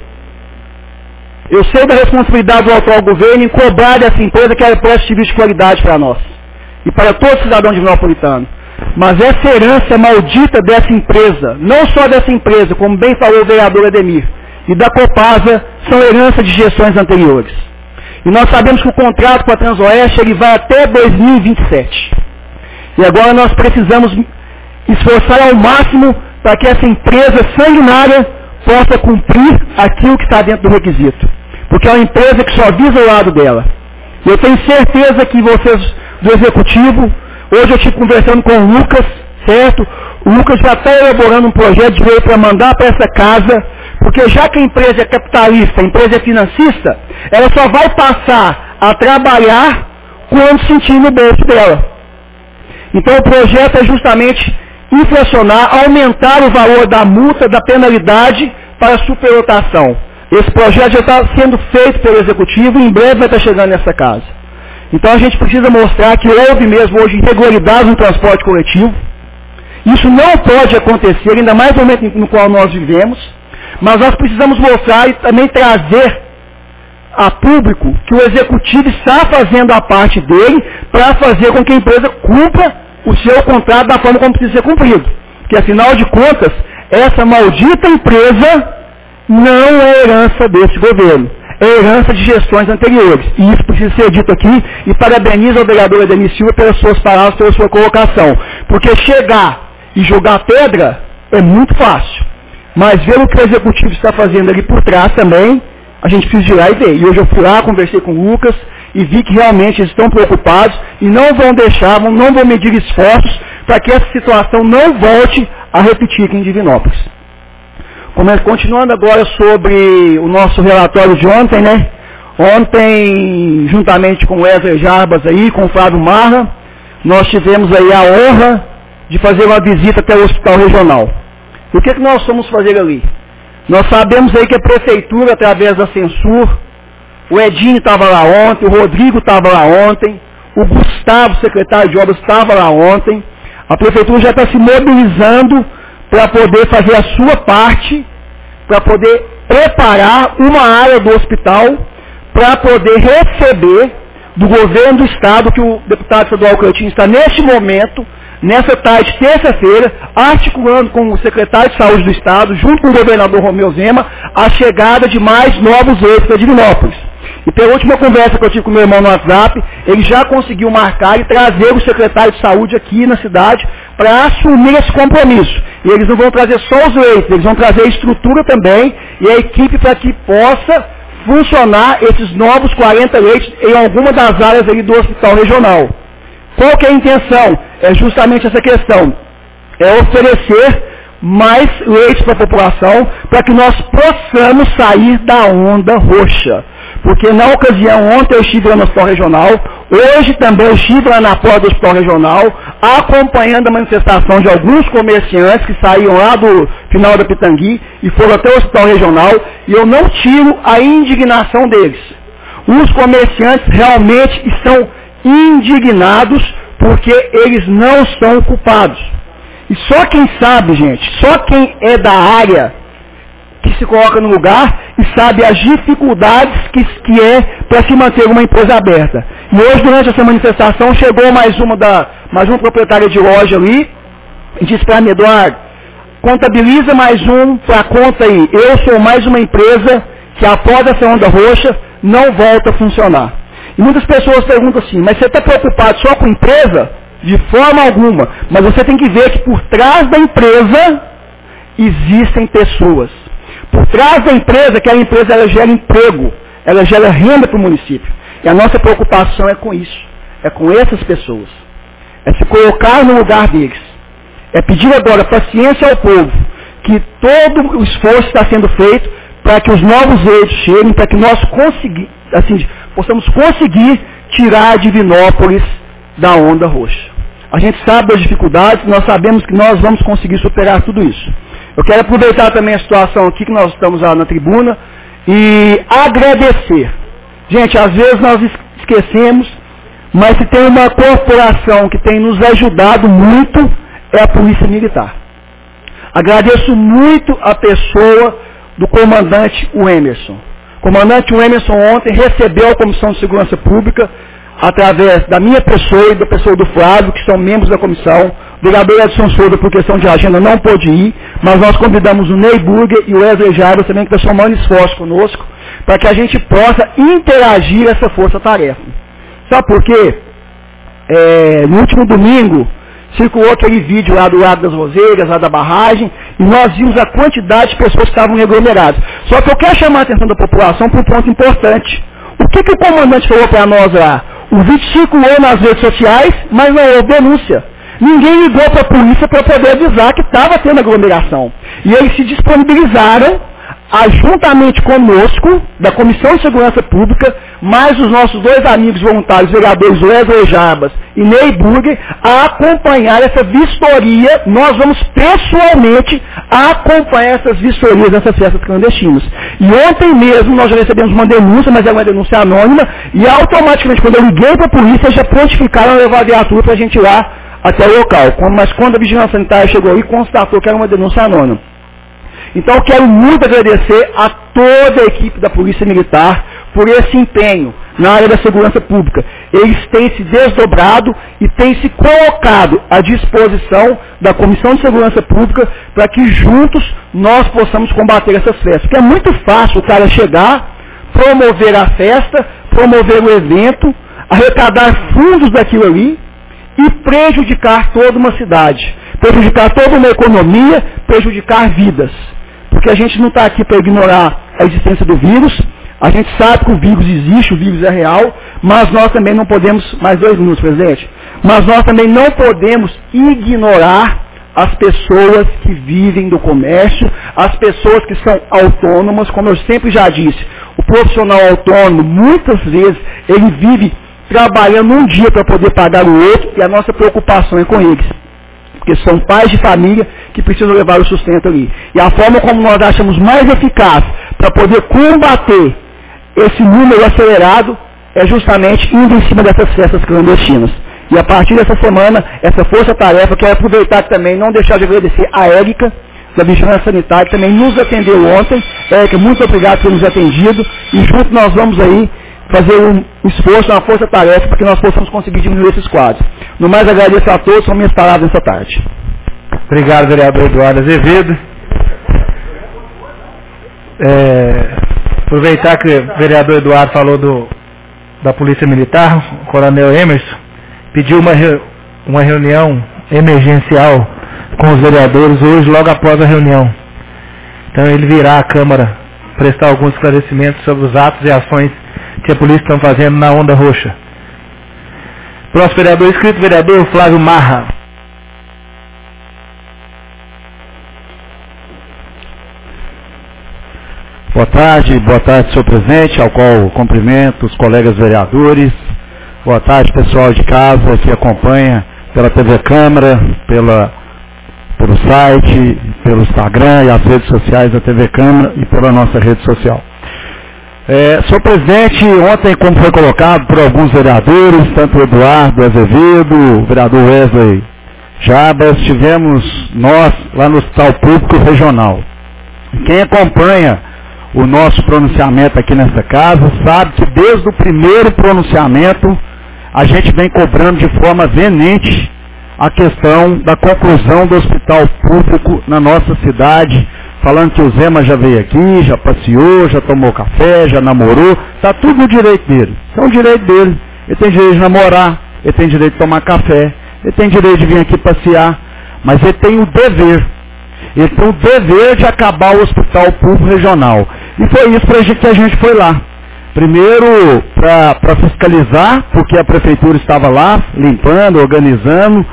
Eu sei da responsabilidade do atual governo em cobrar dessa empresa que ela preste serviço de qualidade para nós e para todo cidadão divinópolitano. Mas essa herança maldita dessa empresa, não só dessa empresa, como bem falou o vereador Ademir, e da Copasa, são herança de gestões anteriores. E nós sabemos que o contrato com a Transoeste ele vai até dois mil e vinte e sete. E agora nós precisamos esforçar ao máximo para que essa empresa sanguinária possa cumprir aquilo que está dentro do requisito. Porque é uma empresa que só visa o lado dela. E eu tenho certeza que vocês do Executivo, hoje eu estive conversando com o Lucas, certo? O Lucas já está elaborando um projeto de lei para mandar para essa casa, porque já que a empresa é capitalista, a empresa é financista, ela só vai passar a trabalhar quando sentir no bolso dela. Então o projeto é justamente inflacionar, aumentar o valor da multa, da penalidade para superlotação. Esse projeto já está sendo feito pelo Executivo e em breve vai estar chegando nessa casa. Então a gente precisa mostrar que houve mesmo hoje irregularidades no transporte coletivo. Isso não pode acontecer, ainda mais no momento no qual nós vivemos, mas nós precisamos mostrar e também trazer a público que o Executivo está fazendo a parte dele para fazer com que a empresa cumpra o seu contrato da forma como precisa ser cumprido. Porque afinal de contas, essa maldita empresa não é herança desse governo. É herança de gestões anteriores. E isso precisa ser dito aqui. E parabenizo ao vereador Ademir Silva pelas suas palavras, pela sua colocação. Porque chegar e jogar pedra é muito fácil. Mas ver o que o Executivo está fazendo ali por trás também, a gente precisa ir lá e ver. E hoje eu fui lá, conversei com o Lucas e vi que realmente eles estão preocupados e não vão deixar, não vão medir esforços para que essa situação não volte a repetir aqui em Divinópolis. Continuando agora sobre o nosso relatório de ontem, né? Ontem, juntamente com o Wesley Jarbas aí, com o Flávio Marra, nós tivemos aí a honra de fazer uma visita até o Hospital Regional. E o que, que nós fomos fazer ali? Nós sabemos aí que a Prefeitura, através da Censur, o Edinho estava lá ontem, o Rodrigo estava lá ontem, o Gustavo, secretário de Obras, estava lá ontem. A Prefeitura já está se mobilizando para poder fazer a sua parte, para poder preparar uma área do hospital, para poder receber do governo do Estado, que o deputado estadual Cleitinho está neste momento, nessa tarde, terça-feira, articulando com o secretário de Saúde do Estado, junto com o governador Romeu Zema, a chegada de mais novos leitos para Divinópolis. E pela última conversa que eu tive com meu irmão no WhatsApp, ele já conseguiu marcar e trazer o secretário de Saúde aqui na cidade para assumir esse compromisso. E eles não vão trazer só os leitos, eles vão trazer a estrutura também e a equipe para que possa funcionar esses novos quarenta leitos em alguma das áreas ali do hospital regional. Qual que é a intenção? É justamente essa questão. É oferecer mais leitos para a população para que nós possamos sair da onda roxa. Porque na ocasião, ontem eu estive lá no Hospital Regional, hoje também eu estive lá na porta do Hospital Regional, acompanhando a manifestação de alguns comerciantes que saíram lá do final da Pitangui e foram até o Hospital Regional, e eu não tiro a indignação deles. Os comerciantes realmente estão indignados porque eles não são culpados. E só quem sabe, gente, só quem é da área que se coloca no lugar e sabe as dificuldades que, que é para se manter uma empresa aberta. E hoje, durante essa manifestação, chegou mais uma, da, mais uma proprietária de loja ali e disse para mim: Eduardo, contabiliza mais um para a conta aí. Eu sou mais uma empresa que após essa onda roxa não volta a funcionar. E muitas pessoas perguntam assim, mas você está preocupado só com a empresa? De forma alguma. Mas você tem que ver que por trás da empresa existem pessoas. Por trás da empresa, aquela empresa ela gera emprego, ela gera renda para o município. E a nossa preocupação é com isso, é com essas pessoas. É se colocar no lugar deles. É pedir agora paciência ao povo, que todo o esforço está sendo feito para que os novos eixos cheguem, para que nós consegui, assim, possamos conseguir tirar a Divinópolis da onda roxa. A gente sabe das dificuldades, nós sabemos que nós vamos conseguir superar tudo isso. Eu quero aproveitar também a situação aqui que nós estamos lá na tribuna e agradecer. Gente, às vezes nós esquecemos, mas se tem uma corporação que tem nos ajudado muito, é a Polícia Militar. Agradeço muito a pessoa do comandante Emerson. O comandante Emerson ontem recebeu a Comissão de Segurança Pública através da minha pessoa e da pessoa do Flávio, que são membros da comissão. O vereador Edson Souza, por questão de agenda, não pôde ir, mas nós convidamos o Ney Burger e o Wesley Jarbas também, que estão somando esforço conosco, para que a gente possa interagir essa força-tarefa. Sabe por quê? É, no último domingo, circulou aquele vídeo lá do lado das Roseiras, lá da barragem, e nós vimos a quantidade de pessoas que estavam aglomeradas. Só que eu quero chamar a atenção da população para um ponto importante. O que, que o comandante falou para nós lá? O vídeo circulou nas redes sociais, mas não houve denúncia. Ninguém ligou para a polícia para poder avisar que estava tendo aglomeração. E eles se disponibilizaram, a, juntamente conosco, da Comissão de Segurança Pública, mais os nossos dois amigos voluntários, vereadores Wesley Jarbas e Ney Burger, a acompanhar essa vistoria. Nós vamos pessoalmente acompanhar essas vistorias dessas festas clandestinas. E ontem mesmo nós já recebemos uma denúncia, mas é uma denúncia anônima, e automaticamente quando eu liguei para a polícia, já prontificaram a levar a viatura para a gente ir lá até o local. Mas quando a Vigilância Sanitária chegou aí, constatou que era uma denúncia anônima. Então eu quero muito agradecer a toda a equipe da Polícia Militar por esse empenho na área da segurança pública. Eles têm se desdobrado e têm se colocado à disposição da Comissão de Segurança Pública para que juntos nós possamos combater essas festas. Porque é muito fácil o cara chegar, promover a festa, promover o evento, arrecadar fundos daquilo ali e prejudicar toda uma cidade, prejudicar toda uma economia, prejudicar vidas. Porque a gente não está aqui para ignorar a existência do vírus, a gente sabe que o vírus existe, o vírus é real, mas nós também não podemos, mais dois minutos, presidente, mas nós também não podemos ignorar as pessoas que vivem do comércio, as pessoas que são autônomas, como eu sempre já disse, o profissional autônomo, muitas vezes, ele vive trabalhando um dia para poder pagar o outro, e a nossa preocupação é com eles. Porque são pais de família que precisam levar o sustento ali. E a forma como nós achamos mais eficaz para poder combater esse número acelerado é justamente indo em cima dessas festas clandestinas. E a partir dessa semana, essa força-tarefa, quero aproveitar também, não deixar de agradecer a Érica, da Vigilância Sanitária, que também nos atendeu ontem. Érica, muito obrigado por nos atendido. E junto nós vamos aí fazer um esforço, uma força-tarefa, para que nós possamos conseguir diminuir esses quadros. No mais, agradeço a todos, são minhas palavras essa tarde. Obrigado, vereador Eduardo Azevedo. É, aproveitar que o vereador Eduardo falou do, da Polícia Militar, o coronel Emerson, pediu uma, uma reunião emergencial com os vereadores hoje, logo após a reunião. Então ele virá à Câmara prestar alguns esclarecimentos sobre os atos e ações que a polícia está fazendo na onda roxa. Próximo vereador inscrito, vereador Flávio Marra. Boa tarde, boa tarde, senhor presidente, ao qual cumprimento os colegas vereadores. Boa tarde, pessoal de casa que acompanha pela T V Câmara, pela, pelo site, pelo Instagram e as redes sociais da T V Câmara e pela nossa rede social. É, senhor presidente, ontem, como foi colocado por alguns vereadores, tanto o Eduardo Azevedo, o vereador Wesley Jarbas, tivemos nós lá no Hospital Público Regional. Quem acompanha o nosso pronunciamento aqui nessa casa sabe que desde o primeiro pronunciamento a gente vem cobrando de forma veemente a questão da conclusão do hospital público na nossa cidade, falando que o Zema já veio aqui, já passeou, já tomou café, já namorou, está tudo no direito dele. Isso é um direito dele. Ele tem direito de namorar, ele tem direito de tomar café, ele tem direito de vir aqui passear, mas ele tem o dever. Ele tem o dever de acabar o hospital público regional. E foi isso pra gente, que a gente foi lá. Primeiro, para fiscalizar, porque a prefeitura estava lá, limpando, organizando,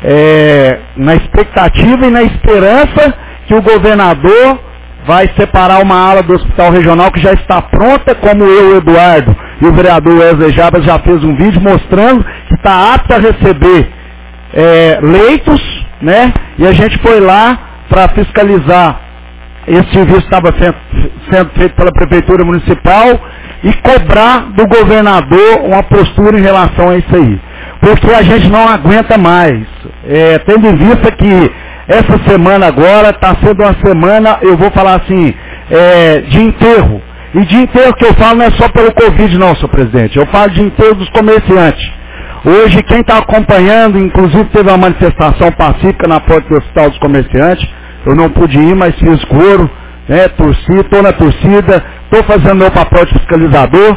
é, na expectativa e na esperança que o governador vai separar uma ala do hospital regional que já está pronta, como eu, Eduardo, e o vereador Wesley Jabas já fez um vídeo mostrando que está apto a receber é, leitos, né? E a gente foi lá para fiscalizar. Esse serviço estava sendo, sendo feito pela Prefeitura Municipal e cobrar do governador uma postura em relação a isso aí. Porque a gente não aguenta mais. É, tendo em vista que essa semana agora está sendo uma semana, eu vou falar assim, é, de enterro. E de enterro que eu falo não é só pelo Covid não, senhor presidente. Eu falo de enterro dos comerciantes. Hoje quem está acompanhando, inclusive teve uma manifestação pacífica na porta do Hospital dos Comerciantes. Eu não pude ir, mas fiz coro, né, torci, estou na torcida, estou fazendo meu papel de fiscalizador.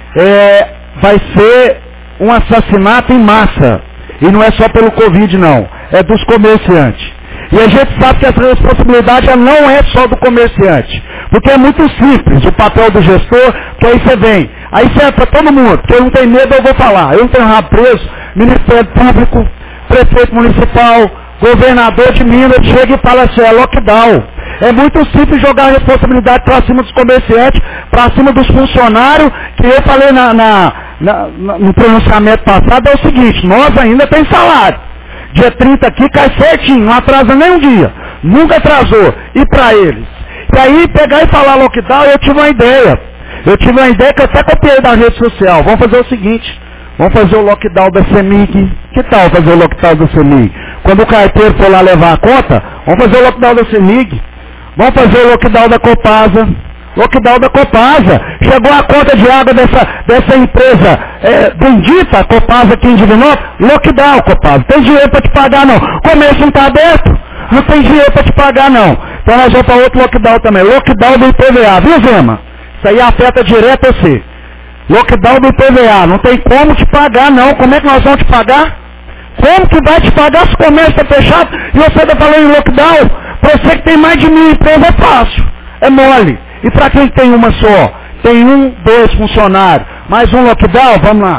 É, vai ser um assassinato em massa. E não é só pelo Covid não, é dos comerciantes. E a gente sabe que essa responsabilidade não é só do comerciante. Porque é muito simples o papel do gestor, que aí você vem. Aí serve para todo mundo, porque eu não tenho medo, eu vou falar. Eu não tenho rabo preso, Ministério Público, Prefeito Municipal, Governador de Minas, chega e fala assim, é lockdown. É muito simples jogar a responsabilidade para cima dos comerciantes, para cima dos funcionários, que eu falei na, na, na, no pronunciamento passado, é o seguinte, nós ainda tem salário. Dia trinta aqui cai certinho, não atrasa nem um dia. Nunca atrasou. E para eles? E aí pegar e falar lockdown, eu tive uma ideia. Eu tive uma ideia que eu até copiei da rede social. Vamos fazer o seguinte, vamos fazer o lockdown da CEMIG. Que tal fazer o lockdown da CEMIG? Quando o carteiro for lá levar a conta, vamos fazer o lockdown da CEMIG. Vamos fazer o lockdown da Copasa. Lockdown da Copasa. Chegou a conta de água dessa, dessa empresa é, bendita, Copasa aqui em Divinópolis. Lockdown, Copasa. Tem dinheiro para te pagar não. O comércio não está aberto. Não tem dinheiro para te pagar não. Então nós vamos para outro lockdown também. Lockdown do I P V A, viu, Zema? Isso aí afeta direto você. Lockdown do I P V A. Não tem como te pagar não. Como é que nós vamos te pagar? Como que vai te pagar se o comércio está fechado e você está falando em lockdown? Para você que tem mais de mil empresas é fácil. É mole. E para quem tem uma só? Tem um, dois funcionários. Mais um lockdown? Vamos lá.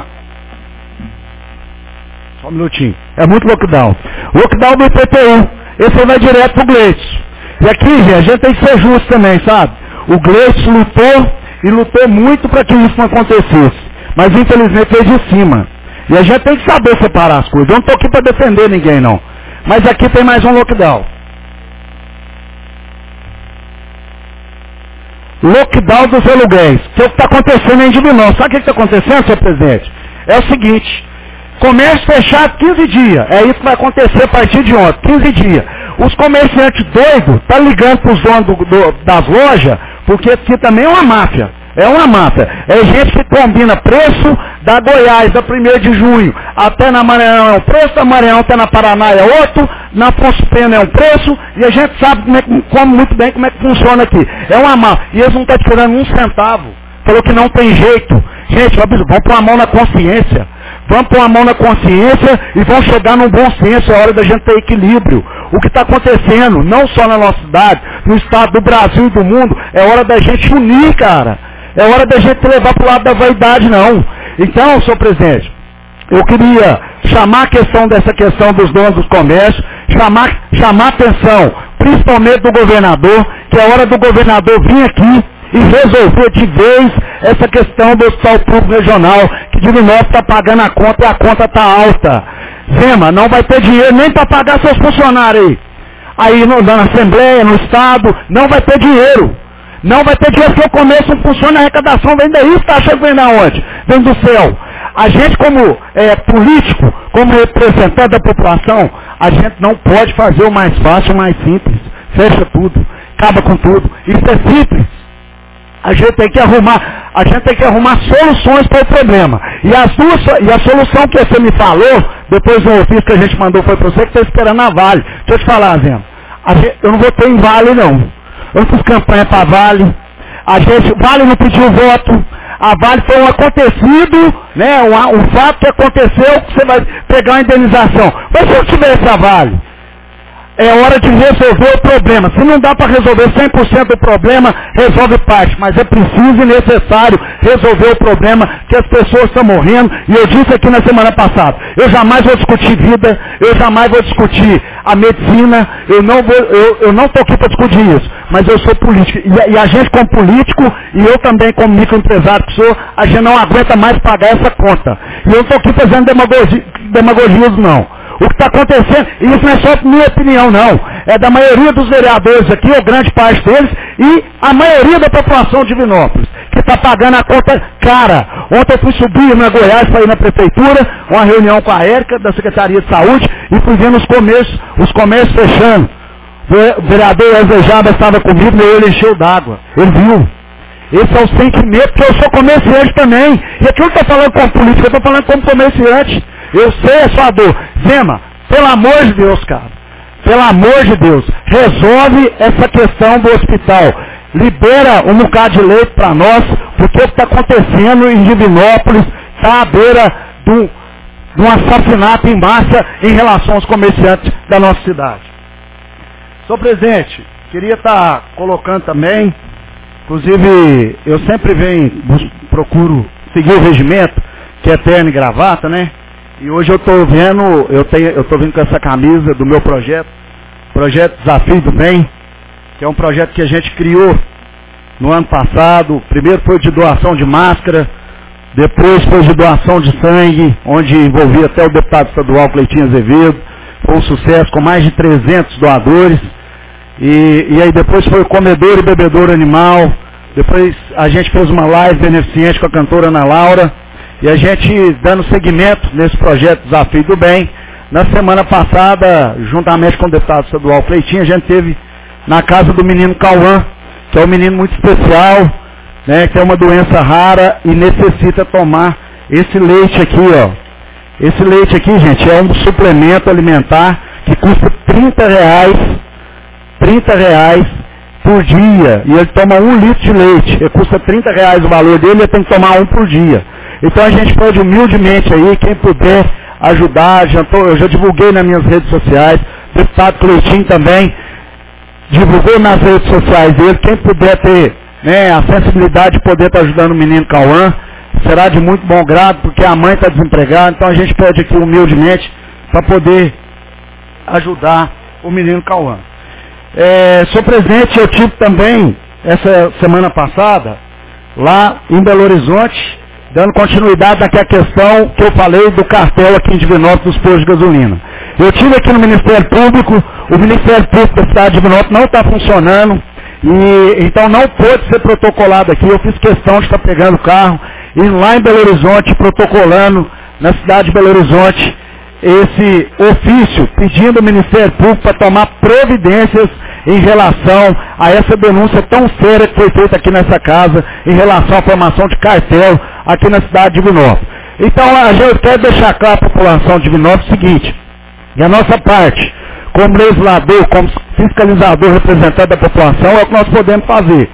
Só um minutinho. É muito lockdown. Lockdown do I P T U. Esse aí vai direto pro Gleice. E aqui, gente, a gente tem que ser justo também, sabe? O Gleice lutou e lutou muito para que isso não acontecesse. Mas infelizmente fez de cima. E a gente tem que saber separar as coisas. Eu não estou aqui para defender ninguém, não. Mas aqui tem mais um lockdown. Lockdown dos aluguéis. Que é o que está acontecendo em Divinópolis. Sabe o que está acontecendo, senhor presidente? É o seguinte. Comércio fechado quinze dias. É isso que vai acontecer a partir de ontem. quinze dias. Os comerciantes doidos estão tá ligando para os donos do, do, das lojas, porque aqui também é uma máfia. É uma máfia. É gente que combina preço da Goiás, da primeiro de junho, até na Maranhão é um preço, da Maranhão até na Paraná é outro, na Afonso Pena é um preço, e a gente sabe como é que, como muito bem como é que funciona aqui. É uma máfia. E eles não estão tirando um centavo. Falou que não tem jeito. Gente, vamos pôr a mão na consciência. Vamos pôr a mão na consciência e vamos chegar num bom senso. É hora da gente ter equilíbrio. O que está acontecendo, não só na nossa cidade, no estado do Brasil e do mundo, é hora da gente unir, cara. É hora da gente levar para o lado da vaidade, não. Então, senhor presidente, eu queria chamar a questão dessa questão dos donos dos comércios, chamar, chamar a atenção, principalmente do governador, que é hora do governador vir aqui e resolver de vez essa questão do hospital público regional, que Divinópolis está pagando a conta e a conta está alta. Zema, não vai ter dinheiro nem para pagar seus funcionários aí. Aí no, na Assembleia, no Estado, não vai ter dinheiro. Não vai ter dinheiro porque o comércio não funciona, a arrecadação vem daí, está achando que vem da onde? Vem do céu. A gente como é, político, como representante da população, a gente não pode fazer o mais fácil, o mais simples. Fecha tudo, acaba com tudo. Isso é simples. A gente tem que arrumar. A gente tem que arrumar soluções para o problema. E, as duas, e a solução que você me falou, depois do ofício que a gente mandou foi para você, que está esperando a Vale. Deixa eu te falar, Zé. Eu não votei em Vale, não. Eu não fiz campanha para Vale. A gente, Vale não pediu voto. A Vale foi um acontecido, né? Um, um fato que aconteceu, que você vai pegar uma indenização. Mas se eu tivesse a Vale, é hora de resolver o problema. Se não dá para resolver cem por cento do problema, resolve parte. Mas é preciso e necessário resolver o problema, que as pessoas estão morrendo. E eu disse aqui na semana passada, eu jamais vou discutir vida, eu jamais vou discutir a medicina, eu não vou, eu, eu não estou aqui para discutir isso. Mas eu sou político. E, e a gente como político, e eu também como microempresário que sou, a gente não aguenta mais pagar essa conta. E eu não estou aqui fazendo demagogia, demagogias não. O que está acontecendo, e isso não é só minha opinião não, é da maioria dos vereadores aqui, ou grande parte deles, e a maioria da população de Divinópolis, que está pagando a conta cara. Ontem eu fui subir na Goiás para ir na prefeitura, uma reunião com a Érica, da Secretaria de Saúde, e fui vendo os comércios, os comércios fechando. O vereador Wesley Jabas estava comigo, meu olho encheu d'água. Ele viu. Esse é o sentimento, porque eu sou comerciante também. E aqui eu não estou falando como político, eu estou falando como comerciante. Eu sei a sua dor. Zema, pelo amor de Deus, cara. Pelo amor de Deus. Resolve essa questão do hospital. Libera um bocado de leite para nós, porque o que está acontecendo em Divinópolis está à beira de um, de um assassinato em massa em relação aos comerciantes da nossa cidade. Senhor presidente, queria estar colocando também, inclusive eu sempre venho, procuro seguir o regimento, que é terno e gravata, né? E hoje eu estou vendo, eu tenho, eu estou vindo com essa camisa do meu projeto, projeto Desafio do Bem, que é um projeto que a gente criou no ano passado. Primeiro foi de doação de máscara, depois foi de doação de sangue, onde envolvia até o deputado estadual Cleitinho Azevedo. Foi um sucesso com mais de trezentos doadores. E, e aí depois foi o comedor e bebedor animal. Depois a gente fez uma live beneficente com a cantora Ana Laura. E a gente dando seguimento nesse projeto Desafio do Bem. Na semana passada, juntamente com o deputado estadual Cleitinho, a gente teve na casa do menino Cauã, que é um menino muito especial, né, que tem uma doença rara e necessita tomar esse leite aqui, ó. Esse leite aqui, gente, é um suplemento alimentar que custa trinta reais, trinta reais por dia. E ele toma um litro de leite. Ele custa trinta reais o valor dele, ele tem que tomar um por dia. Então a gente pode humildemente aí, quem puder ajudar, já tô, eu já divulguei nas minhas redes sociais, o deputado Cleitinho também divulgou nas redes sociais dele, quem puder ter, né, a sensibilidade de poder estar ajudando o menino Cauã, será de muito bom grado, porque a mãe está desempregada, então a gente pede aqui humildemente para poder ajudar o menino Cauã. É, senhor presidente, eu tive também, essa semana passada, lá em Belo Horizonte, dando continuidade naquela questão que eu falei do cartel aqui em Divinópolis dos postos de gasolina. Eu tive aqui no Ministério Público, o Ministério Público da cidade de Divinópolis não está funcionando, e então não pôde ser protocolado aqui. Eu fiz questão de estar pegando o carro, e lá em Belo Horizonte, protocolando na cidade de Belo Horizonte, esse ofício pedindo ao Ministério Público para tomar providências em relação a essa denúncia tão séria que foi feita aqui nessa casa, em relação à formação de cartel aqui na cidade de Divinópolis. Então, a gente quer deixar claro à população de Divinópolis o seguinte, e a nossa parte, como legislador, como fiscalizador representante da população, é o que nós podemos fazer.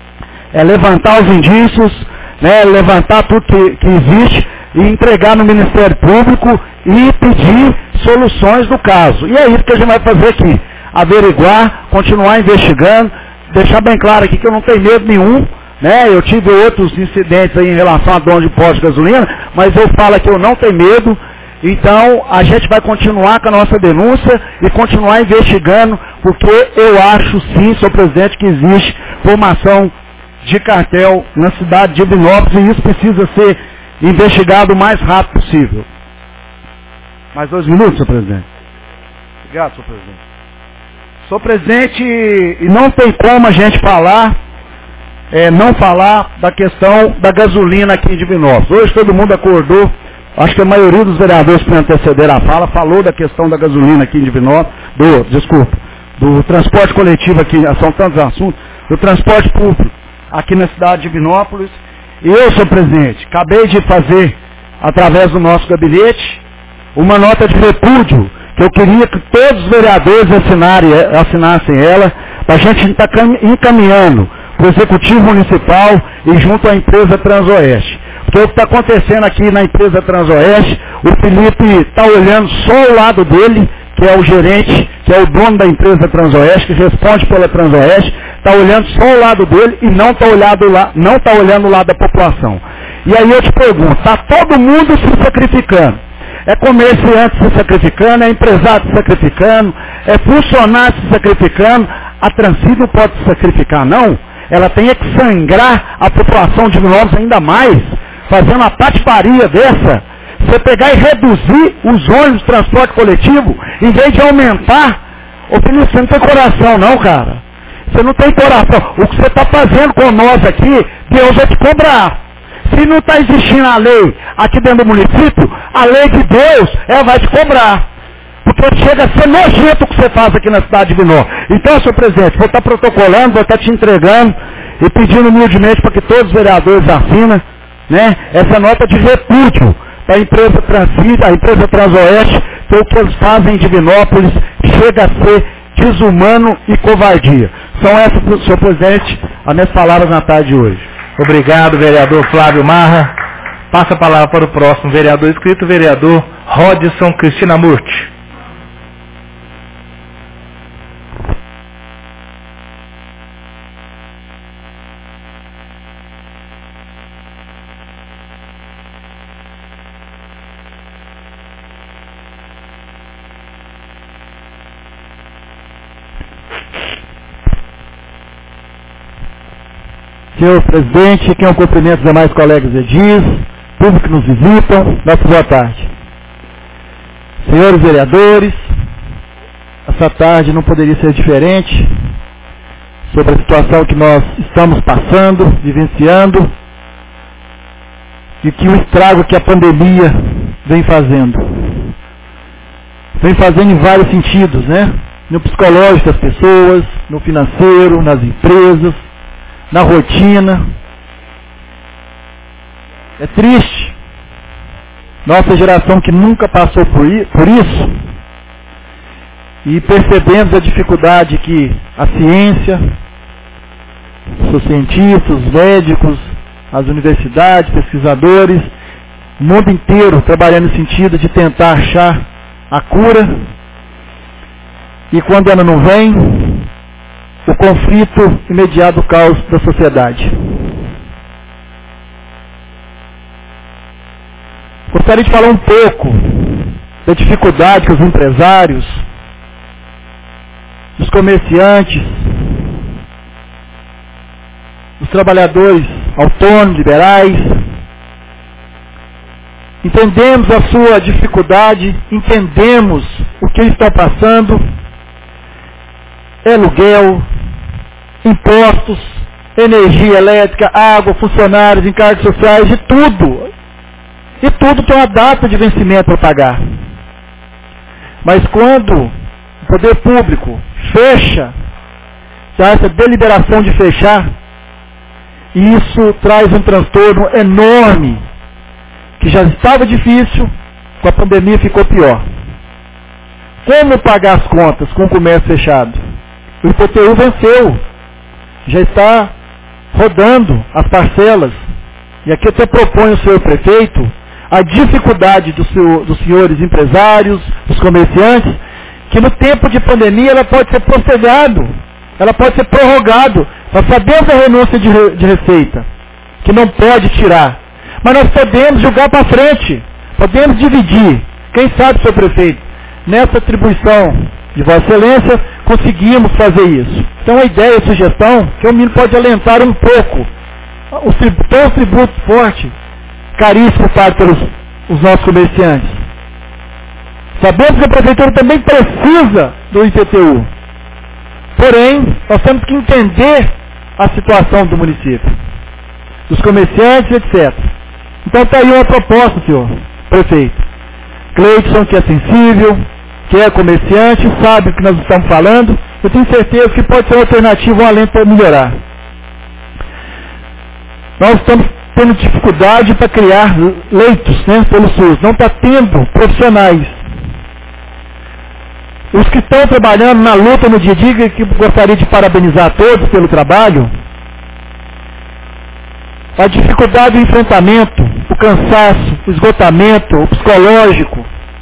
É levantar os indícios, né, levantar tudo que, que existe e entregar no Ministério Público e pedir soluções do caso. E é isso que a gente vai fazer aqui. Averiguar, continuar investigando, deixar bem claro aqui que eu não tenho medo nenhum, né? Eu tive outros incidentes aí em relação a dono de posto de gasolina, mas eu falo que eu não tenho medo. Então, a gente vai continuar com a nossa denúncia e continuar investigando, porque eu acho sim, senhor presidente, que existe formação de cartel na cidade de Divinópolis e isso precisa ser investigado o mais rápido possível. Mais dois minutos, senhor presidente. Obrigado, senhor presidente. Senhor presidente, e não tem como a gente falar, é, não falar da questão da gasolina aqui em Divinópolis. Hoje todo mundo acordou, acho que a maioria dos vereadores que me antecederam a fala falou da questão da gasolina aqui em Divinópolis, do, desculpa, do transporte coletivo aqui, são tantos assuntos, do transporte público aqui na cidade de Divinópolis. Eu, senhor presidente, acabei de fazer, através do nosso gabinete, uma nota de repúdio, que eu queria que todos os vereadores assinarem, assinassem ela, para a gente estar encaminhando para o Executivo Municipal e junto à empresa Transoeste. Porque o que está acontecendo aqui na empresa Transoeste, o Felipe está olhando só o lado dele, que é o gerente, que é o dono da empresa Transoeste, que responde pela Transoeste, está olhando só o lado dele e não está olhando, não tá olhando o lado da população. E aí eu te pergunto, está todo mundo se sacrificando? É comerciante se sacrificando, é empresário se sacrificando, é funcionário se sacrificando. A Transcid não pode se sacrificar, não. Ela tem que sangrar a população de Vianópolis ainda mais, fazendo uma patifaria dessa. Você pegar e reduzir os ônibus de transporte coletivo, em vez de aumentar. Ô Felipe, você não tem coração não, cara. Você não tem coração. O que você está fazendo com nós aqui, Deus vai te cobrar. Se não está existindo a lei aqui dentro do município, a lei de Deus, ela vai te cobrar. Porque chega a ser nojento o que você faz aqui na cidade de Vinó. Então, senhor presidente, vou estar protocolando, vou estar te entregando e pedindo humildemente para que todos os vereadores assinam, né, essa nota de repúdio para a empresa Transcid, a empresa Transoeste, que o que eles fazem em Divinópolis chega a ser desumano e covardia. São essas, senhor presidente, as minhas palavras na tarde de hoje. Obrigado, vereador Flávio Marra. Passa a palavra para o próximo vereador inscrito, vereador Rodson Cristinamurti. Senhor presidente, que é um cumprimento dos demais colegas edis, público que nos visitam, nossa boa tarde. Senhores vereadores, essa tarde não poderia ser diferente sobre a situação que nós estamos passando, vivenciando, e que o estrago que a pandemia vem fazendo. Vem fazendo em vários sentidos, né? No psicológico das pessoas, no financeiro, nas empresas, na rotina. É triste. Nossa geração que nunca passou por isso, e percebemos a dificuldade que a ciência, os cientistas, os médicos, as universidades, pesquisadores, o mundo inteiro trabalhando no sentido de tentar achar a cura, e quando ela não vem, o conflito imediato, o caos da sociedade. Gostaria de falar um pouco da dificuldade que os empresários, os comerciantes, os trabalhadores autônomos, liberais, entendemos a sua dificuldade, entendemos o que está passando, é aluguel, impostos, energia elétrica, água, funcionários, encargos sociais, de tudo. E tudo tem uma data de vencimento para pagar. Mas quando o poder público fecha, já essa deliberação de fechar, isso traz um transtorno enorme, que já estava difícil, com a pandemia ficou pior. Como pagar as contas com o comércio fechado? O I P T U venceu, já está rodando as parcelas, e aqui até propõe o senhor prefeito a dificuldade do seu, dos senhores empresários, dos comerciantes, que no tempo de pandemia ela pode ser postergado, ela pode ser prorrogado. Nós sabemos a renúncia de, de receita, que não pode tirar, mas nós podemos jogar para frente, podemos dividir. Quem sabe, senhor prefeito, nessa atribuição de Vossa Excelência, conseguimos fazer isso. Então a ideia, a sugestão, que o menino pode alentar um pouco os tributos, tão tributo forte, caríssimo pago pelos os nossos comerciantes. Sabemos que a prefeitura também precisa do I P T U. Porém, nós temos que entender a situação do município, dos comerciantes, etcétera. Então está aí uma proposta, senhor prefeito. Cleidson, que é sensível, que é comerciante, sabe o que nós estamos falando. Eu tenho certeza que pode ser uma alternativa, um alento para melhorar. Nós estamos tendo dificuldade para criar leitos, né, pelo SUS, não está tendo profissionais. Os que estão trabalhando na luta no dia a dia, que gostaria de parabenizar todos pelo trabalho, a dificuldade do enfrentamento, o cansaço, o esgotamento, o psicológico,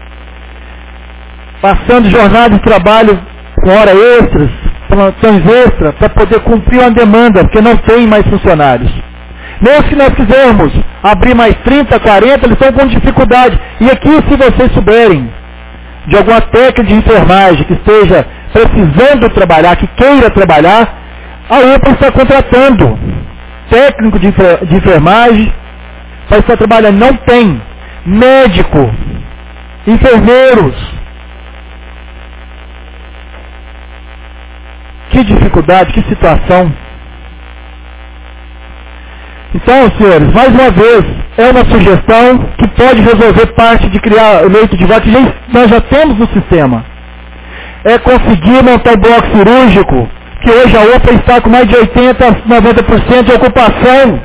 passando jornada de trabalho com horas extras, plantões extras, para poder cumprir uma demanda, porque não tem mais funcionários. Mesmo que nós quisermos abrir mais trinta, quarenta, eles estão com dificuldade. E aqui, se vocês souberem de alguma técnica de enfermagem que esteja precisando trabalhar, que queira trabalhar, a U P A está contratando técnico de, enfer de enfermagem para estar trabalhando. Não tem médico, enfermeiros. Que dificuldade, que situação. Então, senhores, mais uma vez, é uma sugestão que pode resolver parte de criar leito de vaga que já, nós já temos no sistema. É conseguir montar o bloco cirúrgico, que hoje a U P A está com mais de oitenta por cento, noventa por cento de ocupação.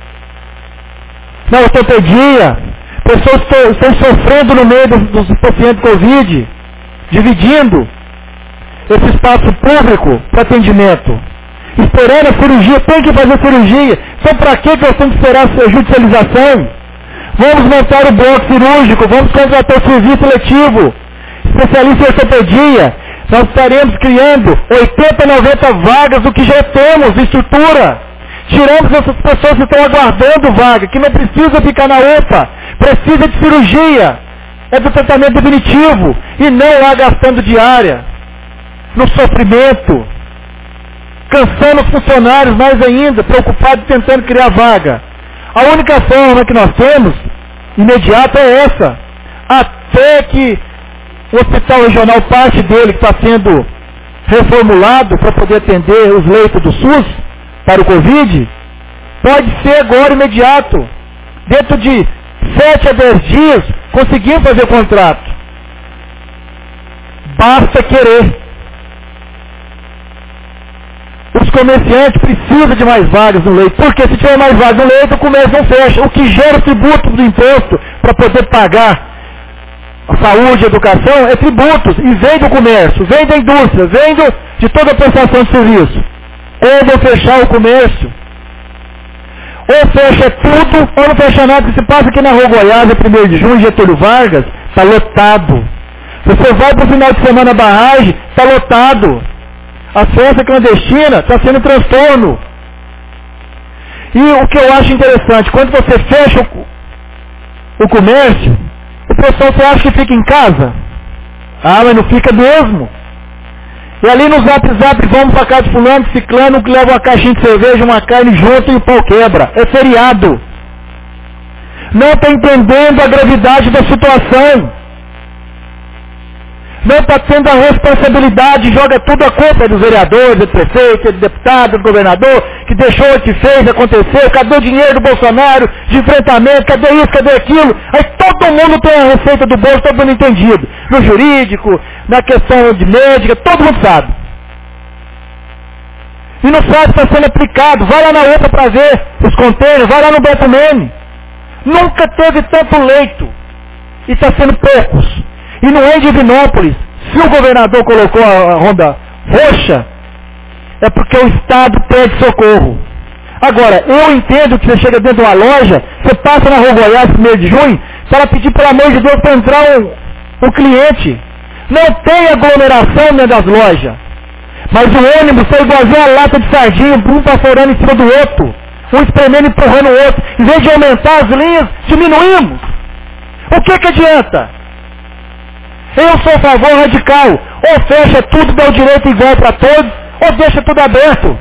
Na ortopedia, pessoas estão, estão sofrendo no meio dos, dos pacientes Covid, dividindo esse espaço público para atendimento. Esperando a cirurgia, tem que fazer cirurgia. Então para que nós temos que esperar a judicialização? Vamos montar o bloco cirúrgico, vamos contratar o serviço letivo, especialista em ortopedia. Nós estaremos criando oitenta, noventa vagas do que já temos de estrutura. Tiramos essas pessoas que estão aguardando vaga, que não precisa ficar na U P A, precisa de cirurgia, é do tratamento definitivo, e não lá gastando diária, no sofrimento, cansando os funcionários mais ainda, preocupados tentando criar vaga. A única forma que nós temos, imediata, é essa. Até que o hospital regional, parte dele que está sendo reformulado para poder atender os leitos do SUS para o Covid, pode ser agora imediato. Dentro de sete a dez dias, conseguimos fazer o contrato. Basta querer. Os comerciantes precisam de mais vagas no leito, porque se tiver mais vagas no leito, o comércio não fecha. O que gera o tributo do imposto para poder pagar a saúde e a educação é tributos, e vem do comércio, vem da indústria, vem do, de toda a prestação de serviço. Ou vão fechar o comércio, ou fecha tudo, ou não fecha nada. Se passa aqui na Rua Goiás, primeiro de junho, Getúlio Vargas, está lotado. Você vai para o final de semana na barragem, está lotado. A festa clandestina está sendo transtorno. E o que eu acho interessante, quando você fecha o, o comércio, o pessoal você acha que fica em casa? Ah, mas não fica mesmo. E ali no zap zap, vamos para casa de fulano, ciclano, que leva uma caixinha de cerveja, uma carne junto e o pau quebra. É feriado. Não está entendendo a gravidade da situação. Não está tendo a responsabilidade, joga tudo a culpa dos vereadores, do prefeito, do deputado, do governador, que deixou, que fez, aconteceu, cadê o dinheiro do Bolsonaro, de enfrentamento, cadê isso, cadê aquilo? Aí todo mundo tem a receita do bolso, todo mundo entendido. No jurídico, na questão de médica, todo mundo sabe. E não sabe se está sendo aplicado. Vai lá na U P A para ver os contêineres, vai lá no Beto Mene. Nunca teve tanto leito. E está sendo poucos. E não é em Divinópolis. Se o governador colocou a ronda roxa, é porque o Estado pede socorro. Agora, eu entendo que você chega dentro de uma loja, você passa na Rua Goiás, primeiro de junho, para pedir, pelo amor de Deus, para entrar um, um cliente. Não tem aglomeração dentro das lojas. Mas o ônibus foi igualzinho a lata de sardinha, um passeando em cima do outro. Um espremendo e empurrando o outro. Em vez de aumentar as linhas, diminuímos. O que que adianta? Eu sou a favor radical. Ou fecha tudo, dá o direito igual para todos, ou deixa tudo aberto.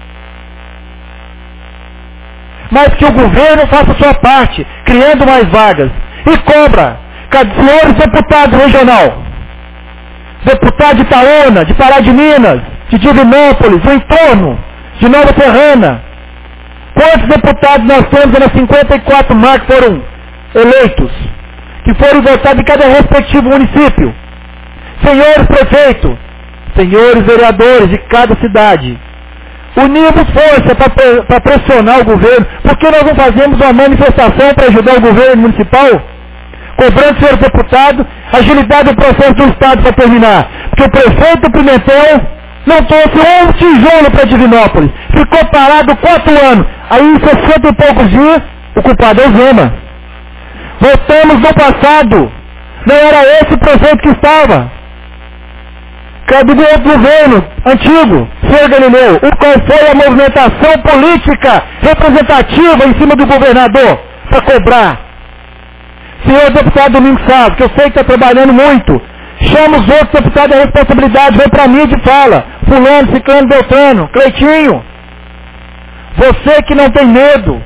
Mas que o governo faça a sua parte, criando mais vagas. E cobra, senhores deputados regional, deputado de Itaúna, de Pará de Minas, de Divinópolis, do entorno, de Nova Serrana. Quantos deputados nós temos nas cinquenta e quatro marcas foram eleitos? Que foram votados em cada respectivo município. Senhores prefeitos, senhores vereadores de cada cidade, unimos força para pressionar o governo. Por que nós não fazemos uma manifestação para ajudar o governo municipal? Cobrando, senhor deputado, agilidade do processo do Estado para terminar. Porque o prefeito Pimentel não trouxe um tijolo para Divinópolis. Ficou parado quatro anos. Aí em sessenta e poucos dias, o culpado é o Zema. Voltamos no passado. Não era esse o prefeito que estava. Cadê do outro governo antigo, senhor Galileu? O qual foi a movimentação política representativa em cima do governador para cobrar? Senhor deputado Domingos Salles, que eu sei que está trabalhando muito, chama os outros deputados da responsabilidade, vem para a mídia e fala, fulano, ciclano, beltrano, Cleitinho, você que não tem medo,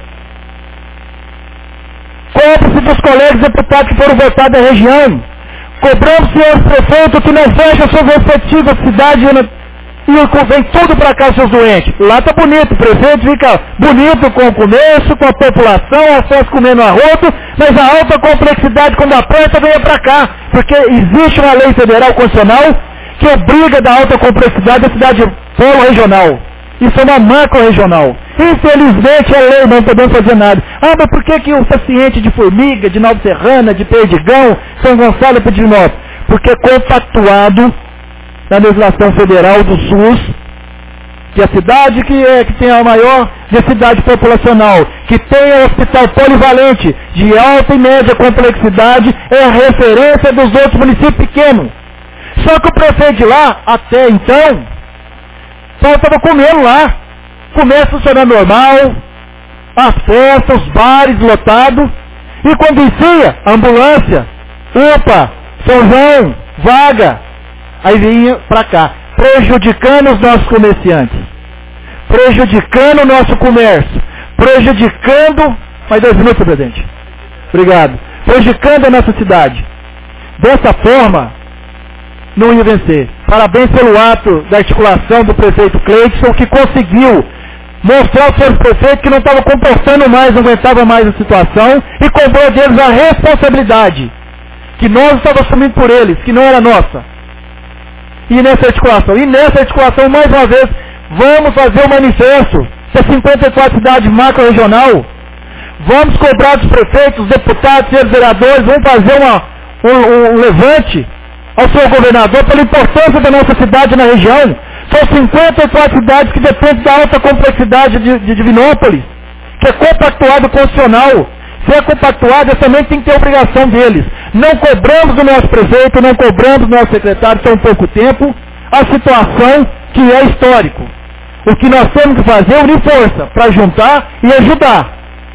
cobre-se dos colegas deputados que foram votados da região, cobramos, senhor prefeito, que não fecha suas respectivas cidades e vem tudo para cá, seus doentes. Lá está bonito, o prefeito fica bonito com o comércio, com a população, as pessoas comendo arroto, mas a alta complexidade, quando aperta, venha para cá. Porque existe uma lei federal constitucional que obriga da alta complexidade a cidade polo regional. Isso é uma macro regional. Infelizmente a lei não podemos fazer nada. Ah, mas por que, que o paciente de Formiga, de Nova Serrana, de Perdigão, São Gonçalo e Pedrinópolis? Porque é compactuado na legislação federal do SUS, que a cidade que, é, que tem a maior densidade populacional, que tem um hospital polivalente de alta e média complexidade, é a referência dos outros municípios pequenos. Só que o prefeito de lá, até então, só estava comendo lá. Comércio funcionando normal, as festas, os bares lotados, e quando descia, ambulância, UPA, São João, vaga, aí vinha para cá, prejudicando os nossos comerciantes, prejudicando o nosso comércio, prejudicando, mais dois minutos, presidente, obrigado, prejudicando a nossa cidade. Dessa forma, não ia vencer. Parabéns pelo ato da articulação do prefeito Cleiton, que conseguiu mostrar ao senhor prefeito que não estava comportando mais, não aguentava mais a situação, e cobrou deles a responsabilidade que nós estávamos assumindo por eles, que não era nossa. E nessa articulação, e nessa articulação, mais uma vez, vamos fazer o manifesto das cinquenta e quatro cidades macro-regional, vamos cobrar dos prefeitos, dos deputados, dos vereadores, vamos fazer uma, um, um levante ao senhor governador pela importância da nossa cidade na região. São cinquenta e quatro cidades que dependem da alta complexidade de, de Divinópolis, que é compactuado constitucional. Se é compactuado, também tem que ter obrigação deles. Não cobramos do nosso prefeito, não cobramos do nosso secretário, tem um pouco tempo, a situação que é histórico. O que nós temos que fazer é unir força para juntar e ajudar.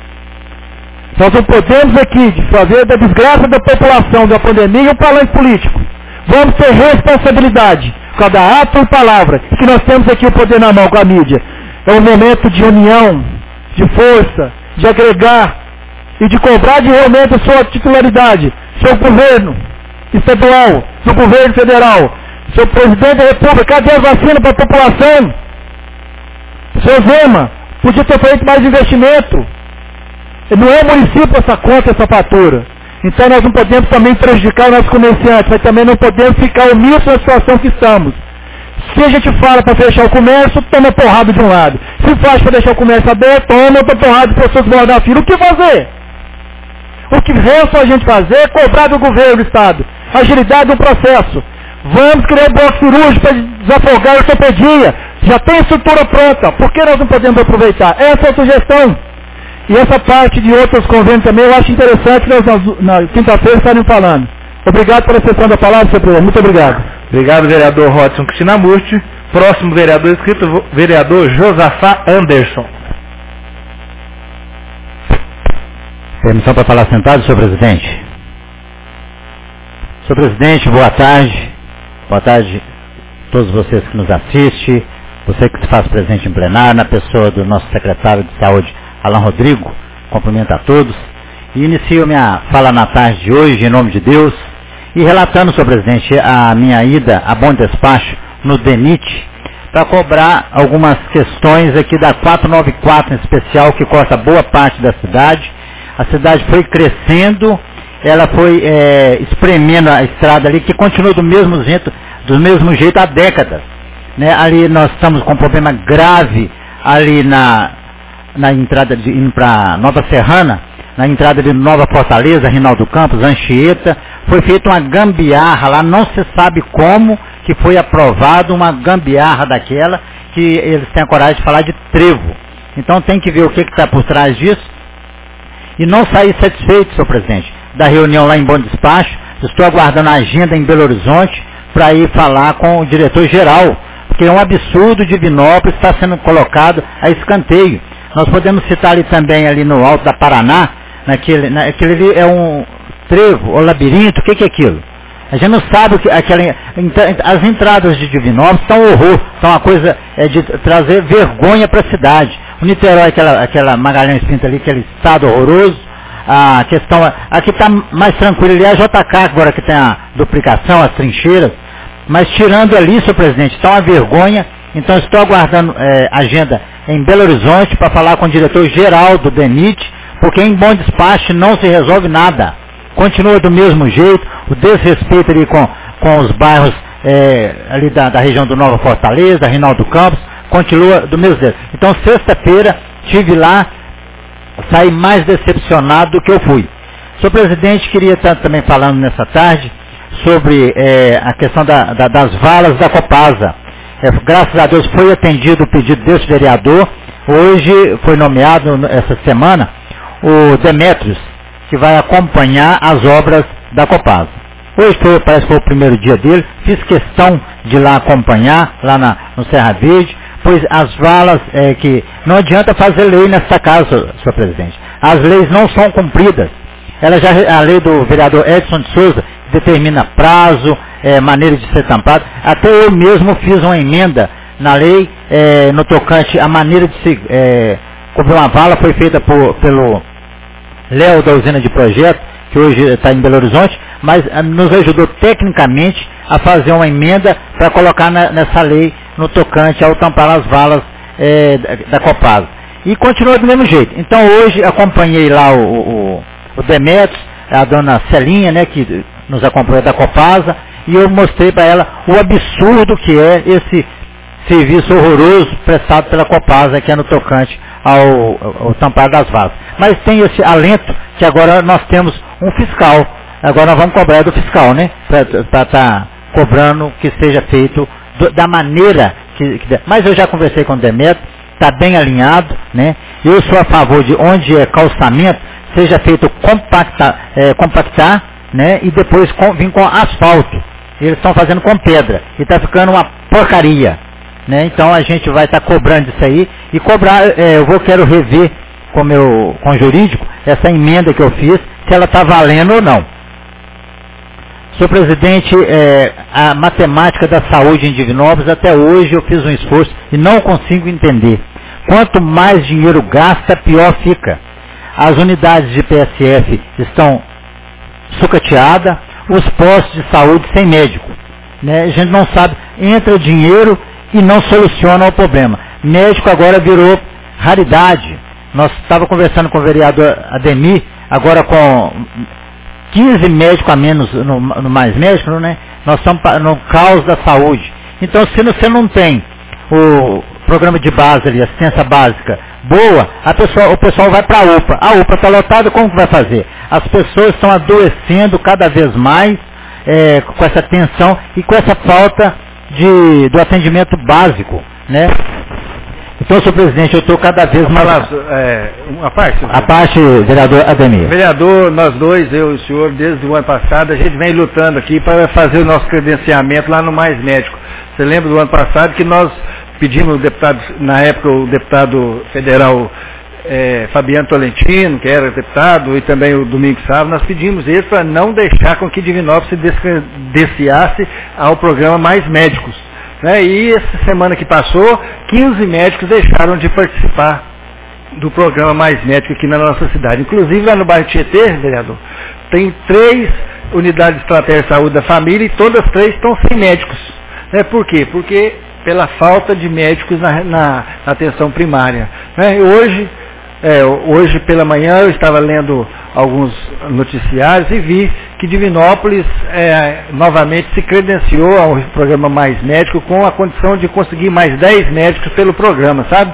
Nós não podemos aqui fazer da desgraça da população, da pandemia, um palanque político. Vamos ter responsabilidade, cada ato e palavra, que nós temos aqui o poder na mão com a mídia. É um momento de união, de força, de agregar e de cobrar de realmente a sua titularidade, seu governo estadual, seu governo federal, seu presidente da república, cadê a vacina para a população? Seu Zema, podia ter feito mais investimento. Não é o município essa conta, essa fatura. Então nós não podemos também prejudicar os nossos comerciantes, mas também não podemos ficar omissos na situação que estamos. Se a gente fala para fechar o comércio, toma porrada de um lado. Se faz para deixar o comércio aberto, toma outra porrada para as pessoas morar na fila. O que fazer? O que resta a gente fazer é cobrar do governo do Estado. Agilidade do processo. Vamos criar um bloco cirúrgico para desafogar a ortopedia. Já tem estrutura pronta. Por que nós não podemos aproveitar? Essa é a sugestão. E essa parte de outros convênios também eu acho interessante que nós na, na quinta-feira estaremos falando. Obrigado pela sessão da palavra, senhor presidente. Muito obrigado. Obrigado, vereador Rodson Krishnamurti. Próximo vereador inscrito, vereador Josafá Anderson. Permissão para falar sentado, senhor presidente. Senhor presidente, boa tarde. Boa tarde a todos vocês que nos assistem, você que se faz presente em plenário, na pessoa do nosso secretário de saúde, Alan Rodrigo. Cumprimento a todos. E inicio minha fala na tarde de hoje, em nome de Deus, e relatando, senhor presidente, a minha ida a Bom Despacho no D E N I T, para cobrar algumas questões aqui da quatrocentos e noventa e quatro em especial, que corta boa parte da cidade. A cidade foi crescendo, ela foi é, espremendo a estrada ali, que continua do mesmo jeito, do mesmo jeito há décadas. Né? Ali nós estamos com um problema grave ali na, na entrada de indo para Nova Serrana, na entrada de Nova Fortaleza, Rinaldo Campos, Anchieta, foi feita uma gambiarra lá, não se sabe como que foi aprovado uma gambiarra daquela, que eles têm a coragem de falar de trevo. Então tem que ver o que está por trás disso. E não sair satisfeito, senhor presidente, da reunião lá em Bom Despacho. Estou aguardando a agenda em Belo Horizonte para ir falar com o diretor-geral, porque é um absurdo de Divinópolis estar sendo colocado a escanteio. Nós podemos citar ali também, ali no alto da Paraná, naquele, naquele ali é um trevo, ou labirinto, o que, que é aquilo? A gente não sabe o que aquela, as entradas de Divinópolis estão horror, são uma coisa é, de trazer vergonha para a cidade. O Niterói, aquela, aquela Magalhães Pinto ali, aquele estado horroroso. A questão, aqui está mais tranquilo, ali é a J K agora que tem a duplicação, as trincheiras, mas tirando ali, senhor presidente, está uma vergonha. Então estou aguardando é, agenda em Belo Horizonte para falar com o diretor-geral do D E N I T, porque em Bom Despacho não se resolve nada. Continua do mesmo jeito, o desrespeito ali com, com os bairros é, ali da, da região do Nova Fortaleza, Rinaldo Campos, continua do mesmo jeito. Então sexta-feira estive lá, saí mais decepcionado do que eu fui. Senhor presidente, queria estar também falando nessa tarde sobre é, a questão da, da, das valas da Copasa. É, graças a Deus foi atendido o pedido desse vereador. Hoje foi nomeado, essa semana, o Demétrios, que vai acompanhar as obras da Copasa. Hoje foi, parece que foi o primeiro dia dele, fiz questão de ir lá acompanhar, lá na, no Serra Verde, pois as valas, é, que não adianta fazer lei nessa casa, senhor presidente. As leis não são cumpridas. Ela já, a lei do vereador Edson de Souza determina prazo, é, maneira de ser tampado. Até eu mesmo fiz uma emenda na lei, é, no tocante a maneira de se é, cobrir uma vala, foi feita por, pelo Léo da usina de projeto, que hoje está em Belo Horizonte, mas a, nos ajudou tecnicamente a fazer uma emenda para colocar na, nessa lei no tocante ao tampar as valas é, da, da Copasa. E continua do mesmo jeito. Então hoje acompanhei lá o, o, o Demetrios, a dona Celinha, né, que nos acompanha da Copasa, e eu mostrei para ela o absurdo que é esse serviço horroroso prestado pela Copasa, que é no tocante ao, ao, ao tampar das valas. Mas tem esse alento que agora nós temos um fiscal. Agora nós vamos cobrar do fiscal, né? Para estar tá cobrando que seja feito do, da maneira que, que... Mas eu já conversei com o Demetrio, está bem alinhado, né? Eu sou a favor de onde é calçamento, seja feito compacta, é, compactar, né? E depois com, vir com asfalto. Eles estão fazendo com pedra. E está ficando uma porcaria. Né? Então a gente vai estar tá cobrando isso aí. E cobrar, é, eu vou quero rever com, meu, com o jurídico essa emenda que eu fiz, se ela está valendo ou não. Senhor presidente, é, a matemática da saúde em Divinópolis, até hoje eu fiz um esforço e não consigo entender. Quanto mais dinheiro gasta, pior fica. As unidades de P S F estão sucateadas, os postos de saúde sem médico. Né? A gente não sabe, entra dinheiro e não soluciona o problema. Médico agora virou raridade. Nós estávamos conversando com o vereador Ademir, agora com quinze médicos a menos no, no mais médico, né? Nós estamos no caos da saúde. Então, se você não tem o programa de base ali, assistência básica boa, a pessoa, o pessoal vai para a U P A. A U P A está lotada, como que vai fazer? As pessoas estão adoecendo cada vez mais é, com essa tensão e com essa falta de, do atendimento básico, né? Então, senhor presidente, eu estou cada vez mais... Falar, é, uma parte? A parte, vereador Ademir. Vereador, nós dois, eu e o senhor, desde o ano passado, a gente vem lutando aqui para fazer o nosso credenciamento lá no Mais Médico. Você lembra do ano passado que nós pedimos o deputado, na época o deputado federal é, Fabiano Tolentino, que era deputado, e também o Domingos Sávio, nós pedimos isso para não deixar com que Divinópolis se desciasse ao programa Mais Médicos. Né? E essa semana que passou, quinze médicos deixaram de participar do programa Mais Médico aqui na nossa cidade. Inclusive lá no bairro Tietê, vereador, tem três unidades de estratégia de saúde da família e todas três estão sem médicos. Né? Por quê? Porque pela falta de médicos na, na, na atenção primária. Né? Hoje, é, hoje pela manhã eu estava lendo alguns noticiários e vi que Divinópolis é, novamente se credenciou ao programa Mais Médico com a condição de conseguir mais dez médicos pelo programa, sabe?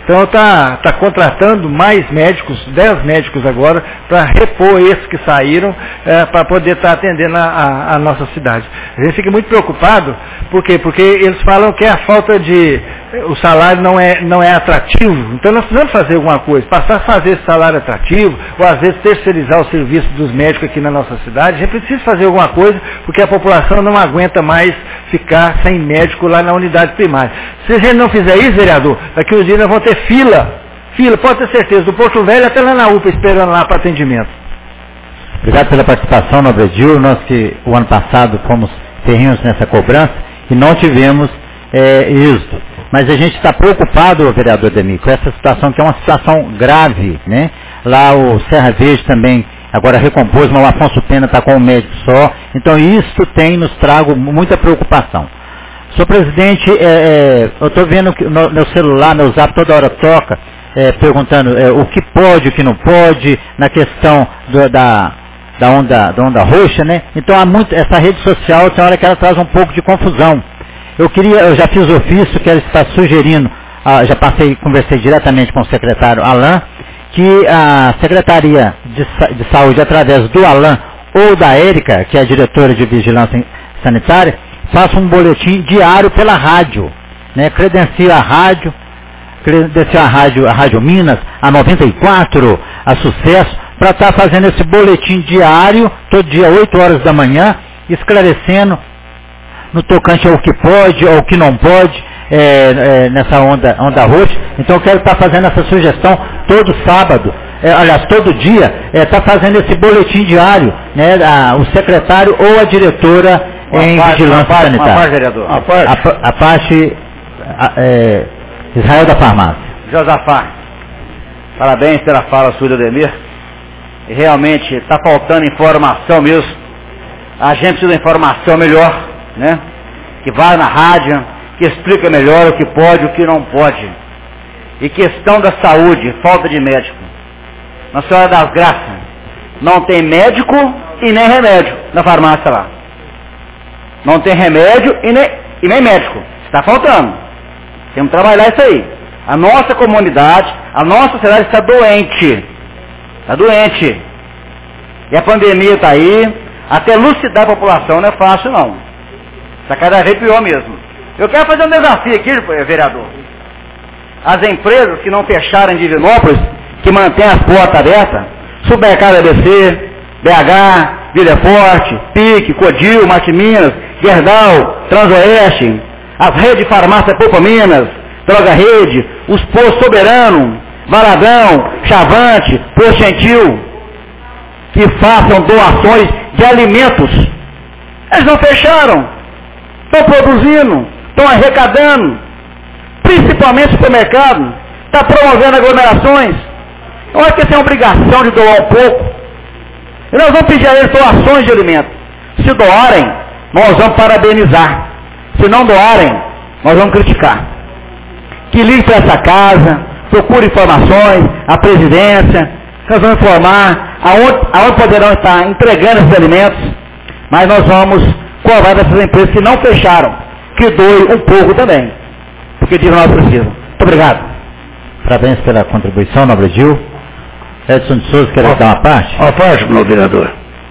Então está tá contratando mais médicos, dez médicos agora, para repor esses que saíram, é, para poder estar tá atendendo a, a, a nossa cidade. A gente fica muito preocupado, por quê? Porque eles falam que a falta de... o salário não é, não é atrativo, então nós precisamos fazer alguma coisa, passar a fazer esse salário atrativo, ou às vezes terceirizar o serviço dos médicos aqui na nossa cidade. A gente precisa fazer alguma coisa, porque a população não aguenta mais ficar sem médico lá na unidade primária. Se a gente não fizer isso, vereador, daqui uns dias nós vamos ter fila, fila, pode ter certeza, do Porto Velho até lá na U P A, esperando lá para atendimento. Obrigado pela participação, nobre Edil. Nós que o ano passado fomos terrenos nessa cobrança e não tivemos é, êxito. Mas a gente está preocupado, vereador Ademir, com essa situação, que é uma situação grave, né? Lá o Serra Verde também agora recompôs, mas o Afonso Pena está com um médico só. Então isso tem nos trago muita preocupação. Senhor presidente, é, é, eu estou vendo que no, meu celular, meu zap toda hora toca, é, perguntando é, o que pode, o que não pode, na questão do, da, da, onda, da onda roxa, né? Então há muito, essa rede social tem hora que ela traz um pouco de confusão. Eu queria, eu já fiz ofício que ela está sugerindo, ah, já passei, conversei diretamente com o secretário Alain, que a Secretaria de, de Saúde, através do Alain ou da Érica, que é a diretora de Vigilância Sanitária, faça um boletim diário pela rádio, né? Credencia a rádio, credencia a rádio, a Rádio Minas, a noventa e quatro, a Sucesso, para estar tá fazendo esse boletim diário, todo dia, oito horas da manhã, esclarecendo no tocante ao que pode, ao que não pode, é, é, nessa onda, onda roxa. Então eu quero estar tá fazendo essa sugestão todo sábado, é, aliás, todo dia, estar é, tá fazendo esse boletim diário, né, a, o secretário ou a diretora uma em parte, vigilância parte, sanitária. Parte, vereador. A parte, a, a parte a, é, Israel da Farmácia. Josafá, parabéns pela fala sua, Ademir. E realmente está faltando informação mesmo. A gente precisa de informação melhor, né? Que vai na rádio, que explica melhor o que pode e o que não pode. E questão da saúde, falta de médico. Nossa Senhora das Graças, não tem médico e nem remédio na farmácia lá. Não tem remédio e nem, e nem médico. Está faltando. Temos que trabalhar isso aí. A nossa comunidade, a nossa sociedade está doente. Está doente. E a pandemia está aí. Até elucidar a população não é fácil, não. Está cada vez pior mesmo. Eu quero fazer um desafio aqui, vereador. As empresas que não fecharam em Divinópolis, que mantêm as portas abertas, Supermercado A B C, B H, Vila Forte, Pique, Codil, Mate Minas, Gerdau, Transoeste, as redes de farmácia Poupa Minas, Droga Rede, os postos Soberano, Valadão, Chavante, Posto Gentil, que façam doações de alimentos. Eles não fecharam, estão produzindo, estão arrecadando, principalmente o supermercado, está promovendo aglomerações. Eu acho que eles têm a obrigação de doar um pouco. E nós vamos pedir a eles doações de alimentos. Se doarem, nós vamos parabenizar. Se não doarem, nós vamos criticar. Que ligue para essa casa, procure informações, a presidência, nós vamos informar aonde, aonde poderão estar entregando esses alimentos, mas nós vamos cobrar dessas empresas que não fecharam, que doem um pouco também, porque de nós precisam. Muito obrigado. Parabéns pela contribuição, nobre Gil. Edson de Souza, quer dar uma parte? Uma parte, meu vereador.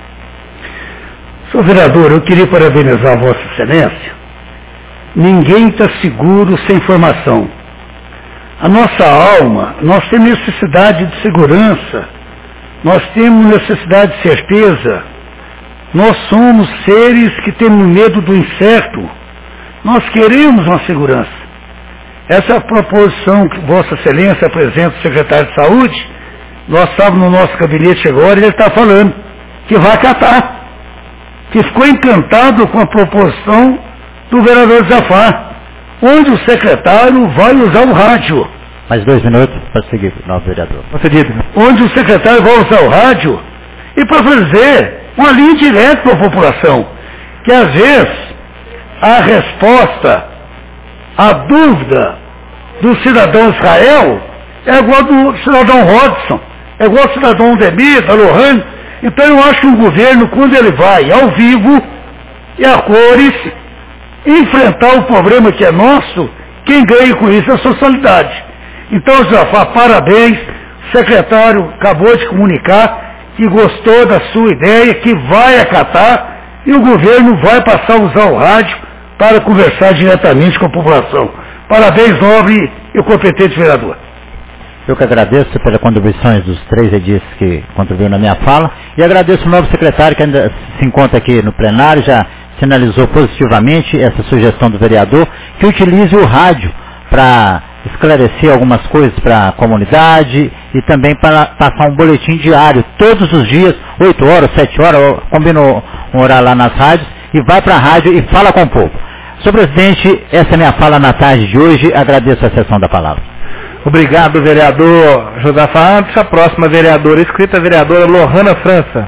Senhor vereador, eu queria parabenizar a Vossa Excelência. Ninguém está seguro sem informação. A nossa alma, nós temos necessidade de segurança, nós temos necessidade de certeza, nós somos seres que temos medo do incerto, nós queremos uma segurança. Essa proposição que Vossa Excelência apresenta ao secretário de Saúde, nós estávamos no nosso gabinete agora e ele está falando que vai acatar, que ficou encantado com a proposição do vereador Zafar, onde o secretário vai usar o rádio. Mais dois minutos para seguir, novo vereador. Concedido. Onde o secretário vai usar o rádio e para fazer uma linha direta para a população, que às vezes a resposta à dúvida do cidadão Israel é igual do cidadão Rodson, é igual ao cidadão Demir, da Lohane. Então eu acho que o governo, quando ele vai ao vivo e a cores, enfrentar o problema que é nosso, quem ganha com isso é a sociedade. Então, Josafá, parabéns. O secretário acabou de comunicar que gostou da sua ideia, que vai acatar, e o governo vai passar a usar o rádio para conversar diretamente com a população. Parabéns, nobre e competente vereador. Eu que agradeço pelas contribuições dos três edis que contribuíram na minha fala, e agradeço o novo secretário que ainda se encontra aqui no plenário, já sinalizou positivamente essa sugestão do vereador, que utilize o rádio para esclarecer algumas coisas para a comunidade e também para passar um boletim diário, todos os dias, oito horas, sete horas, combinou um horário lá nas rádios, e vai para a rádio e fala com o povo. Senhor presidente, essa é a minha fala na tarde de hoje, agradeço a sessão da palavra. Obrigado, vereador Josafá. Antes, a próxima vereadora inscrita, a vereadora Lohana França.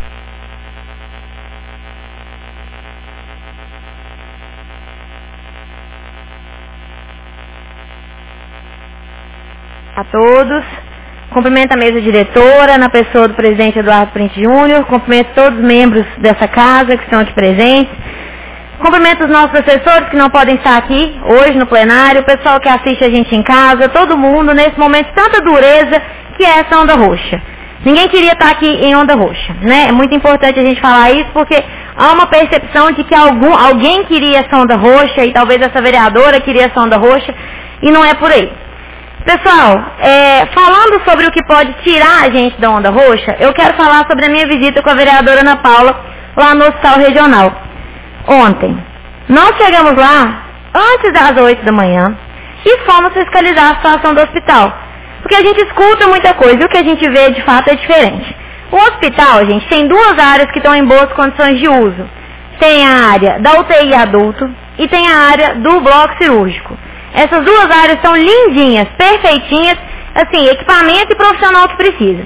A todos, cumprimento a mesa diretora, na pessoa do presidente Eduardo Prente Júnior, cumprimento todos os membros dessa casa que estão aqui presentes, cumprimento os nossos professores que não podem estar aqui hoje no plenário, o pessoal que assiste a gente em casa, todo mundo nesse momento de tanta dureza que é essa onda roxa. Ninguém queria estar aqui em onda roxa, né? É muito importante a gente falar isso porque há uma percepção de que algum, alguém queria essa onda roxa e talvez essa vereadora queria essa onda roxa e não é por aí. Pessoal, é, falando sobre o que pode tirar a gente da onda roxa, eu quero falar sobre a minha visita com a vereadora Ana Paula lá no Hospital Regional. Ontem, nós chegamos lá antes das oito da manhã e fomos fiscalizar a situação do hospital. Porque a gente escuta muita coisa e o que a gente vê de fato é diferente. O hospital, gente, tem duas áreas que estão em boas condições de uso. Tem a área da U T I adulto e tem a área do bloco cirúrgico. Essas duas áreas são lindinhas, perfeitinhas, assim, equipamento e profissional que precisa.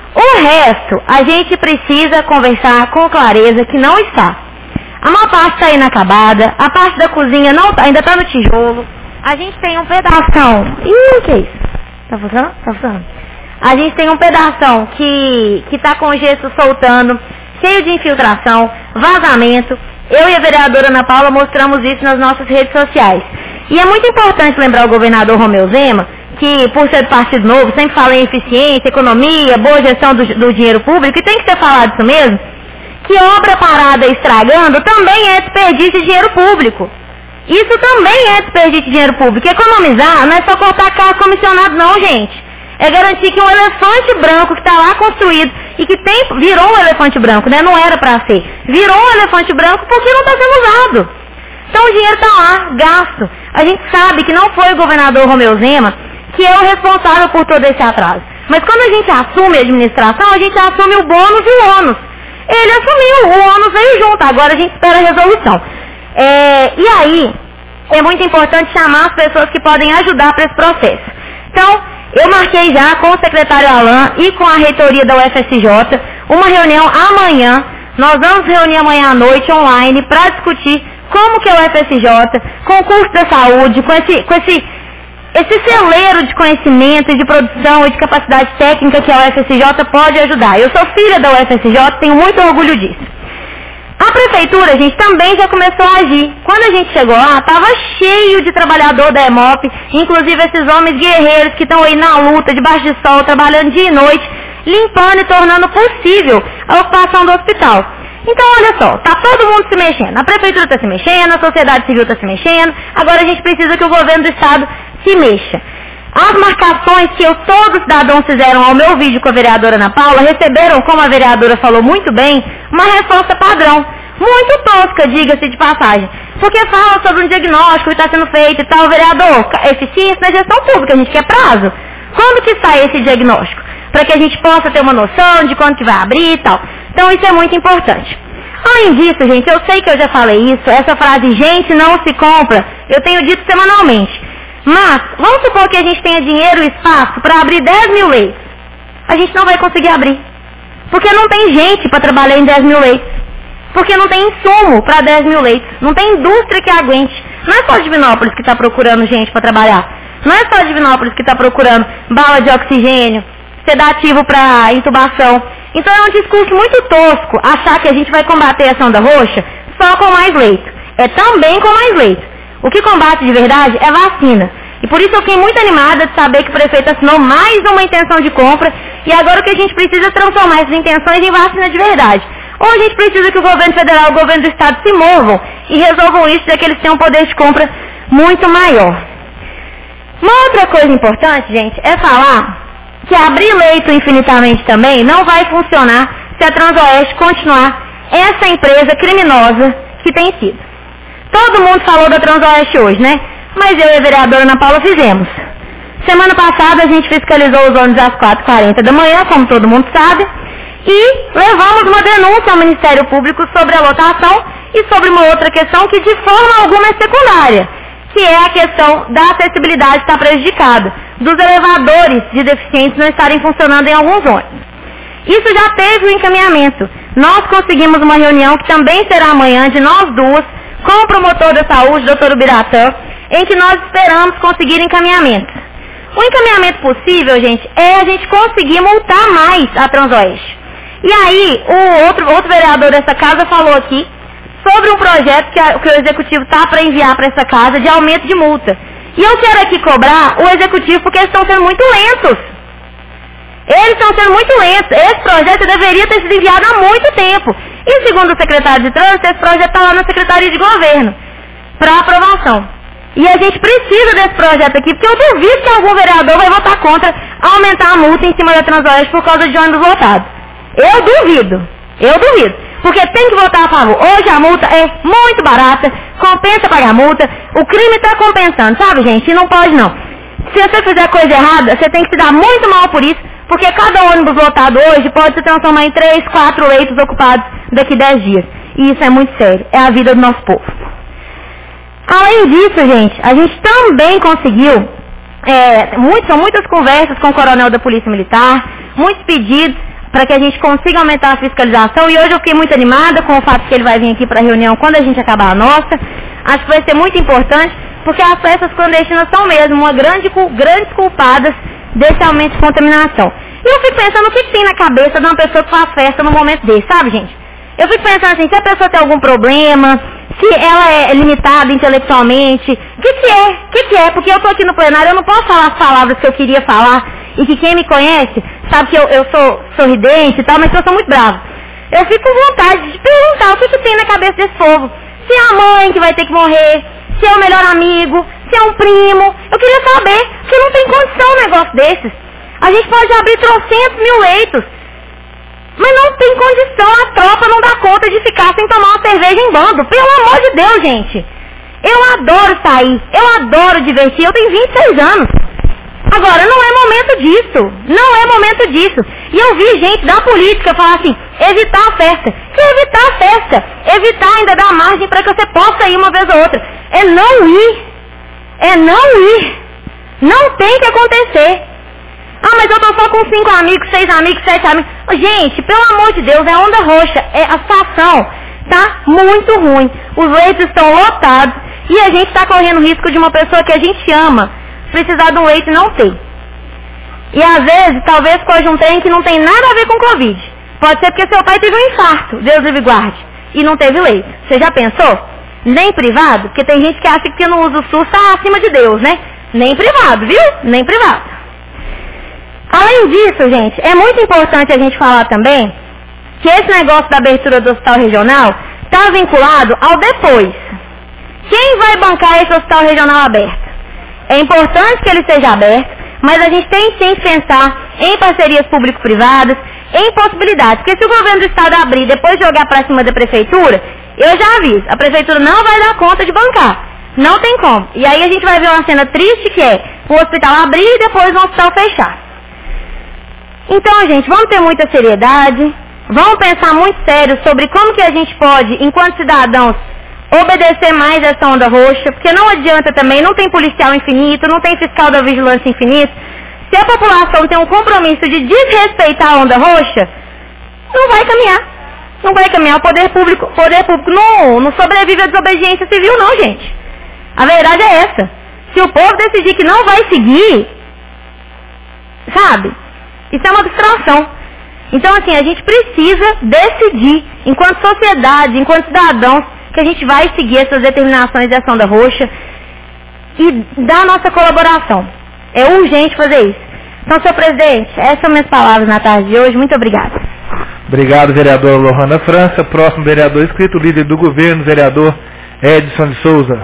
O resto, a gente precisa conversar com clareza que não está. A maior parte está inacabada, a parte da cozinha não tá, ainda está no tijolo. A gente tem um pedação. Ih, o que é isso? Tá funcionando? Tá funcionando. A gente tem um pedação que que está com gesso soltando, cheio de infiltração, vazamento. Eu e a vereadora Ana Paula mostramos isso nas nossas redes sociais. E é muito importante lembrar o governador Romeu Zema, que por ser do Partido Novo, sempre fala em eficiência, economia, boa gestão do, do dinheiro público, e tem que ser falado isso mesmo, que obra parada estragando também é desperdício de dinheiro público. Isso também é desperdício de dinheiro público. Economizar não é só cortar carro comissionado não, gente. É garantir que um elefante branco que está lá construído e que tem, virou um elefante branco, né? Não era para ser. Virou um elefante branco porque não está sendo usado. Então o dinheiro está lá, gasto. A gente sabe que não foi o governador Romeu Zema que é o responsável por todo esse atraso. Mas quando a gente assume a administração, a gente assume o bônus e o ônus. Ele assumiu, o ônus veio junto, agora a gente espera a resolução. É, e aí, é muito importante chamar as pessoas que podem ajudar para esse processo. Então, eu marquei já com o secretário Alain e com a reitoria da U F S J uma reunião amanhã. Nós vamos reunir amanhã à noite online para discutir como que a U F S J, com o curso da saúde, com esse, com esse, esse celeiro de conhecimento e de produção e de capacidade técnica que a U F S J pode ajudar. Eu sou filha da U F S J, tenho muito orgulho disso. A prefeitura, gente, também já começou a agir. Quando a gente chegou lá, estava cheio de trabalhador da EMOP, inclusive esses homens guerreiros que estão aí na luta, debaixo de sol, trabalhando dia e noite, limpando e tornando possível a ocupação do hospital. Então, olha só, tá todo mundo se mexendo. A prefeitura está se mexendo, a sociedade civil está se mexendo, agora a gente precisa que o governo do estado se mexa. As marcações que eu, todos os cidadãos fizeram ao meu vídeo com a vereadora Ana Paula receberam, como a vereadora falou muito bem, uma resposta padrão. Muito tosca, diga-se de passagem. Porque fala sobre um diagnóstico que está sendo feito e tal, vereador, eficiência na gestão pública, a gente quer prazo. Quando que sai esse diagnóstico? Para que a gente possa ter uma noção de quando que vai abrir e tal. Então isso é muito importante. Além disso, gente, eu sei que eu já falei isso, essa frase, gente, não se compra, eu tenho dito semanalmente. Mas, vamos supor que a gente tenha dinheiro e espaço para abrir dez mil leitos. A gente não vai conseguir abrir. Porque não tem gente para trabalhar em dez mil leitos. Porque não tem insumo para dez mil leitos. Não tem indústria que aguente. Não é só Divinópolis que está procurando gente para trabalhar. Não é só Divinópolis que está procurando bala de oxigênio, sedativo para intubação. Então é um discurso muito tosco achar que a gente vai combater essa onda roxa só com mais leito. É também com mais leito. O que combate de verdade é vacina. E por isso eu fiquei muito animada de saber que o prefeito assinou mais uma intenção de compra e agora o que a gente precisa é transformar essas intenções em vacina de verdade. Ou a gente precisa que o governo federal e o governo do estado se movam e resolvam isso, já que eles têm um poder de compra muito maior. Uma outra coisa importante, gente, é falar que abrir leito infinitamente também não vai funcionar se a Transoeste continuar essa empresa criminosa que tem sido. Todo mundo falou da Transoeste hoje, né? Mas eu e a vereadora Ana Paula fizemos. Semana passada a gente fiscalizou os ônibus às quatro e quarenta da manhã, como todo mundo sabe, e levamos uma denúncia ao Ministério Público sobre a lotação e sobre uma outra questão que de forma alguma é secundária, que é a questão da acessibilidade estar prejudicada, dos elevadores de deficientes não estarem funcionando em alguns ônibus. Isso já teve um encaminhamento. Nós conseguimos uma reunião que também será amanhã de nós duas, com o promotor da saúde, doutor Ubiratã, em que nós esperamos conseguir encaminhamento. O encaminhamento possível, gente, é a gente conseguir multar mais a Transoeste. E aí, o outro, outro vereador dessa casa falou aqui sobre um projeto que, a, que o executivo está para enviar para essa casa de aumento de multa. E eu quero aqui cobrar o executivo porque eles estão sendo muito lentos. Eles estão sendo muito lentos. Esse projeto deveria ter sido enviado há muito tempo. E segundo o secretário de Trânsito, esse projeto está lá na Secretaria de Governo para aprovação. E a gente precisa desse projeto aqui, porque eu duvido que algum vereador vai votar contra aumentar a multa em cima da Transoeste por causa de ônibus lotados. Eu duvido. Eu duvido. Porque tem que votar a favor. Hoje a multa é muito barata, compensa pagar a multa, o crime está compensando, sabe, gente? E não pode não. Se você fizer coisa errada, você tem que se dar muito mal por isso, porque cada ônibus lotado hoje pode se transformar em três, quatro leitos ocupados daqui a dez dias. E isso é muito sério. É a vida do nosso povo. Além disso, gente, a gente também conseguiu, é, muito, são muitas conversas com o coronel da Polícia Militar, muitos pedidos para que a gente consiga aumentar a fiscalização, e hoje eu fiquei muito animada com o fato que ele vai vir aqui para a reunião quando a gente acabar a nossa. Acho que vai ser muito importante, porque as festas clandestinas são mesmo uma grande, grandes culpadas desse aumento de contaminação. E eu fico pensando o que, que tem na cabeça de uma pessoa que faz festa num momento desse, sabe, gente? Eu fico pensando assim, se a pessoa tem algum problema, se ela é limitada intelectualmente, o que, que é? O que, que é? Porque eu estou aqui no plenário, eu não posso falar as palavras que eu queria falar, e que quem me conhece sabe que eu, eu sou sorridente e tal, mas eu sou muito brava. Eu fico com vontade de perguntar o que, que tem na cabeça desse povo. Se é a mãe que vai ter que morrer, se é o melhor amigo, se é um primo. Eu queria saber, porque não tem condição um negócio desses. A gente pode abrir trocentos mil leitos, mas não tem condição, a tropa não dá conta de ficar sem tomar uma cerveja em bando. Pelo amor de Deus, gente. Eu adoro sair, eu adoro divertir, eu tenho vinte e seis anos. Agora, não é momento disso, não é momento disso. E eu vi gente da política falar assim, evitar a festa. Que evitar a festa? Evitar ainda dar margem para que você possa ir uma vez ou outra. É não ir, é não ir. Não tem que acontecer. Ah, mas eu tô só com cinco amigos, seis amigos, sete amigos. Gente, pelo amor de Deus, é onda roxa. É, a situação tá muito ruim. Os leitos estão lotados e a gente está correndo risco de uma pessoa que a gente ama precisar de um leito e não ter. E às vezes, talvez coja um trem que não tem nada a ver com Covid. Pode ser porque seu pai teve um infarto, Deus livre guarde, e não teve leito. Você já pensou? Nem privado, porque tem gente que acha que não usa o SUS está acima de Deus, né? Nem privado, viu? Nem privado. Além disso, gente, é muito importante a gente falar também que esse negócio da abertura do hospital regional está vinculado ao depois. Quem vai bancar esse hospital regional aberto? É importante que ele seja aberto, mas a gente tem sim que pensar em parcerias público-privadas, em possibilidades. Porque se o governo do estado abrir e depois jogar para cima da prefeitura, eu já aviso, a prefeitura não vai dar conta de bancar. Não tem como. E aí a gente vai ver uma cena triste que é o hospital abrir e depois o hospital fechar. Então, gente, vamos ter muita seriedade, vamos pensar muito sério sobre como que a gente pode, enquanto cidadãos, obedecer mais essa onda roxa, porque não adianta também, não tem policial infinito, não tem fiscal da vigilância infinito. Se a população tem um compromisso de desrespeitar a onda roxa, não vai caminhar. Não vai caminhar. O poder público, poder público não, não sobrevive à desobediência civil, não, gente. A verdade é essa. Se o povo decidir que não vai seguir, sabe? Isso é uma distração. Então, assim, a gente precisa decidir, enquanto sociedade, enquanto cidadãos, que a gente vai seguir essas determinações de ação da roxa. e dar a nossa colaboração. É urgente fazer isso. Então, senhor presidente, essas são minhas palavras na tarde de hoje. Muito obrigada. Obrigado, vereadora Lohana França. Próximo vereador inscrito, líder do governo, vereador Edson de Souza.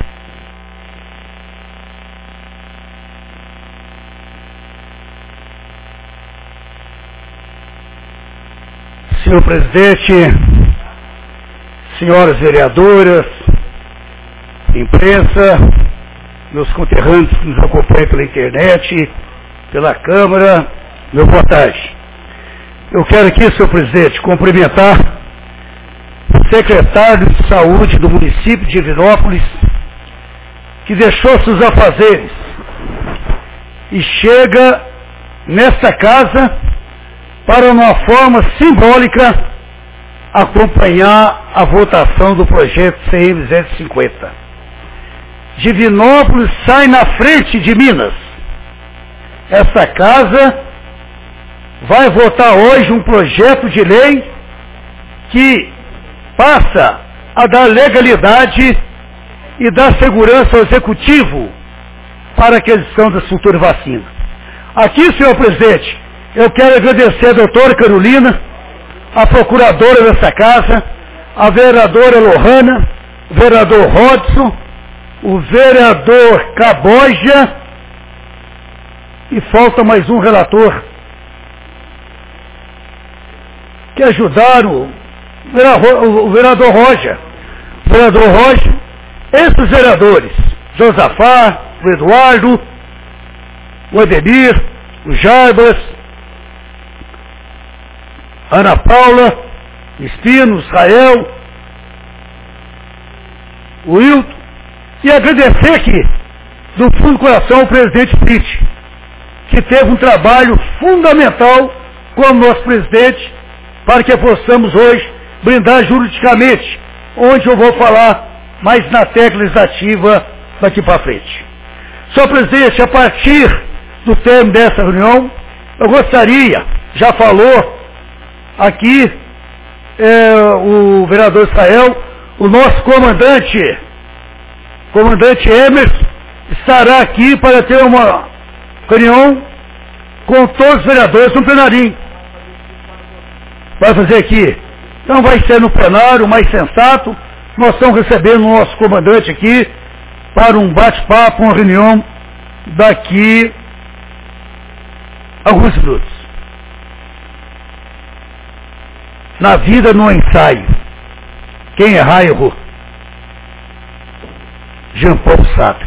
Senhor presidente, senhoras vereadoras, imprensa, meus conterrâneos que nos acompanham pela internet, pela Câmara, meu boa tarde. Eu quero aqui, senhor presidente, cumprimentar o secretário de Saúde do município de Divinópolis, que deixou seus afazeres e chega nesta casa para, uma forma simbólica, acompanhar a votação do projeto C M duzentos e cinquenta. Divinópolis sai na frente de Minas. Essa casa vai votar hoje um projeto de lei que passa a dar legalidade e dar segurança ao executivo para a aquisição das futuras vacinas. Aqui, senhor presidente, eu quero agradecer a doutora Carolina, a procuradora dessa casa, a vereadora Lohana, o vereador Rodson, o vereador Caboja, e falta mais um relator, que ajudaram o vereador Roja, o vereador Roja, esses vereadores, Josafá, o Eduardo, o Ademir, o Jarbas, Ana Paula, Espino, Israel, o Wilton, e agradecer aqui, do fundo do coração, o presidente Pitt, que teve um trabalho fundamental como nosso presidente, para que possamos hoje brindar juridicamente, onde eu vou falar mais na tecla legislativa daqui para frente. Senhor presidente, a partir do termo dessa reunião, eu gostaria, já falou aqui é, o vereador Israel, o nosso comandante, comandante Emerson, estará aqui para ter uma reunião com todos os vereadores no plenarinho. Vai fazer aqui. Então vai ser no plenário, mais sensato. Nós estamos recebendo o nosso comandante aqui para um bate-papo, uma reunião daqui a alguns minutos. Na vida não é ensaio. Quem errar, errou. Jean Paul Sartre.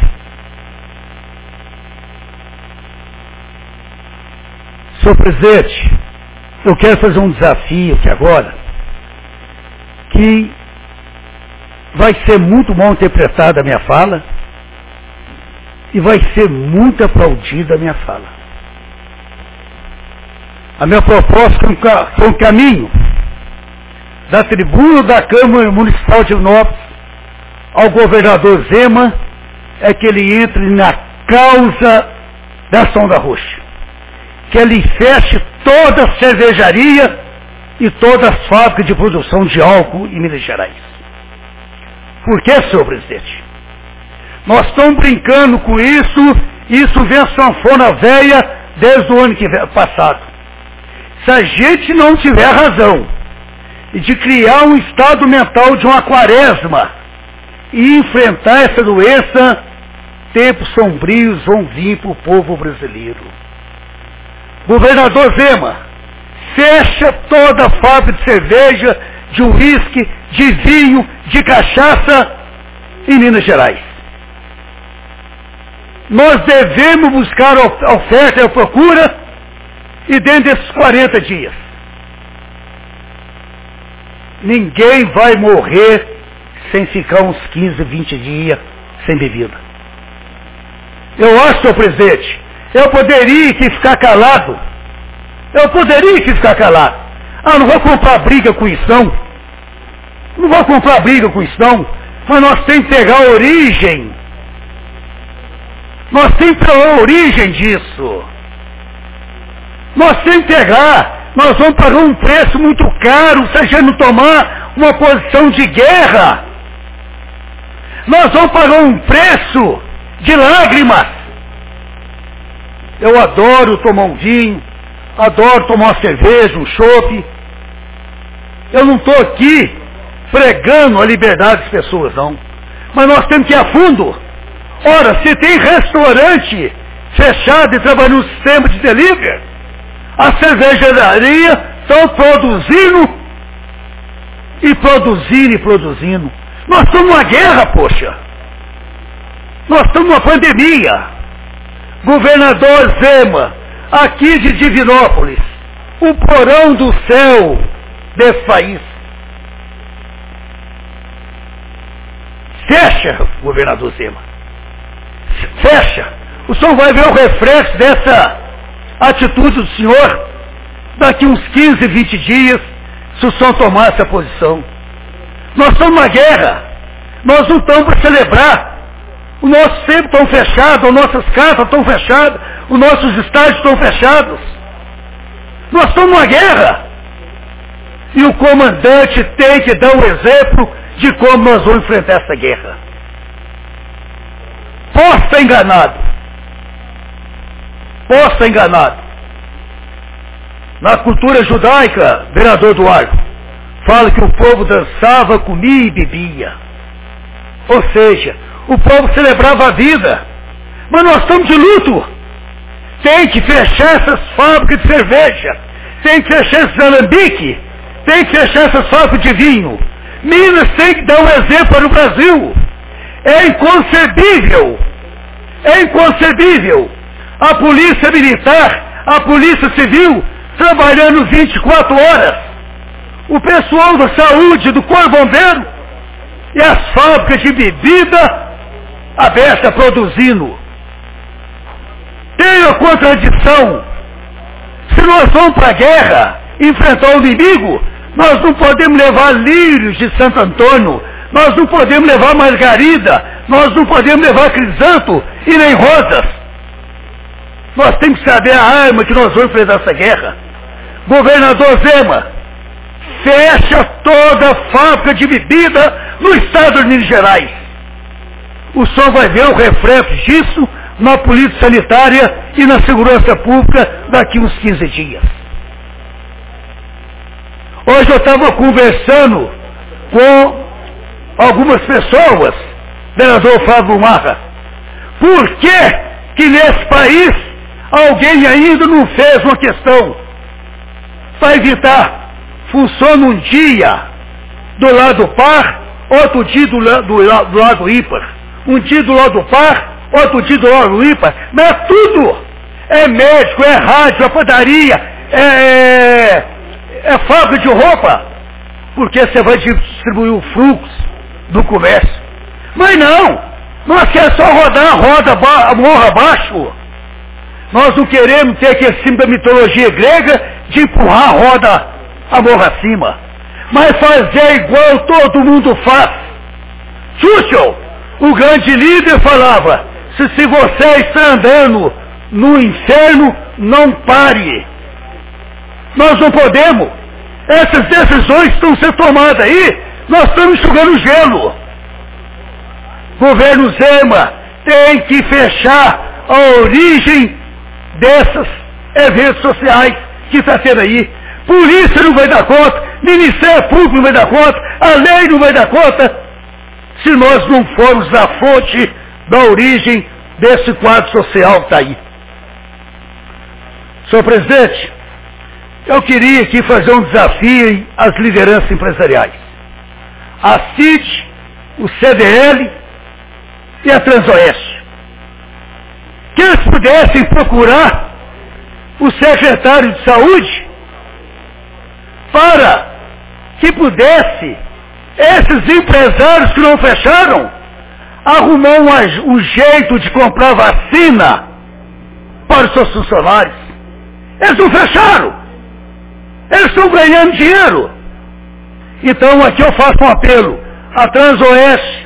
Senhor presidente, eu quero fazer um desafio aqui agora, que vai ser muito mal interpretada a minha fala e vai ser muito aplaudida a minha fala. A minha proposta foi um caminho da tribuna da Câmara Municipal de Divinópolis ao governador Zema, é que ele entre na causa da Sonda Roxa, que ele feche toda a cervejaria e todas as fábricas de produção de álcool em Minas Gerais. Por que, senhor presidente? Nós estamos brincando com isso, isso vem a sanfona velha desde o ano que passado. Se a gente não tiver razão e de criar um estado mental de uma quaresma e enfrentar essa doença, tempos sombrios vão vir para o povo brasileiro. Governador Zema, fecha toda a fábrica de cerveja, de uísque, de vinho, de cachaça em Minas Gerais. Nós devemos buscar a oferta e a procura, e dentro desses quarenta dias, ninguém vai morrer sem ficar uns quinze, vinte dias sem bebida. Eu acho, senhor presidente, eu poderia que ficar calado. Eu poderia que ficar calado. Ah, não vou comprar briga com isso não. Não vou comprar briga com isso não. Mas nós temos que pegar a origem. Nós temos que pegar a origem disso. Nós temos que pegar. Nós vamos pagar um preço muito caro se a gente não tomar uma posição de guerra. Nós vamos pagar um preço de lágrimas. Eu adoro tomar um vinho, adoro tomar uma cerveja, um chopp. Eu não estou aqui pregando a liberdade das pessoas, não. Mas nós temos que ir a fundo. Ora, se tem restaurante fechado e trabalhando no sistema de delivery, a cervejaria estão produzindo e produzindo e produzindo. Nós estamos numa guerra, poxa. Nós estamos numa pandemia. Governador Zema, aqui de Divinópolis, o porão do céu desse país. Fecha, governador Zema. Fecha. O senhor vai ver o reflexo dessa atitude do senhor daqui uns quinze, vinte dias, se o senhor tomar essa posição. Nós estamos numa guerra. Nós não estamos para celebrar. Os nossos templos estão fechados, as nossas casas estão fechadas, os nossos estádios estão fechados. Nós estamos numa guerra. E o comandante tem que dar um exemplo de como nós vamos enfrentar essa guerra. Posso estar enganado. Posso estar enganado. Na cultura judaica, vereador Eduardo, fala que o povo dançava, comia e bebia. Ou seja, o povo celebrava a vida. Mas nós estamos de luto. Tem que fechar essas fábricas de cerveja. Tem que fechar esses alambiques. Tem que fechar essas fábricas de vinho. Minas tem que dar um exemplo para o Brasil. É inconcebível. É inconcebível. A polícia militar, a polícia civil, trabalhando vinte e quatro horas. O pessoal da saúde, do Corpo Bombeiro, e as fábricas de bebida abertas produzindo. Tem a contradição. Se nós vamos para a guerra, enfrentar o inimigo, nós não podemos levar lírios de Santo Antônio, nós não podemos levar margarida, nós não podemos levar crisanto e nem rosas. Nós temos que saber a arma que nós vamos enfrentar essa guerra. Governador Zema, fecha toda a fábrica de bebida no estado de Minas Gerais. O senhor vai ver o reflexo disso na polícia sanitária e na segurança pública daqui uns quinze dias. Hoje eu estava conversando com algumas pessoas, vereador Fábio Marra, por que que nesse país alguém ainda não fez uma questão para evitar? Funciona um dia do lado par, outro dia do, la, do, do lado ímpar. Um dia do lado par, outro dia do lado ímpar. Mas é tudo. É médico, é rádio, é padaria, é, é fábrica de roupa. Porque você vai distribuir o fluxo do comércio. Mas não. Nós queremos só rodar a roda a morra abaixo. Nós não queremos ter aquele símbolo da mitologia grega de empurrar a roda a morra acima. Mas fazer igual todo mundo faz. Churchill, o grande líder, falava, se, se você está andando no inferno, não pare. Nós não podemos. Essas decisões estão sendo tomadas aí, nós estamos enxugando gelo. Governo Zema tem que fechar a origem dessas eventos sociais que está tendo aí. Polícia não vai dar conta, Ministério Público não vai dar conta, a lei não vai dar conta, se nós não formos na fonte da origem desse quadro social que está aí. Senhor presidente, eu queria aqui fazer um desafio às lideranças empresariais. A C I D, o C D L e a Transoeste. Que eles pudessem procurar o secretário de saúde para que pudesse, esses empresários que não fecharam, arrumar um, um jeito de comprar vacina para os seus funcionários. Eles não fecharam. Eles estão ganhando dinheiro. Então aqui eu faço um apelo à Transoeste,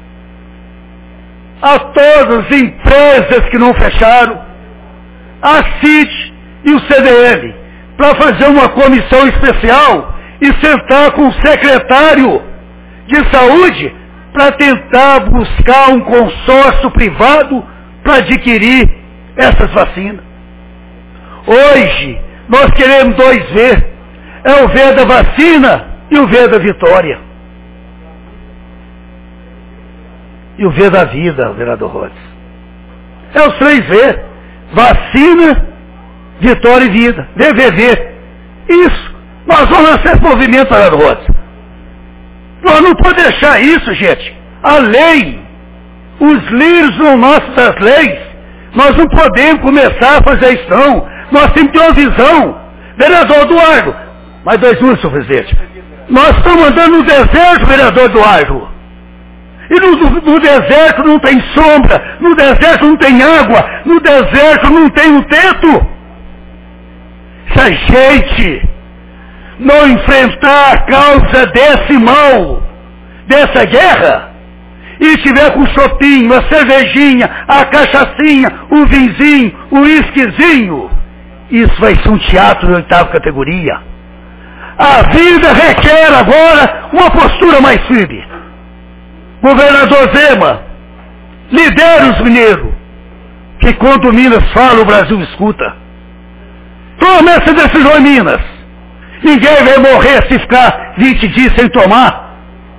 a todas as empresas que não fecharam, a C I D e o C D L, para fazer uma comissão especial e sentar com o secretário de saúde para tentar buscar um consórcio privado para adquirir essas vacinas. Hoje, nós queremos dois V. É o V da vacina e o V da vitória. E o V da vida, vereador Rhodes. É os três V. Vacina, vitória e vida. V V V. Isso. Nós vamos lançar esse movimento, vereador Rhodes. Nós não podemos deixar isso, gente. A lei, os líderes não nossos das leis, nós não podemos começar a fazer isso não. Nós temos que ter uma visão. Vereador Eduardo, mais dois minutos, senhor presidente. Nós estamos andando no deserto, vereador Eduardo. E no, no, no deserto não tem sombra, no deserto não tem água, no deserto não tem um teto. Se a gente não enfrentar a causa desse mal, dessa guerra, e estiver com o chopinho, a cervejinha, a cachaçinha, o vinzinho, o uísquezinho, isso vai ser um teatro de oitava categoria. A vida requer agora uma postura mais firme. Governador Zema, lidere os mineiros, que quando Minas fala, o Brasil escuta. Tome essa decisão em Minas. Ninguém vai morrer se ficar vinte dias sem tomar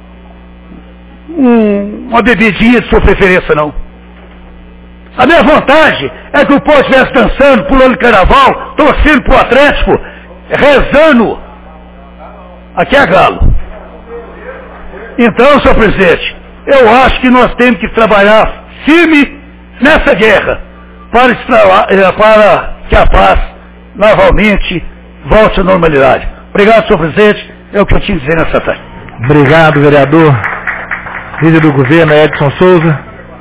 um, uma bebidinha de sua preferência, não. A minha vontade é que o povo estivesse dançando, pulando carnaval, torcendo pro Atlético, rezando. Aqui é Galo. Então, senhor presidente, eu acho que nós temos que trabalhar firme nessa guerra para, para que a paz novamente volte à normalidade. Obrigado, senhor presidente. É o que eu tinha a dizer nessa tarde. Obrigado, vereador. Líder do governo, Edson Souza.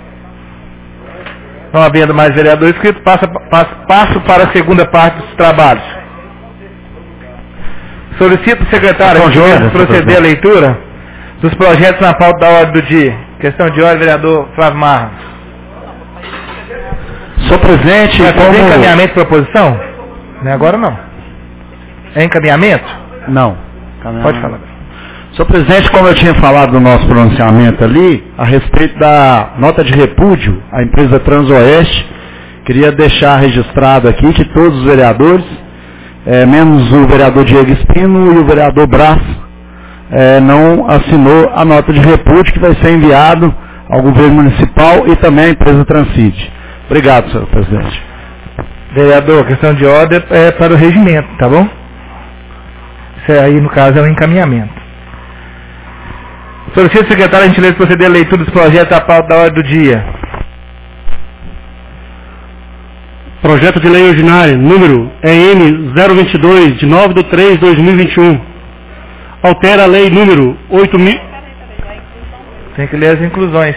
Não havendo mais vereador inscrito, passo, passo, passo para a segunda parte dos trabalhos. Solicito o secretário de proceder à leitura dos projetos na pauta da ordem do dia. Questão de ordem, vereador Flávio Marra. Senhor presidente, Vai fazer como... encaminhamento para a oposição? Não é agora não. É encaminhamento? Não. Pode falar. Senhor presidente, como eu tinha falado no nosso pronunciamento ali, a respeito da nota de repúdio à empresa Transoeste, queria deixar registrado aqui que todos os vereadores, é, menos o vereador Diego Espino e o vereador Brás, é, não assinou a nota de repúdio que vai ser enviado ao governo municipal e também à empresa Transcid. Obrigado, senhor presidente. Vereador, questão de ordem é para o regimento, tá bom? Isso aí, no caso, é um encaminhamento. Solicito, secretário, a gentileza de proceder à leitura dos projetos da pauta da ordem do dia. Projeto de lei ordinária, número E M zero vinte e dois, de nove de três de dois mil e vinte e um. Altera a lei número oito mil... Tem que ler as inclusões.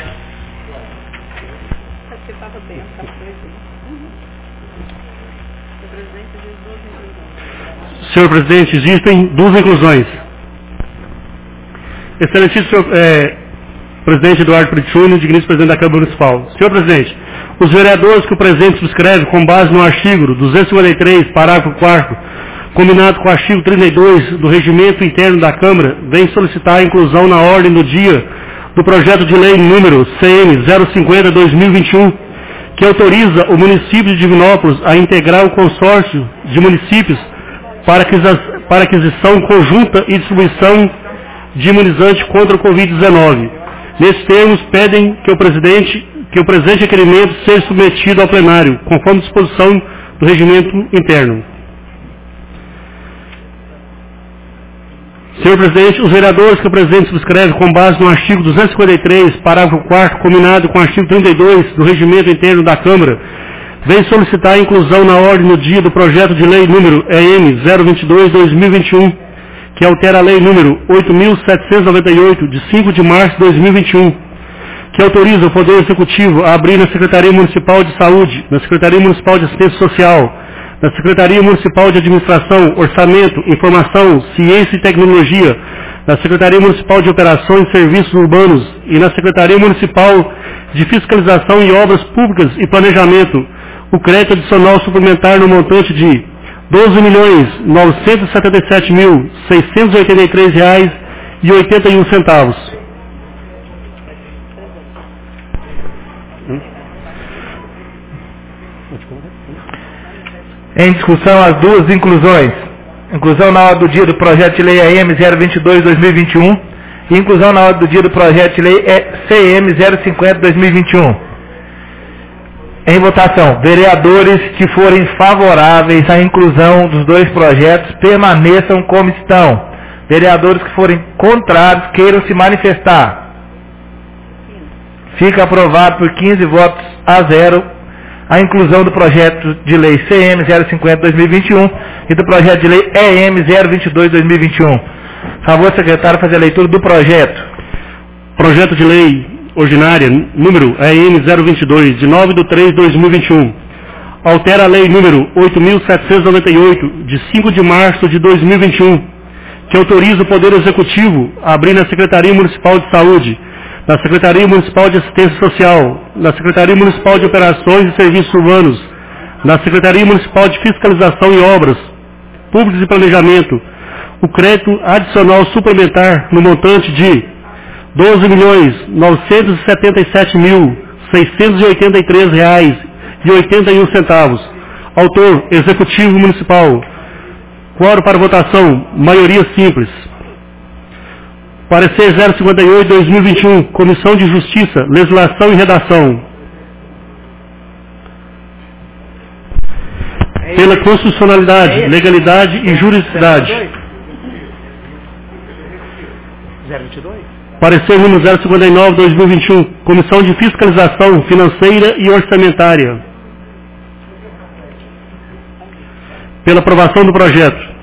Senhor presidente, existem duas inclusões. Excelentíssimo senhor, é, presidente Eduardo Brito Júnior, digníssimo presidente da Câmara Municipal. Senhor presidente, os vereadores que o presidente subscreve com base no artigo duzentos e cinquenta e três, parágrafo quarto, combinado com o artigo trinta e dois do Regimento Interno da Câmara, vem solicitar a inclusão na ordem do dia do projeto de lei número C M zero cinquenta barra dois mil e vinte e um, que autoriza o município de Divinópolis a integrar o consórcio de municípios para aquisição conjunta e distribuição de imunizante contra o covid dezenove. Nesses termos, pedem que o presidente, que o presente requerimento seja submetido ao plenário, conforme disposição do regimento interno. Senhor presidente, os vereadores que o presidente subscreve com base no artigo duzentos e cinquenta e três, parágrafo quarto, combinado com o artigo trinta e dois do regimento interno da Câmara, vem solicitar a inclusão na ordem do dia do projeto de lei número E M zero vinte e dois barra dois mil e vinte e um, que altera a lei número oito mil setecentos e noventa e oito, de cinco de março de dois mil e vinte e um, que autoriza o Poder Executivo a abrir na Secretaria Municipal de Saúde, na Secretaria Municipal de Assistência Social, na Secretaria Municipal de Administração, Orçamento, Informação, Ciência e Tecnologia, na Secretaria Municipal de Operações e Serviços Urbanos e na Secretaria Municipal de Fiscalização e Obras Públicas e Planejamento, o crédito adicional suplementar no montante de doze milhões novecentos e setenta e sete mil seiscentos e oitenta e três reais e oitenta e um centavos. Em discussão as duas inclusões. Inclusão na ordem do dia do projeto de lei A M zero vinte e dois barra dois mil e vinte e um e inclusão na ordem do dia do projeto de lei C M zero cinquenta barra dois mil e vinte e um. Em votação, vereadores que forem favoráveis à inclusão dos dois projetos permaneçam como estão. Vereadores que forem contrários queiram se manifestar. Fica aprovado por quinze votos a zero a inclusão do projeto de lei C M zero cinquenta barra dois mil e vinte e um e do projeto de lei E M zero vinte e dois barra dois mil e vinte e um. Favor, secretário, fazer a leitura do projeto. Projeto de lei ordinária, número E M zero vinte e dois, de nove de três de dois mil e vinte e um. Altera a lei número oito mil setecentos e noventa e oito, de cinco de março de dois mil e vinte e um, que autoriza o Poder Executivo a abrir na Secretaria Municipal de Saúde, na Secretaria Municipal de Assistência Social, na Secretaria Municipal de Operações e Serviços Urbanos, na Secretaria Municipal de Fiscalização e Obras Públicas e Planejamento, o crédito adicional suplementar no montante de doze milhões novecentos e setenta e sete mil seiscentos e oitenta e três reais e oitenta e um centavos. Autor, Executivo Municipal. Quórum para votação, maioria simples. Parecer zero cinquenta e oito barra dois mil e vinte e um, Comissão de Justiça, Legislação e Redação. Pela constitucionalidade, legalidade e juridicidade. zero vinte e dois? Parecer número zero cinquenta e nove barra dois mil e vinte e um, Comissão de Fiscalização Financeira e Orçamentária. Pela aprovação do projeto.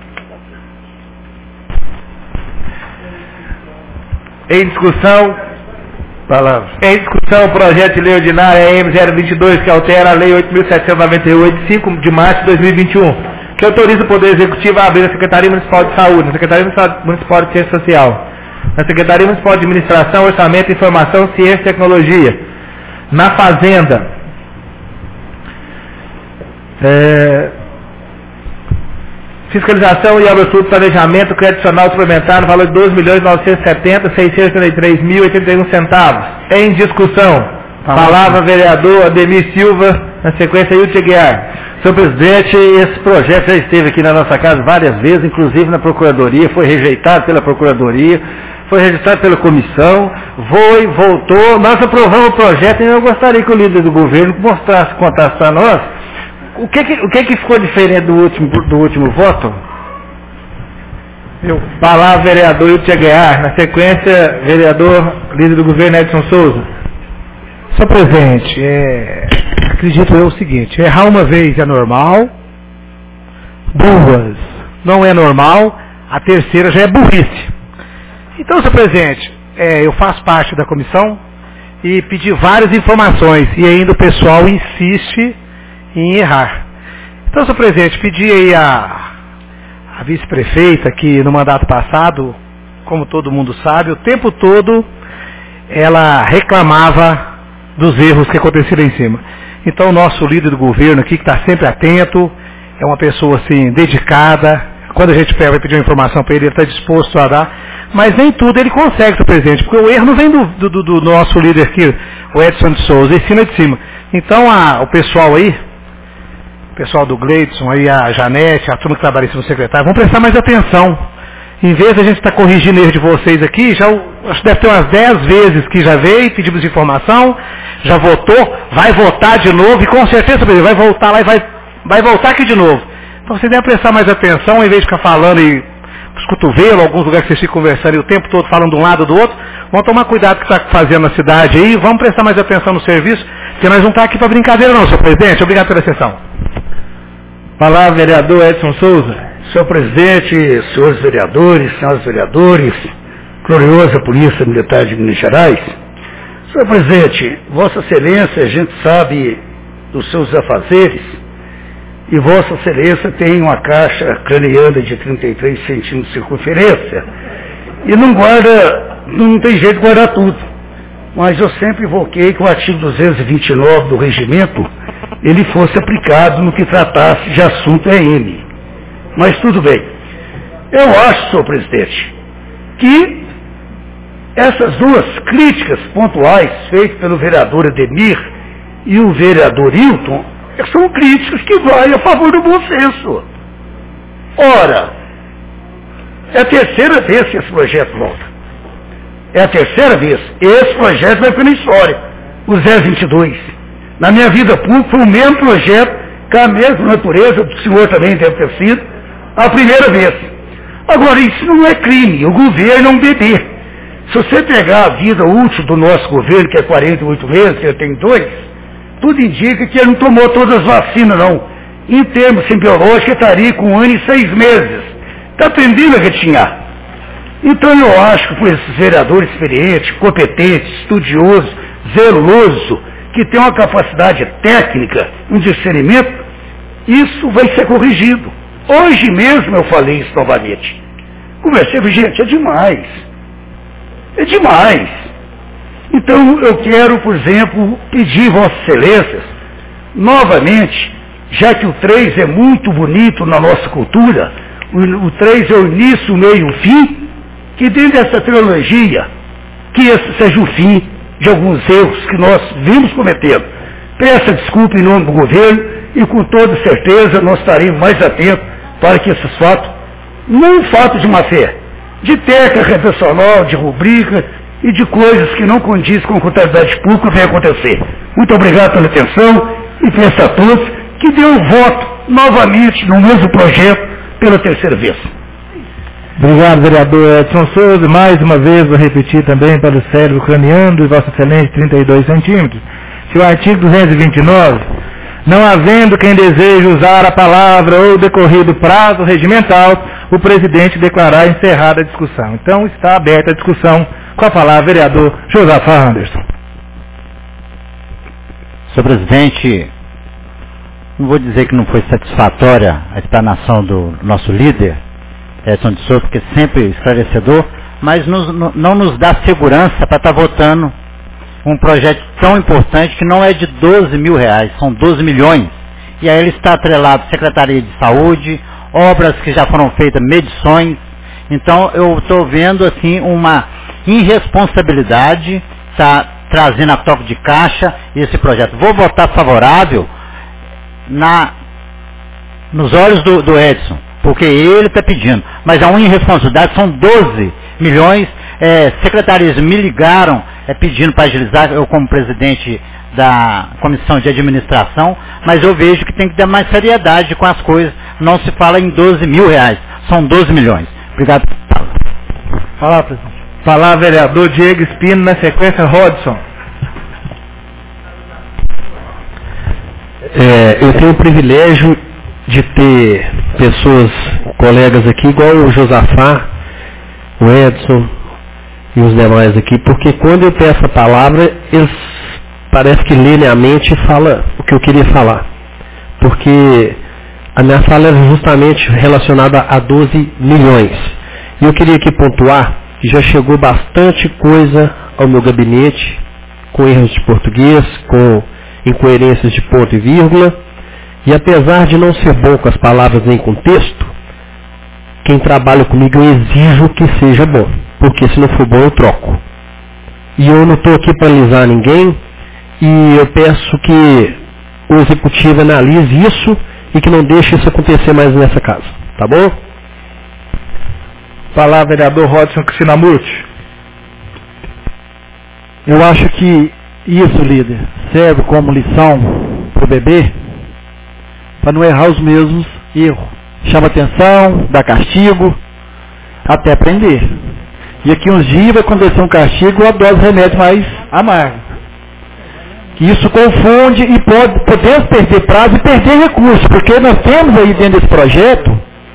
Em discussão, palavra. Em discussão, o projeto de lei ordinária E M zero vinte e dois, que altera a lei oito mil setecentos e noventa e oito, de cinco de março de dois mil e vinte e um, que autoriza o Poder Executivo a abrir a Secretaria Municipal de Saúde, a Secretaria Municipal de Ciência Social, na Secretaria Municipal de Administração, Orçamento, Informação, Ciência e Tecnologia, na Fazenda, é, Fiscalização e Obras Públicas, Planejamento, crédito adicional suplementar no valor de doze milhões novecentos e setenta mil seiscentos e oitenta e três reais e oitenta e um centavos. Em discussão, palavra vereador Ademir Silva, na sequência Hilton Aguiar. Senhor presidente, esse projeto já esteve aqui na nossa casa várias vezes, inclusive na Procuradoria, foi rejeitado pela Procuradoria, foi registrado pela comissão, foi, voltou, nós aprovamos o projeto e eu gostaria que o líder do governo mostrasse, contasse para nós o que que, o que que ficou diferente do último, do último voto. Eu, palavra vereador Hilton Aguiar, na sequência vereador líder do governo Edson Souza. Senhor presidente, é, acredito eu o seguinte, errar uma vez é normal, duas não é normal, a terceira já é burrice. Então, senhor presidente, é, eu faço parte da comissão e pedi várias informações e ainda o pessoal insiste em errar. Então, senhor presidente, pedi aí a, a vice-prefeita que no mandato passado, como todo mundo sabe, o tempo todo ela reclamava dos erros que aconteceram em cima. Então, o nosso líder do governo aqui, que está sempre atento, é uma pessoa assim, dedicada. Quando a gente pega e pedir uma informação para ele, ele está disposto a dar. Mas nem tudo ele consegue, senhor presidente, porque o erro não vem do, do, do nosso líder aqui, o Edson de Souza, ensina de cima. Então, a, o pessoal aí, o pessoal do Gleidson, aí, a Janete, a turma que trabalha no secretário, vão prestar mais atenção. Em vez de a gente estar tá corrigindo erro de vocês aqui, já, acho que deve ter umas dez vezes que já veio, pedimos informação, já votou, vai votar de novo, e com certeza, vai voltar lá e vai, vai voltar aqui de novo. Então vocês devem prestar mais atenção, em vez de ficar falando e os cotovelos, alguns lugares que vocês ficam conversando e o tempo todo falando de um lado ou do outro, vão tomar cuidado com o que está fazendo na cidade aí, vamos prestar mais atenção no serviço, porque nós não estamos aqui para brincadeira não, senhor presidente. Obrigado pela sessão. Palavra, vereador Edson Souza. Senhor presidente, senhores vereadores, senhoras vereadores, gloriosa Polícia Militar de Minas Gerais. Senhor presidente, Vossa Excelência, a gente sabe dos seus afazeres, e Vossa Excelência tem uma caixa craniana de trinta e três centímetros de circunferência, e não guarda, não tem jeito de guardar tudo. Mas eu sempre invoquei que o artigo duzentos e vinte e nove do regimento, ele fosse aplicado no que tratasse de assunto E M. Mas tudo bem. Eu acho, senhor presidente, que essas duas críticas pontuais feitas pelo vereador Ademir e o vereador Hilton, são críticas que vai a favor do bom senso. Ora, é a terceira vez que esse projeto volta. É a terceira vez. Esse projeto vai pela história. O zero vinte e dois. Na minha vida pública foi o mesmo projeto, com a mesma natureza, do senhor também deve ter sido, a primeira vez. Agora, isso não é crime. O governo é um bebê. Se você pegar a vida útil do nosso governo, que é quarenta e oito meses, que ele tem dois, tudo indica que ele não tomou todas as vacinas, não. Em termos simbiológicos, ele estaria com um ano e seis meses. Está aprendendo a gatinhar. Então eu acho que por esses vereadores experientes, competentes, estudiosos, zelosos, que têm uma capacidade técnica, um discernimento, isso vai ser corrigido. Hoje mesmo eu falei isso novamente. Conversei com gente, é demais. É demais. Então eu quero, por exemplo, pedir Vossas Excelências, novamente, já que o três é muito bonito na nossa cultura, o, o três é o início, o meio e o fim, que dentro dessa trilogia, que esse seja o fim de alguns erros que nós vimos cometendo. Peça desculpa em nome do governo e com toda certeza nós estaremos mais atentos para que esses fatos, não fatos de má fé, de técnica redencional, de rubrica e de coisas que não condizem com a contabilidade pública venham acontecer. Muito obrigado pela atenção e peço a todos que dê o voto novamente no mesmo projeto pela terceira vez. Obrigado, vereador Edson Souza. Mais uma vez, vou repetir também para o cérebro craniano de Vossa Excelência, trinta e dois centímetros. Se o artigo duzentos e vinte e nove, não havendo quem deseje usar a palavra ou decorrido prazo regimental, o presidente declarar encerrada a discussão. Então, está aberta a discussão. Com a palavra, vereador Josafá Anderson. Senhor presidente, não vou dizer que não foi satisfatória a explanação do nosso líder, Edson de Souza, porque é sempre esclarecedor, mas nos, não nos dá segurança para estar votando um projeto tão importante que não é de doze mil reais, são doze milhões. E aí ele está atrelado à Secretaria de Saúde, obras que já foram feitas, medições. Então eu estou vendo assim uma irresponsabilidade, está trazendo a toque de caixa esse projeto. Vou votar favorável na, nos olhos do, do Edson, porque ele está pedindo, mas há uma irresponsabilidade, são doze milhões, é, secretarias me ligaram é, pedindo para agilizar, eu como presidente da comissão de administração, mas eu vejo que tem que dar mais seriedade com as coisas, não se fala em doze mil reais, são doze milhões. Obrigado. Fala, presidente. Falar vereador Diego Espino, na sequência Rodson. É, eu tenho o privilégio de ter pessoas, colegas aqui, igual o Josafá, o Edson e os demais aqui, porque quando eu peço a palavra, eles parece que lêem a mente e falam o que eu queria falar. Porque a minha fala é justamente relacionada a doze milhões. E eu queria aqui pontuar que já chegou bastante coisa ao meu gabinete, com erros de português, com incoerências de ponto e vírgula, e apesar de não ser bom com as palavras nem com texto, quem trabalha comigo eu exijo que seja bom, porque se não for bom eu troco. E eu não estou aqui para alisar ninguém, e eu peço que o executivo analise isso e que não deixe isso acontecer mais nessa casa, tá bom? Palavra vereador Rodson Krishnamurti. Eu acho que isso, líder, serve como lição para o bebê, para não errar os mesmos erros. Chama atenção, dá castigo, até aprender. E aqui uns dias vai acontecer um castigo, a dose de remédio mais amarga. Isso confunde e pode, podemos perder prazo e perder recursos, porque nós temos aí dentro desse projeto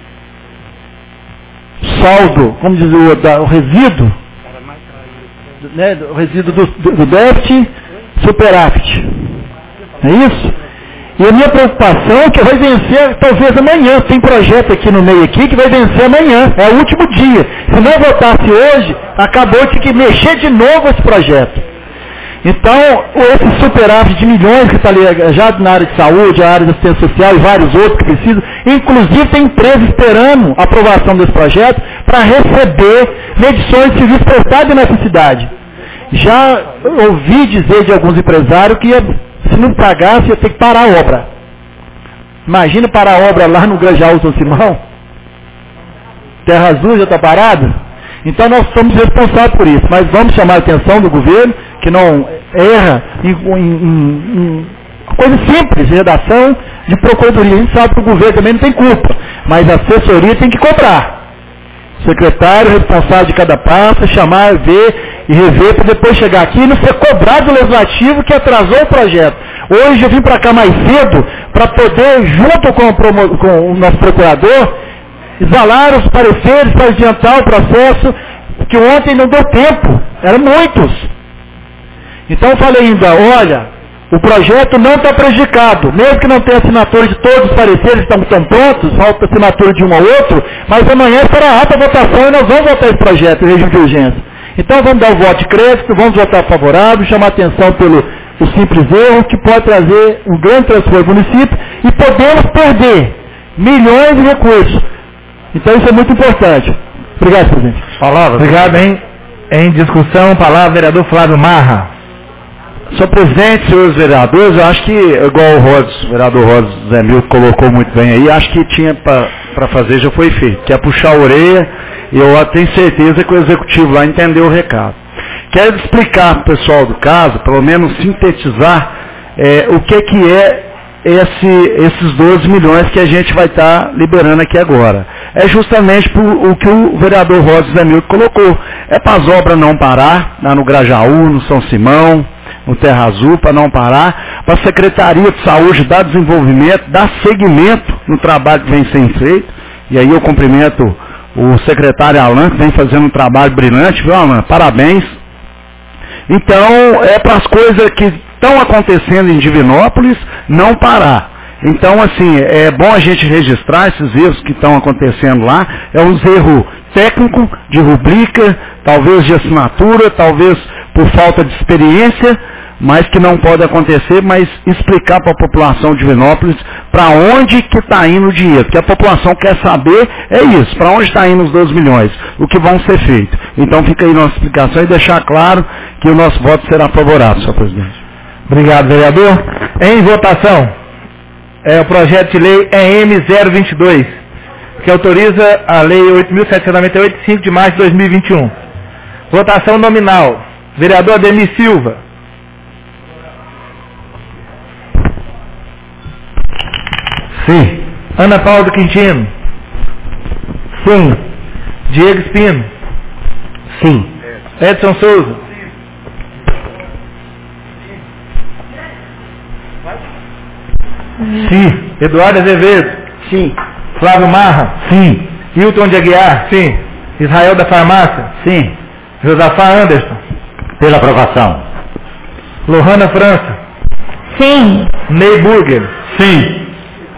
saldo, como diz o, da, o resíduo, né, o resíduo do, do, do déficit, superávit. É isso? E a minha preocupação é que vai vencer talvez amanhã. Tem projeto aqui no meio aqui que vai vencer amanhã. É o último dia. Se não votasse hoje, acabou de que mexer de novo esse projeto. Então, esse superávit de milhões que está ali já na área de saúde, a área da assistência social e vários outros que precisam, inclusive tem empresa esperando a aprovação desse projeto para receber medições de serviço prestado nessa cidade. Já ouvi dizer de alguns empresários que ia, se não pagasse ia ter que parar a obra. Imagina para a obra lá no Grajaú São Simão. Terra Azul já está parado. Então nós somos responsáveis por isso. Mas vamos chamar a atenção do governo, que não erra em, em, em, em coisa simples, redação de procuradoria. A gente sabe que o governo também não tem culpa, mas a assessoria tem que cobrar. Secretário responsável de cada pasta, chamar, ver e rever, para depois chegar aqui e não ser cobrado do legislativo que atrasou o projeto. Hoje eu vim para cá mais cedo para poder, junto com o, promo, com o nosso procurador, exalar os pareceres para adiantar o processo, que ontem não deu tempo, eram muitos. Então eu falei ainda, olha, o projeto não está prejudicado, mesmo que não tenha assinatura de todos os pareceres, estão, estão prontos, falta assinatura de um ou outro, mas amanhã será alta votação e nós vamos votar esse projeto em regime de urgência. Então vamos dar o voto de crédito, vamos votar favorável, chamar atenção pelo o simples erro, que pode trazer um grande transtorno ao município, e podemos perder milhões de recursos. Então isso é muito importante. Obrigado, presidente. Palavra. Obrigado, hein? Em discussão, palavra, vereador Flávio Marra. Senhor presidente, senhores vereadores, eu acho que, igual o Rodos, o vereador Rodos Zé Milton colocou muito bem aí, acho que tinha para fazer, já foi feito, que é puxar a orelha, e eu tenho certeza que o executivo lá entendeu o recado. Quero explicar para o pessoal do caso, pelo menos sintetizar, é, o que, que é esse, esses doze milhões que a gente vai estar tá liberando aqui agora. É justamente por, o que o vereador Rodos Zé Milton colocou. É para as obras não parar, lá no Grajaú, no São Simão, no Terra Azul, para não parar, para a Secretaria de Saúde dar desenvolvimento, dar seguimento no trabalho que vem sendo feito, e aí eu cumprimento o secretário Alan, que vem fazendo um trabalho brilhante, viu, Alan? Parabéns. Então, é para as coisas que estão acontecendo em Divinópolis não parar. Então, assim, é bom a gente registrar esses erros que estão acontecendo lá, é um erro técnico, de rubrica, talvez de assinatura, talvez por falta de experiência, mas que não pode acontecer, mas explicar para a população de Divinópolis para onde que está indo o dinheiro, porque a população quer saber, é isso, para onde está indo os doze milhões, o que vão ser feito. Então fica aí nossa explicação e deixar claro que o nosso voto será favorável, senhor presidente. Obrigado, vereador. Em votação, é o projeto de lei E M zero vinte e dois, que autoriza a lei oito mil setecentos e noventa e oito, de cinco de março de dois mil e vinte e um. Votação nominal. Vereador Ademir Silva. Sim. Ana Paula do Quintino. Sim. Diego Espino. Sim. Edson Souza. Sim. Eduardo Azevedo. Sim. Flávio Marra. Sim. Hilton de Aguiar. Sim. Israel da Farmácia. Sim. Josafá Anderson. Pela aprovação. Lohana França. Sim. Ney Burger. Sim.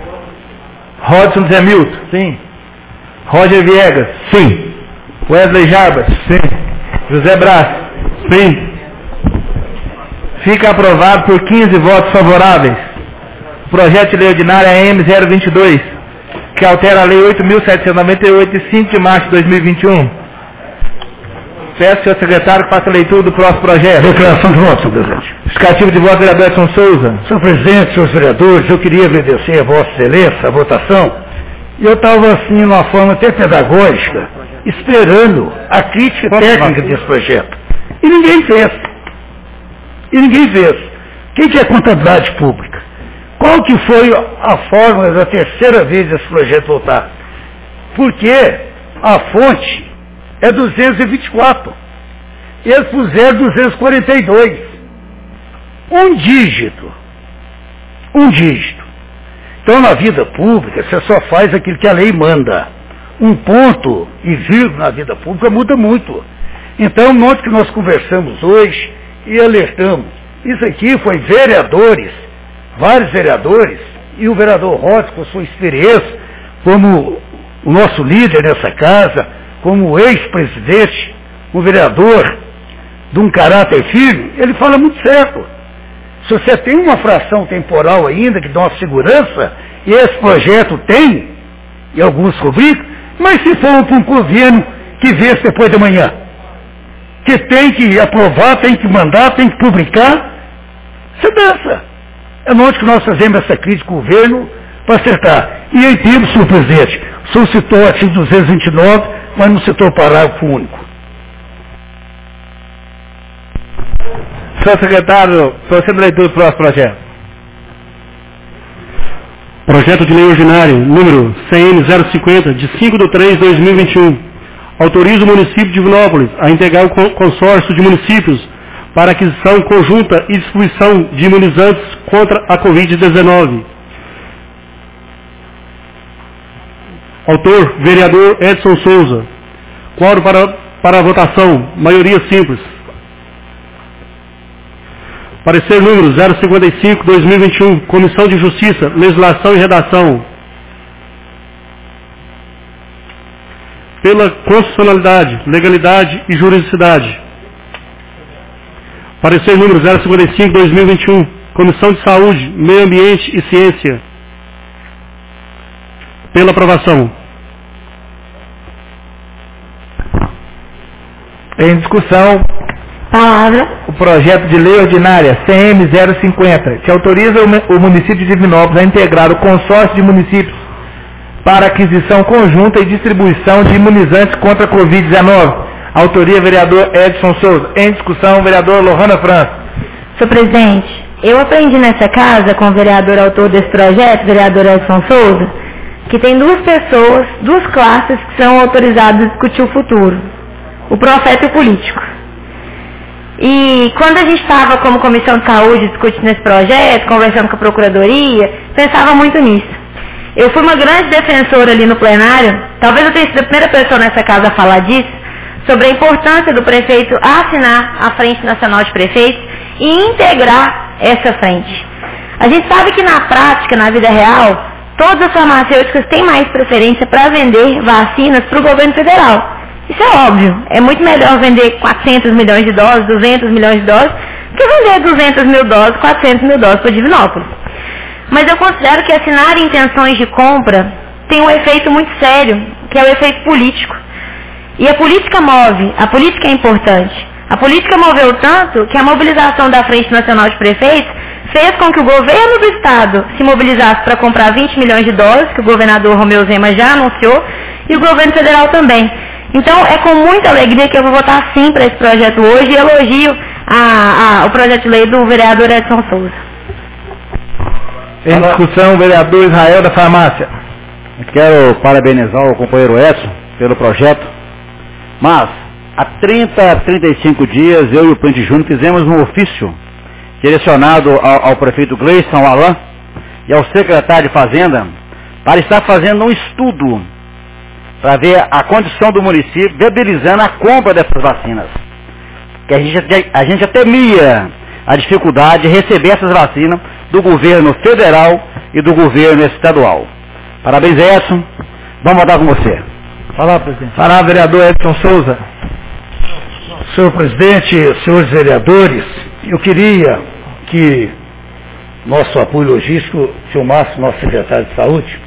Rodson Zé Milton. Sim. Roger Viegas. Sim. Wesley Jarbas. Sim. José Brás. Sim. Fica aprovado por quinze votos favoráveis. O projeto de lei ordinária E M zero vinte e dois, que altera a lei oito mil setecentos e noventa e oito, de cinco de março de dois mil e vinte e um. Peço, senhor secretário, que faça a leitura do próximo projeto. Declaração de voto, senhor presidente. Justificativo de voto, vereador Edson Souza. Senhor presidente, senhores vereadores, eu queria agradecer a Vossa Excelência a votação. E eu estava, assim, de uma forma até pedagógica, esperando a crítica técnica desse projeto. E ninguém fez. E ninguém fez. Quem que é contabilidade pública? Qual que foi a fórmula da terceira vez esse projeto voltar? Porque a fonte é duzentos e vinte e quatro. Eles puseram duzentos e quarenta e dois. Um dígito. Um dígito. Então, na vida pública, você só faz aquilo que a lei manda. Um ponto e vírgula na vida pública muda muito. Então, um monte que nós conversamos hoje e alertamos. Isso aqui foi vereadores, vários vereadores, e o vereador Rodas, com sua experiência, como o nosso líder nessa casa, como ex-presidente, um vereador de um caráter firme, ele fala muito certo. Se você tem uma fração temporal ainda que dá uma segurança, e esse projeto tem, e alguns rubricam, mas se for para um governo que vê depois de manhã, que tem que aprovar, tem que mandar, tem que publicar, você dança. É onde que nós fazemos essa crítica ao governo, para acertar. E em termos, senhor presidente, o senhor citou o artigo duzentos e vinte e nove, mas não citou o parágrafo único. Senhor secretário, proceda a leitura do próximo projeto. Projeto de Lei Ordinário, número C N zero cinquenta, de cinco de três de dois mil e vinte e um. Autoriza o município de Divinópolis a integrar o consórcio de municípios para aquisição conjunta e distribuição de imunizantes contra a covid dezenove. Autor, vereador Edson Souza. Quórum para, para a votação, maioria simples. Parecer número zero cinquenta e cinco, dois mil e vinte e um, Comissão de Justiça, Legislação e Redação. Pela constitucionalidade, legalidade e juridicidade. Parecer número zero cinquenta e cinco, dois mil e vinte e um, Comissão de Saúde, Meio Ambiente e Ciência. Pela aprovação. Em discussão. Palavra. O projeto de lei ordinária C M zero cinquenta, que autoriza o município de Divinópolis a integrar o consórcio de municípios para aquisição conjunta e distribuição de imunizantes contra a covid dezenove. Autoria, vereador Edson Souza. Em discussão, vereador Lohana França. Senhor presidente, eu aprendi nessa casa com o vereador autor desse projeto, vereador Edson Souza, que tem duas pessoas, duas classes que são autorizadas a discutir o futuro. O profeta e o político. E quando a gente estava como Comissão de Saúde discutindo esse projeto, conversando com a Procuradoria, pensava muito nisso. Eu fui uma grande defensora ali no plenário, talvez eu tenha sido a primeira pessoa nessa casa a falar disso, sobre a importância do prefeito assinar a Frente Nacional de Prefeitos e integrar essa frente. A gente sabe que na prática, na vida real, todas as farmacêuticas têm mais preferência para vender vacinas para o governo federal. Isso é óbvio. É muito melhor vender quatrocentos milhões de doses, duzentos milhões de doses, que vender duzentos mil doses, quatrocentos mil doses para Divinópolis. Mas eu considero que assinar intenções de compra tem um efeito muito sério, que é o efeito político. E a política move, a política é importante. A política moveu tanto que a mobilização da Frente Nacional de Prefeitos fez com que o governo do Estado se mobilizasse para comprar vinte milhões de doses, que o governador Romeu Zema já anunciou, e o governo federal também. Então, é com muita alegria que eu vou votar sim para esse projeto hoje e elogio a, a, o projeto de lei do vereador Edson Souza. Em discussão, vereador Israel da Farmácia. Eu quero parabenizar o companheiro Edson pelo projeto, mas há trinta, trinta e cinco dias eu e o Plente Júnior fizemos um ofício direcionado ao, ao prefeito Gleison Alain e ao secretário de Fazenda para estar fazendo um estudo para ver a condição do município, viabilizando a compra dessas vacinas. Que a gente, a gente já temia a dificuldade de receber essas vacinas do governo federal e do governo estadual. Parabéns, Edson. Vamos votar com você. Fala, presidente. Fala, vereador Edson Souza. Senhor presidente, senhores vereadores, eu queria que nosso apoio logístico filmasse nosso secretário de saúde.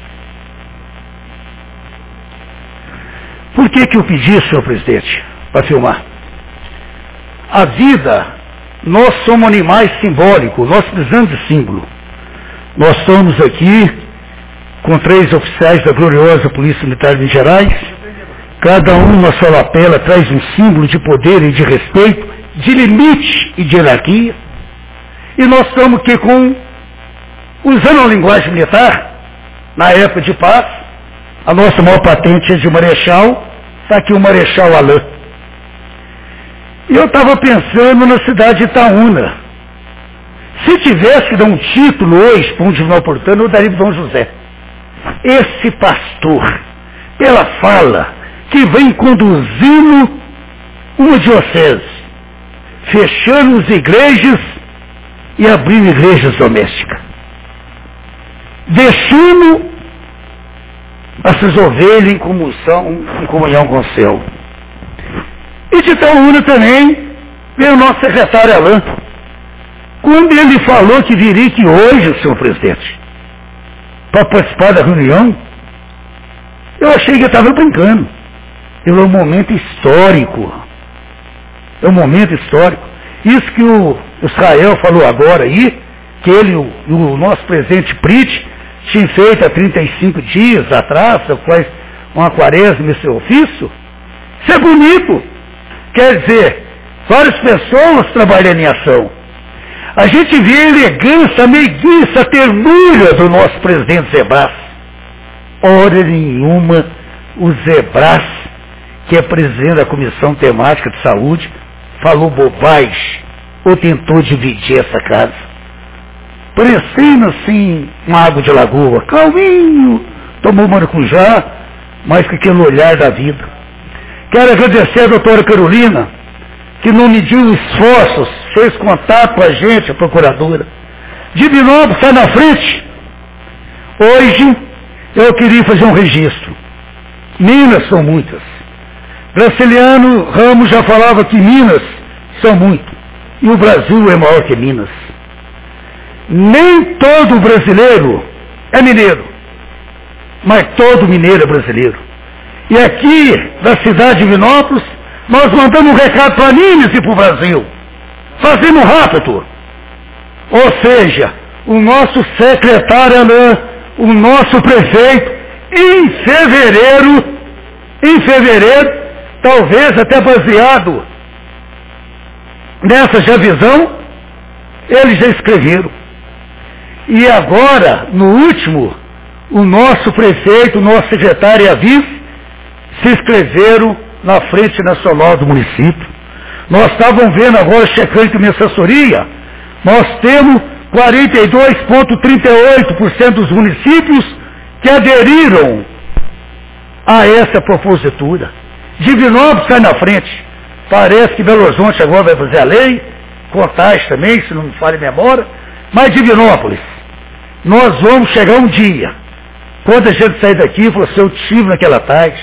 Por que que eu pedi, senhor presidente, para filmar? A vida, nós somos animais simbólicos, nós precisamos de símbolo. Nós estamos aqui com três oficiais da gloriosa Polícia Militar de Minas Gerais, cada um na sua lapela traz um símbolo de poder e de respeito, de limite e de hierarquia, e nós estamos aqui com, usando a linguagem militar, na época de paz, a nossa maior patente é de Marechal, está aqui o Marechal Alain. E eu estava pensando na cidade de Itaúna. Se tivesse que dar um título hoje para um divinópolitano, eu daria para Dom José. Esse pastor, pela fala, que vem conduzindo uma diocese, fechando as igrejas e abrindo igrejas domésticas, deixando essas ovelhas em comunhão, em comunhão com o céu. E de Itaúna também veio o nosso secretário Alain. Quando ele falou que viria aqui hoje, senhor presidente, para participar da reunião, eu achei que ele estava brincando. Ele é um momento histórico. É um momento histórico. Isso que o Israel falou agora aí, que ele e o, o nosso presidente Prit tinha feito há trinta e cinco dias atrás, faz uma quaresma esse ofício. Isso é bonito. Quer dizer, várias pessoas trabalhando em ação. A gente vê a elegância, a meiguice, a ternura do nosso presidente Zé Brás. Hora nenhuma o Zé Brás, que é presidente da Comissão Temática de Saúde, falou bobagem ou tentou dividir essa casa. Parecendo assim, uma água de lagoa, calminho, tomou maracujá, mas com aquele olhar da vida. Quero agradecer a doutora Carolina, que não mediu esforços, fez contato com a gente, a procuradora. Divinópolis está na frente. Hoje, eu queria fazer um registro. Minas são muitas. Graciliano Ramos já falava que Minas são muito. E o Brasil é maior que Minas. Nem todo brasileiro é mineiro. Mas todo mineiro é brasileiro. E aqui, da cidade de Divinópolis, nós mandamos um recado para Minas e para o Brasil. Fazemos rápido. Ou seja, o nosso secretário Alain, o nosso prefeito, em fevereiro, em fevereiro, talvez até baseado nessa já visão, eles já escreveram. E agora, no último, o nosso prefeito, o nosso secretário e a vice se inscreveram na Frente Nacional do município. Nós estávamos vendo agora, checando com a minha assessoria, nós temos quarenta e dois vírgula trinta e oito por cento dos municípios que aderiram a essa propositura. Divinópolis sai na frente. Parece que Belo Horizonte agora vai fazer a lei, Contagem também, se não me falha a memória, mas Divinópolis, nós vamos chegar um dia, quando a gente sair daqui, falou assim, eu tive naquela tarde,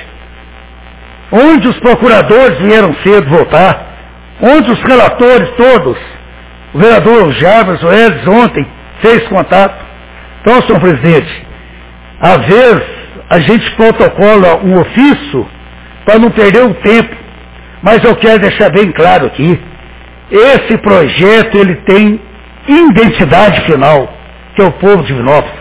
onde os procuradores vieram cedo voltar, onde os relatores todos, o vereador Jarbas, o Edes ontem, fez contato. Então, senhor presidente, às vezes a gente protocola um ofício para não perder o tempo, mas eu quero deixar bem claro aqui, esse projeto ele tem identidade final, que é o povo de Divinópolis.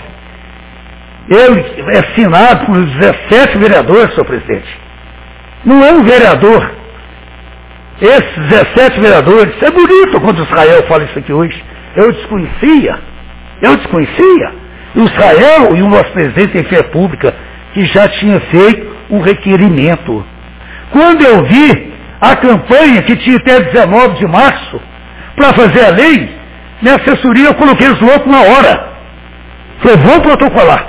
Ele é assinado por dezessete vereadores, senhor presidente. Não é um vereador. Esses dezessete vereadores, é bonito quando o Israel fala isso aqui hoje. Eu desconhecia, eu desconhecia. O Israel e o nosso presidente em fé pública, que já tinha feito um requerimento. Quando eu vi a campanha que tinha até dezenove de março para fazer a lei, minha assessoria eu coloquei os loucos na hora. Falei, vamos protocolar.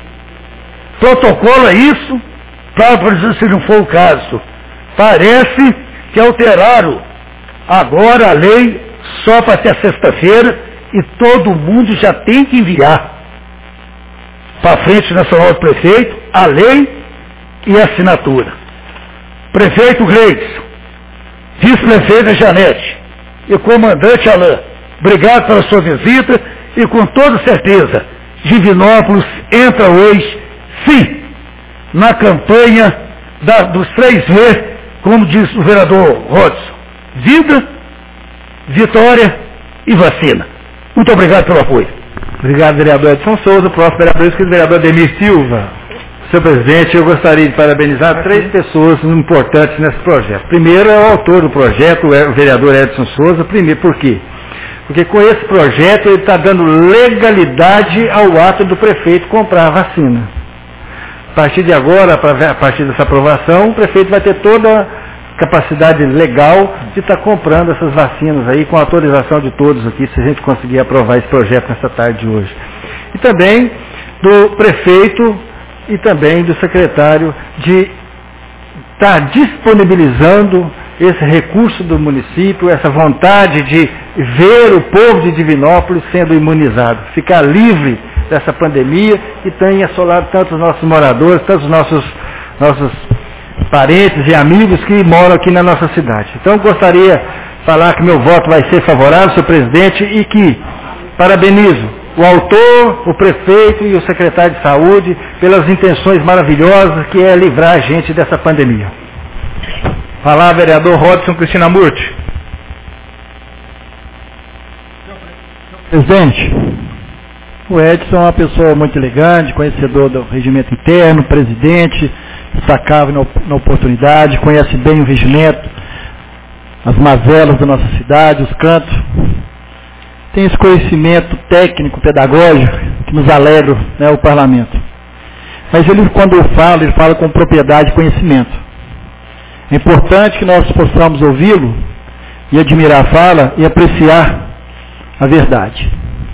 Protocola isso, para se não for o caso. Parece que alteraram agora a lei só para até sexta-feira e todo mundo já tem que enviar para a Frente Nacional do Prefeito a lei e a assinatura. Prefeito Gleides, vice-prefeita Janete e comandante Alain, obrigado pela sua visita e com toda certeza, Divinópolis entra hoje, sim, na campanha da, dos três V, como diz o vereador Rodson, vida, vitória e vacina. Muito obrigado pelo apoio. Obrigado, vereador Edson Souza. Próximo vereador, escrito vereador Ademir Silva. Senhor presidente, eu gostaria de parabenizar três pessoas importantes nesse projeto. Primeiro é o autor do projeto, o vereador Edson Souza. Primeiro, por quê? Porque com esse projeto ele está dando legalidade ao ato do prefeito comprar a vacina. A partir de agora, a partir dessa aprovação, o prefeito vai ter toda a capacidade legal de estar comprando essas vacinas aí, com a autorização de todos aqui, se a gente conseguir aprovar esse projeto nessa tarde de hoje. E também do prefeito e também do secretário de estar disponibilizando esse recurso do município, essa vontade de ver o povo de Divinópolis sendo imunizado, ficar livre dessa pandemia que tem assolado tanto os nossos moradores, tanto os nossos, nossos parentes e amigos que moram aqui na nossa cidade. Então gostaria de falar que meu voto vai ser favorável, senhor presidente, e que parabenizo o autor, o prefeito e o secretário de saúde pelas intenções maravilhosas que é livrar a gente dessa pandemia. Falar, vereador Rodson Cristina Murti. Presidente, O Edson é uma pessoa muito elegante, conhecedor do regimento interno, presidente, destacável na oportunidade, conhece bem o regimento, as mazelas da nossa cidade, os cantos. Tem esse conhecimento técnico, pedagógico, que nos alegra, né, o parlamento. Mas ele, quando fala, ele fala com propriedade e conhecimento. É importante que nós possamos ouvi-lo e admirar a fala e apreciar a verdade.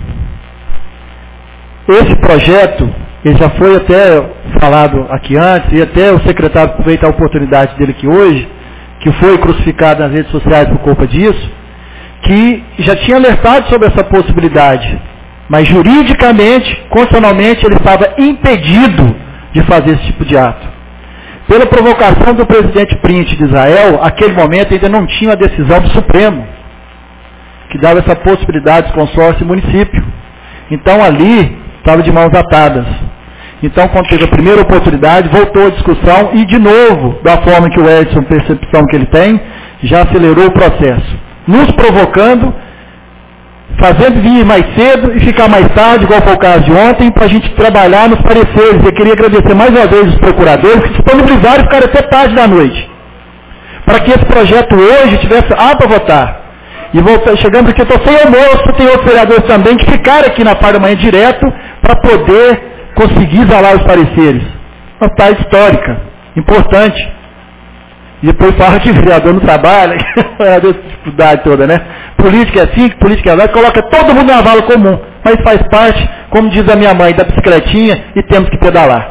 Esse projeto, ele já foi até falado aqui antes, e até o secretário aproveitar a oportunidade dele aqui hoje, que foi crucificado nas redes sociais por culpa disso, que já tinha alertado sobre essa possibilidade, mas juridicamente, constitucionalmente, ele estava impedido de fazer esse tipo de ato. Pela provocação do presidente Print de Israel, aquele momento ainda não tinha a decisão do Supremo, que dava essa possibilidade de consórcio e município. Então ali estava de mãos atadas. Então, quando teve a primeira oportunidade, voltou a discussão e, de novo, da forma que o Edson, percepção que ele tem, já acelerou o processo, nos provocando, fazendo vir mais cedo e ficar mais tarde, igual foi o caso de ontem, para a gente trabalhar nos pareceres. Eu queria agradecer mais uma vez os procuradores que disponibilizaram e ficaram até tarde da noite, para que esse projeto hoje tivesse apto para votar. E voltando, chegando aqui, eu estou sem almoço, tem outros vereadores também que ficaram aqui na parte da manhã direto para poder conseguir exalar os pareceres. Uma tarde histórica, importante. E depois fala que o vereador não trabalha, vereador essa dificuldade toda, né? Política é assim, política é lá, coloca todo mundo na vala comum, mas faz parte, como diz a minha mãe, da bicicletinha e temos que pedalar.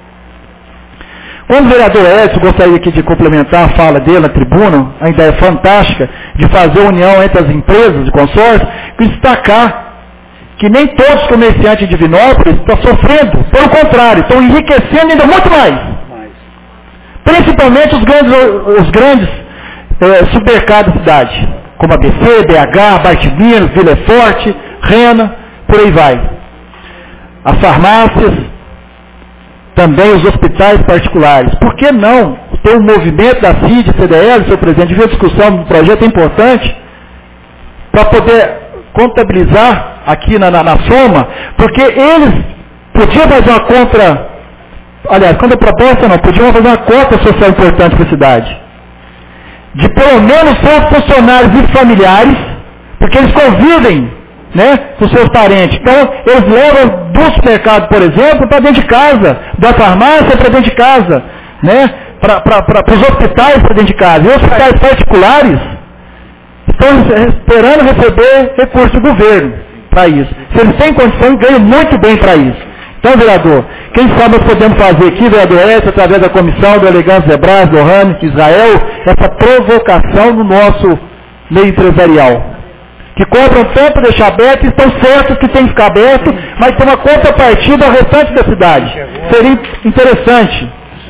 Quando o vereador Edson, gostaria aqui de complementar a fala dele na tribuna, a ideia fantástica de fazer a união entre as empresas de consórcio, e destacar que nem todos os comerciantes de Divinópolis estão sofrendo, pelo contrário, estão enriquecendo ainda muito mais. Principalmente os grandes, os grandes é, supermercados da cidade, como a B C, B H, Bartiminos, Vila Forte, Rena, por aí vai. As farmácias, também os hospitais particulares. Por que não ter um movimento da C I D, C D L, seu presidente, de discussão do projeto é importante, para poder contabilizar aqui na, na, na soma, porque eles podiam fazer uma contra, aliás, contra proposta não, podiam fazer uma cota social importante para a cidade. De pelo menos seus funcionários e familiares, porque eles convivem, né, com seus parentes. Então, eles levam do supermercado, por exemplo, para dentro de casa, da farmácia para dentro de casa, né, para os hospitais para dentro de casa. E os hospitais particulares estão esperando receber recursos do governo para isso. Se eles têm condição, ganham muito bem para isso. Então, vereador, quem sabe nós podemos fazer aqui, vereador Edson, através da comissão do Elegância Zebras, do Rani, Israel, essa provocação no nosso meio empresarial. Que compram tanto deixar aberto, e estão certos que tem que ficar aberto, mas tem uma contrapartida ao restante da cidade. Seria interessante.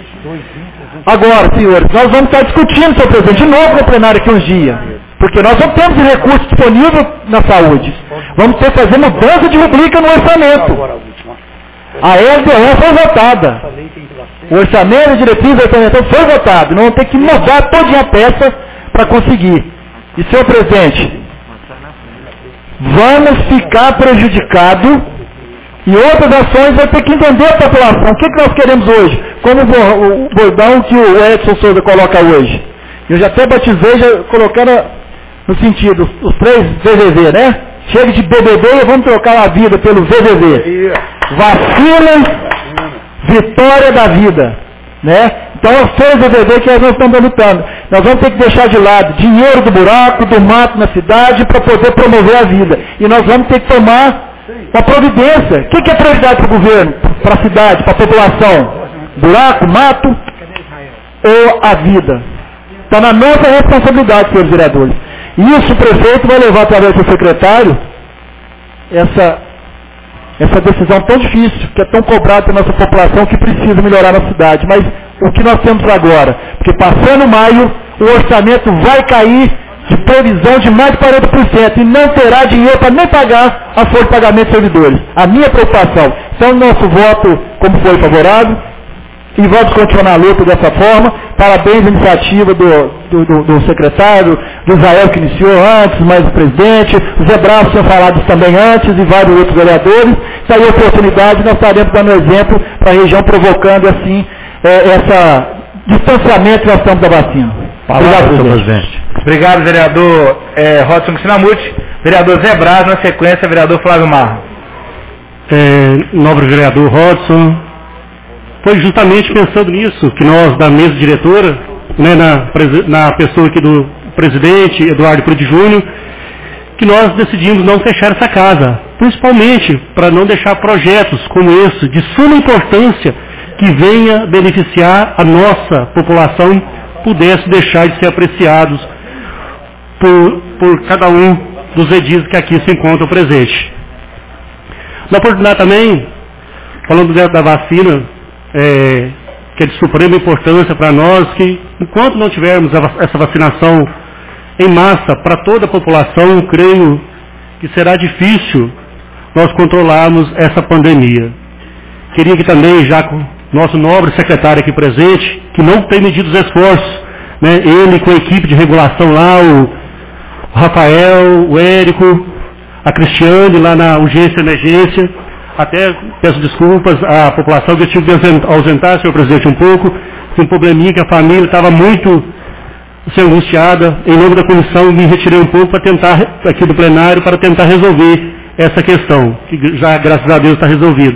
Agora, senhores, nós vamos estar discutindo, senhor presidente, de novo no plenário aqui uns dias. Porque nós não temos recurso disponível na saúde. Vamos ter que fazer mudança de rubrica no orçamento. A L D O foi votada. O orçamento, a diretriz orçamental foi votado. Nós vamos ter que mudar toda a peça para conseguir. E, senhor presidente, vamos ficar prejudicados e outras ações vai ter que entender a população. O que, que nós queremos hoje? Como o bordão que o Edson Souza coloca hoje. Eu já até batizei, já colocando no sentido, os três V V V, né? Chega de B B B e vamos trocar a vida pelo V V V. Vacina, vitória da vida, né? Então, os três V V V que nós estamos lutando. Nós vamos ter que deixar de lado dinheiro do buraco, do mato na cidade para poder promover a vida. E nós vamos ter que tomar uma providência. O que é prioridade para o governo, para a cidade, para a população? Buraco, mato ou a vida? Está na nossa responsabilidade, senhores vereadores. E isso o prefeito vai levar através do secretário essa, essa decisão tão difícil, que é tão cobrada pela nossa população, que precisa melhorar na cidade. Mas o que nós temos agora? Porque passando maio, o orçamento vai cair de previsão de mais de quarenta por cento e não terá dinheiro para nem pagar a folha de pagamento de servidores. A minha preocupação. Então, nosso voto, como foi favorável, E vamos continuar a luta dessa forma. Parabéns à iniciativa do, do, do, do secretário, do Israel que iniciou antes, mais o presidente, o Zé Bravo tinha falado isso também antes, e vários outros vereadores. Está aí a oportunidade, nós estaremos dando exemplo para a região, provocando assim, é, esse distanciamento que nós estamos da vacina. Obrigado, senhor presidente. Obrigado, vereador é, Rodson Cristinamute. Vereador Zé Bravo, na sequência, vereador Flávio Marra. É, nobre vereador Rodson, foi justamente pensando nisso que nós, da mesa diretora, né, na, na pessoa aqui do presidente, Eduardo Prudi Júnior, que nós decidimos não fechar essa casa, principalmente para não deixar projetos como esse, de suma importância, que venha beneficiar a nossa população, pudesse deixar de ser apreciados por, por cada um dos edis que aqui se encontram presentes. Na oportunidade também, falando da vacina, é, que é de suprema importância para nós, que enquanto não tivermos essa vacinação em massa para toda a população, creio que será difícil nós controlarmos essa pandemia. Queria que também, já com nosso nobre secretário aqui presente, que não tem medido os esforços, né, ele com a equipe de regulação lá, o Rafael, o Érico, a Cristiane lá na urgência e emergência, até peço desculpas à população que eu tive que ausentar, senhor presidente, um pouco, um probleminha que a família estava muito assim, angustiada. Em nome da comissão, me retirei um pouco para tentar, aqui do plenário, para tentar resolver essa questão, que já, graças a Deus, está resolvida.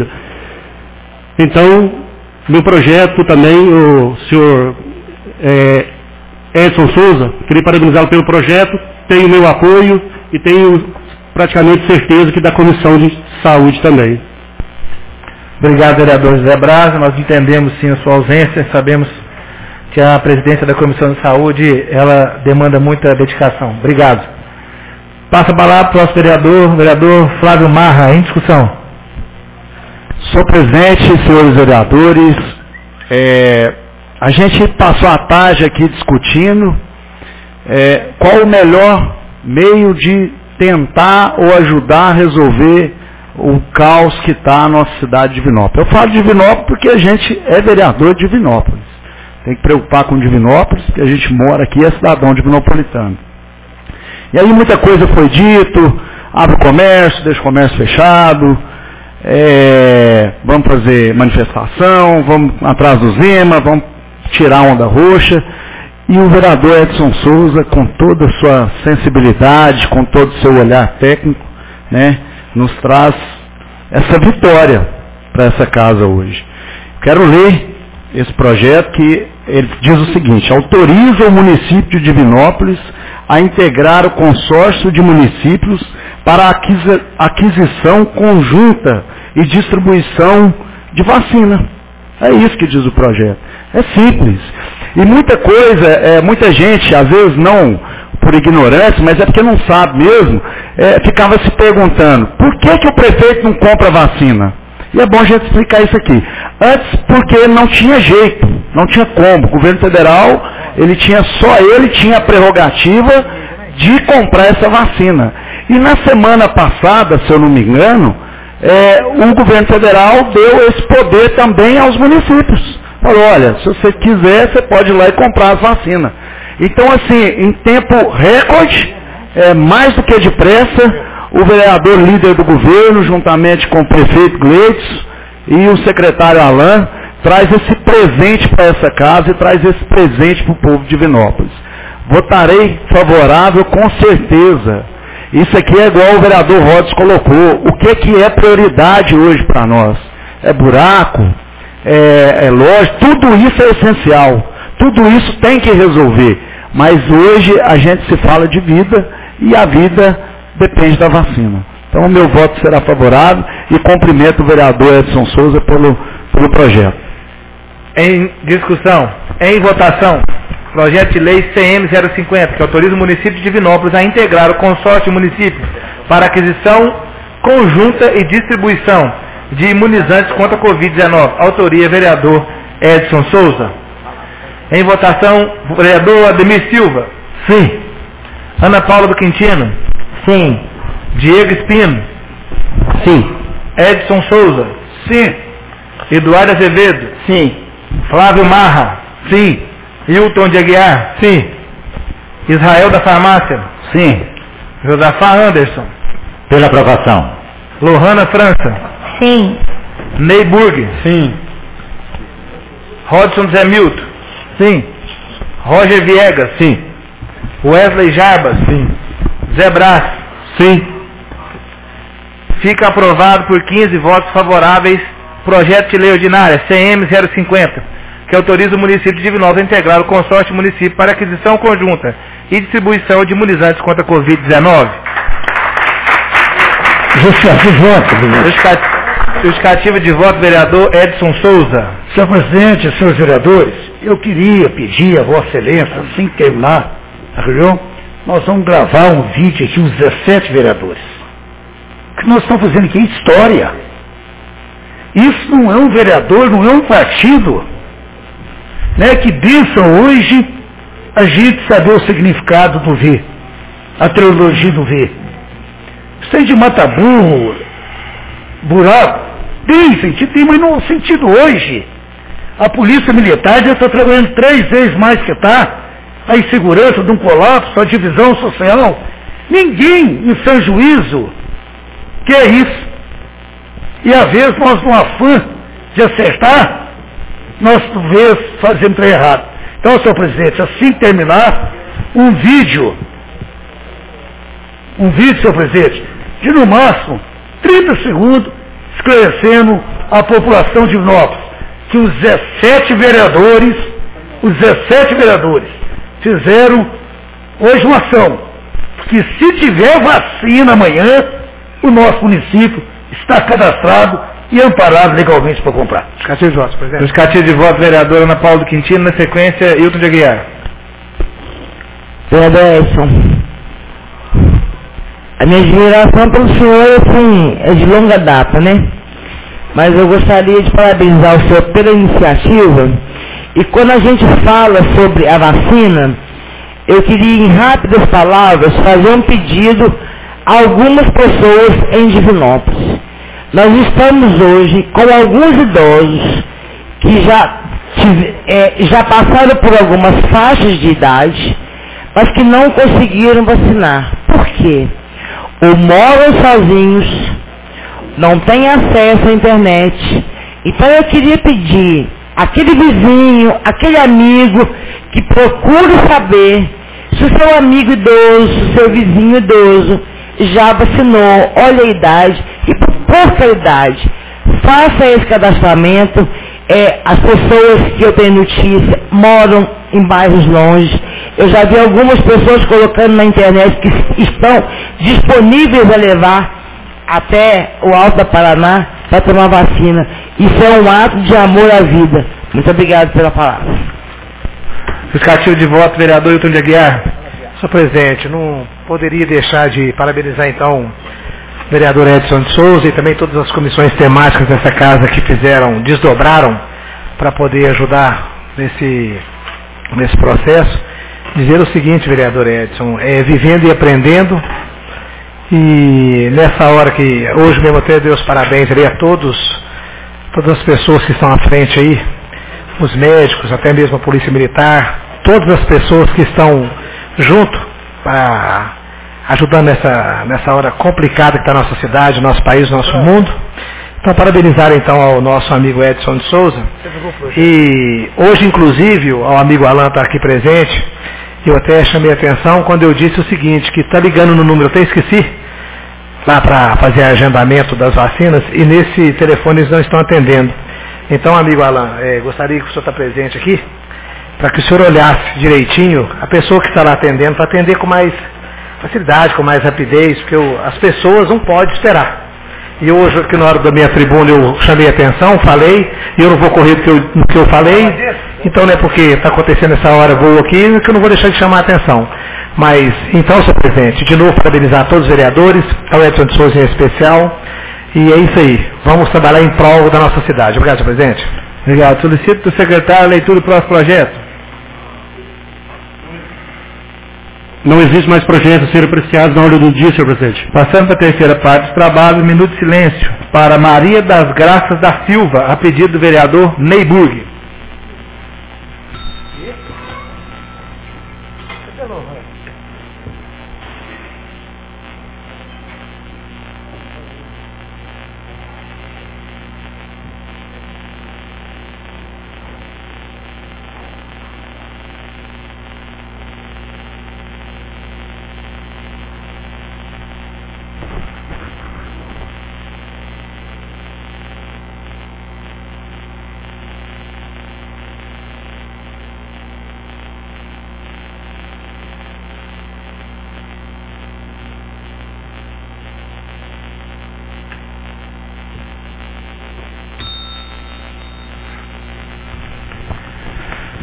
Então, meu projeto também, o senhor é, Edson Souza, queria parabenizá-lo pelo projeto, tem o meu apoio e tenho praticamente certeza que da Comissão de Saúde também. Obrigado, vereador José Braz. Nós entendemos sim a sua ausência, sabemos que a presidência da Comissão de Saúde, ela demanda muita dedicação. Obrigado. Passa a palavra para o nosso vereador, vereador Flávio Marra, em discussão. Senhor presidente, senhores vereadores, é, a gente passou a tarde aqui discutindo é, qual o melhor meio de tentar ou ajudar a resolver o caos que está na nossa cidade de Divinópolis. Eu falo de Divinópolis porque a gente é vereador de Divinópolis. Tem que preocupar com Divinópolis, porque a gente mora aqui, é cidadão divinopolitano. E aí muita coisa foi dito, abre o comércio, deixa o comércio fechado, é, vamos fazer manifestação, vamos atrás do Zema, vamos tirar a onda roxa. E o vereador Edson Souza, com toda a sua sensibilidade, com todo o seu olhar técnico, né, nos traz essa vitória para essa casa hoje. Quero ler esse projeto que ele diz o seguinte: autoriza o município de Divinópolis a integrar o consórcio de municípios para a aquisição conjunta e distribuição de vacina. É isso que diz o projeto. É simples. E muita coisa, é, muita gente, às vezes não por ignorância, mas é porque não sabe mesmo, é, ficava se perguntando, por que, que o prefeito não compra vacina? E é bom a gente explicar isso aqui. Antes, porque não tinha jeito, não tinha como. O governo federal, ele tinha, só ele tinha a prerrogativa de comprar essa vacina. E na semana passada, se eu não me engano, é, o governo federal deu esse poder também aos municípios. Falou, olha, se você quiser, você pode ir lá e comprar as vacinas. Então, assim, em tempo recorde, é, mais do que depressa, o vereador líder do governo, juntamente com o prefeito Gleides e o secretário Alain, traz esse presente para essa casa e traz esse presente para o povo de Divinópolis. Votarei favorável com certeza. Isso aqui é igual o vereador Rodes colocou. O que, que é prioridade hoje para nós? É buraco? É, é lógico, tudo isso é essencial, tudo isso tem que resolver, mas hoje a gente se fala de vida e a vida depende da vacina. Então o meu voto será favorável e cumprimento o vereador Edson Souza pelo, pelo projeto. Em discussão, em votação, projeto de lei C M zero cinquenta, que autoriza o município de Divinópolis a integrar o consórcio de municípios para aquisição conjunta e distribuição de imunizantes contra a covid dezenove. Autoria, vereador Edson Souza. Em votação, vereador Ademir Silva. Sim. Ana Paula do Quintino. Sim. Diego Espino. Sim. Edson Souza. Sim. Eduardo Azevedo. Sim. Flávio Marra. Sim. Hilton de Aguiar. Sim. Israel da Farmácia. Sim. Josafá Anderson. Pela aprovação. Lohana França. Sim. Neyburg. Sim. Rodson Zé Milton. Sim. Roger Viegas. Sim. Wesley Jarbas. Sim. Zé Brás. Sim. Fica aprovado por quinze votos favoráveis projeto de lei ordinária C M zero cinquenta, que autoriza o município de Divinópolis a integrar o consórcio município para aquisição conjunta e distribuição de imunizantes contra a covid dezenove. Justificativo de voto, presidente. Justificativa de voto, vereador Edson Souza. Senhor presidente, senhores vereadores, eu queria pedir a Vossa Excelência, assim que terminar a reunião, nós vamos gravar um vídeo aqui, os dezessete vereadores. O que nós estamos fazendo aqui é história. Isso não é um vereador, não é um partido, né, que pensam hoje a gente saber o significado do V, a teologia do V. Isso aí de mata burro, buraco, tem sentido, tem, mas no sentido hoje. A polícia militar já está trabalhando três vezes mais que está. A insegurança de um colapso, a divisão social. Ninguém em sã juízo quer isso. E às vezes nós, no afã de acertar, nós por vezes fazemos trem errado. Então, senhor presidente, assim que terminar, um vídeo, um vídeo, senhor presidente, de no máximo trinta segundos, esclarecendo a população de Divinópolis que os dezessete vereadores, os dezessete vereadores fizeram hoje uma ação, que se tiver vacina amanhã, o nosso município está cadastrado e amparado legalmente para comprar. Justificativo de voto, presidente. Justificativo de voto, vereadora Ana Paula do Quintino, na sequência, Hilton de Aguiar. Vereador Edson, a minha admiração pelo senhor, assim, é de longa data, né? Mas eu gostaria de parabenizar o senhor pela iniciativa. E quando a gente fala sobre a vacina, eu queria, em rápidas palavras, fazer um pedido a algumas pessoas em Divinópolis. Nós estamos hoje com alguns idosos que já, tive, é, já passaram por algumas faixas de idade, mas que não conseguiram vacinar. Por quê? Ou moram sozinhos, não têm acesso à internet. Então eu queria pedir aquele vizinho, aquele amigo que procure saber se o seu amigo idoso, se o seu vizinho idoso já vacinou, olha a idade e por pouca idade, faça esse cadastramento. É, as pessoas que eu tenho notícia moram em bairros longe. Eu já vi algumas pessoas colocando na internet que estão disponíveis a levar até o Alto da Paraná para tomar vacina. Isso é um ato de amor à vida. Muito obrigado pela palavra. Justificativo de voto, vereador Hilton de Aguiar. Senhor presidente, não poderia deixar de parabenizar então o vereador Edson de Souza e também todas as comissões temáticas dessa casa que fizeram, desdobraram para poder ajudar nesse, nesse processo. Dizer o seguinte, vereador Edson, é vivendo e aprendendo, e nessa hora que hoje mesmo até dei os parabéns ali a todos, todas as pessoas que estão à frente aí, os médicos, até mesmo a polícia militar, todas as pessoas que estão junto para ajudando nessa, nessa hora complicada que está a nossa cidade, nosso país, nosso mundo. Então, parabenizar então ao nosso amigo Edson de Souza. E hoje, inclusive, ao amigo Alan está aqui presente, eu até chamei a atenção quando eu disse o seguinte, que está ligando no número, eu até esqueci, lá para fazer agendamento das vacinas, e nesse telefone eles não estão atendendo. Então, amigo Alan, eh, gostaria que o senhor está presente aqui, para que o senhor olhasse direitinho a pessoa que está lá atendendo, para atender com mais facilidade, com mais rapidez, porque eu, as pessoas não podem esperar. E hoje, aqui na hora da minha tribuna, eu chamei a atenção, falei, e eu não vou correr do que eu, do que eu falei, então não é porque está acontecendo essa hora, vou aqui, que eu não vou deixar de chamar a atenção. Mas, então, senhor presidente, de novo, parabenizar todos os vereadores, ao Edson de Souza em especial, e é isso aí, vamos trabalhar em prol da nossa cidade. Obrigado, senhor presidente. Obrigado. Solicito do secretário a leitura do próximo projeto. Não existe mais projetos a serem apreciados na ordem do dia, senhor presidente. Passando para a terceira parte dos trabalhos, minuto de silêncio para Maria das Graças da Silva, a pedido do vereador Neyburg.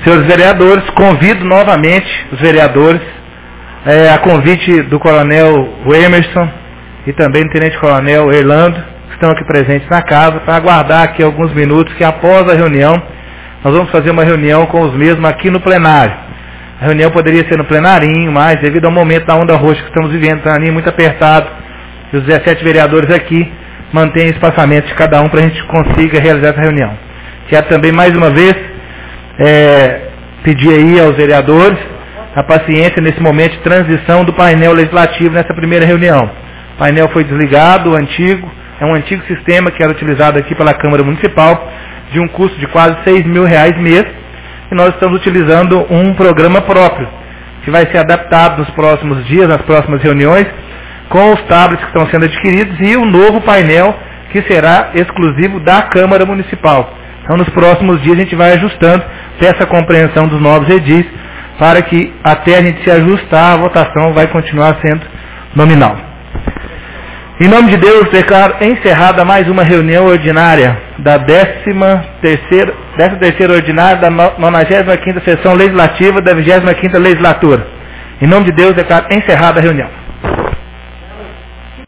Senhores vereadores, convido novamente os vereadores, é, a convite do coronel Emerson e também do tenente coronel Erlando, que estão aqui presentes na casa, para aguardar aqui alguns minutos, que após a reunião, nós vamos fazer uma reunião com os mesmos aqui no plenário. A reunião poderia ser no plenarinho, mas devido ao momento da onda roxa que estamos vivendo, plenarinho muito apertado, e os dezessete vereadores aqui mantêm o espaçamento de cada um para a gente consiga realizar essa reunião. Quero também, mais uma vez, é, pedir aí aos vereadores a paciência nesse momento de transição do painel legislativo nessa primeira reunião. O painel foi desligado, o antigo, é um antigo sistema que era utilizado aqui pela Câmara Municipal, de um custo de quase seis mil reais mês, e nós estamos utilizando um programa próprio, que vai ser adaptado nos próximos dias, nas próximas reuniões, com os tablets que estão sendo adquiridos e o novo painel que será exclusivo da Câmara Municipal. Então, nos próximos dias a gente vai ajustando essa compreensão dos novos edis, para que até a gente se ajustar, a votação vai continuar sendo nominal. Em nome de Deus, declaro encerrada mais uma reunião ordinária da décima terceira, décima terceira ordinária da nonagésima quinta sessão legislativa da vigésima quinta legislatura. Em nome de Deus, declaro encerrada a reunião.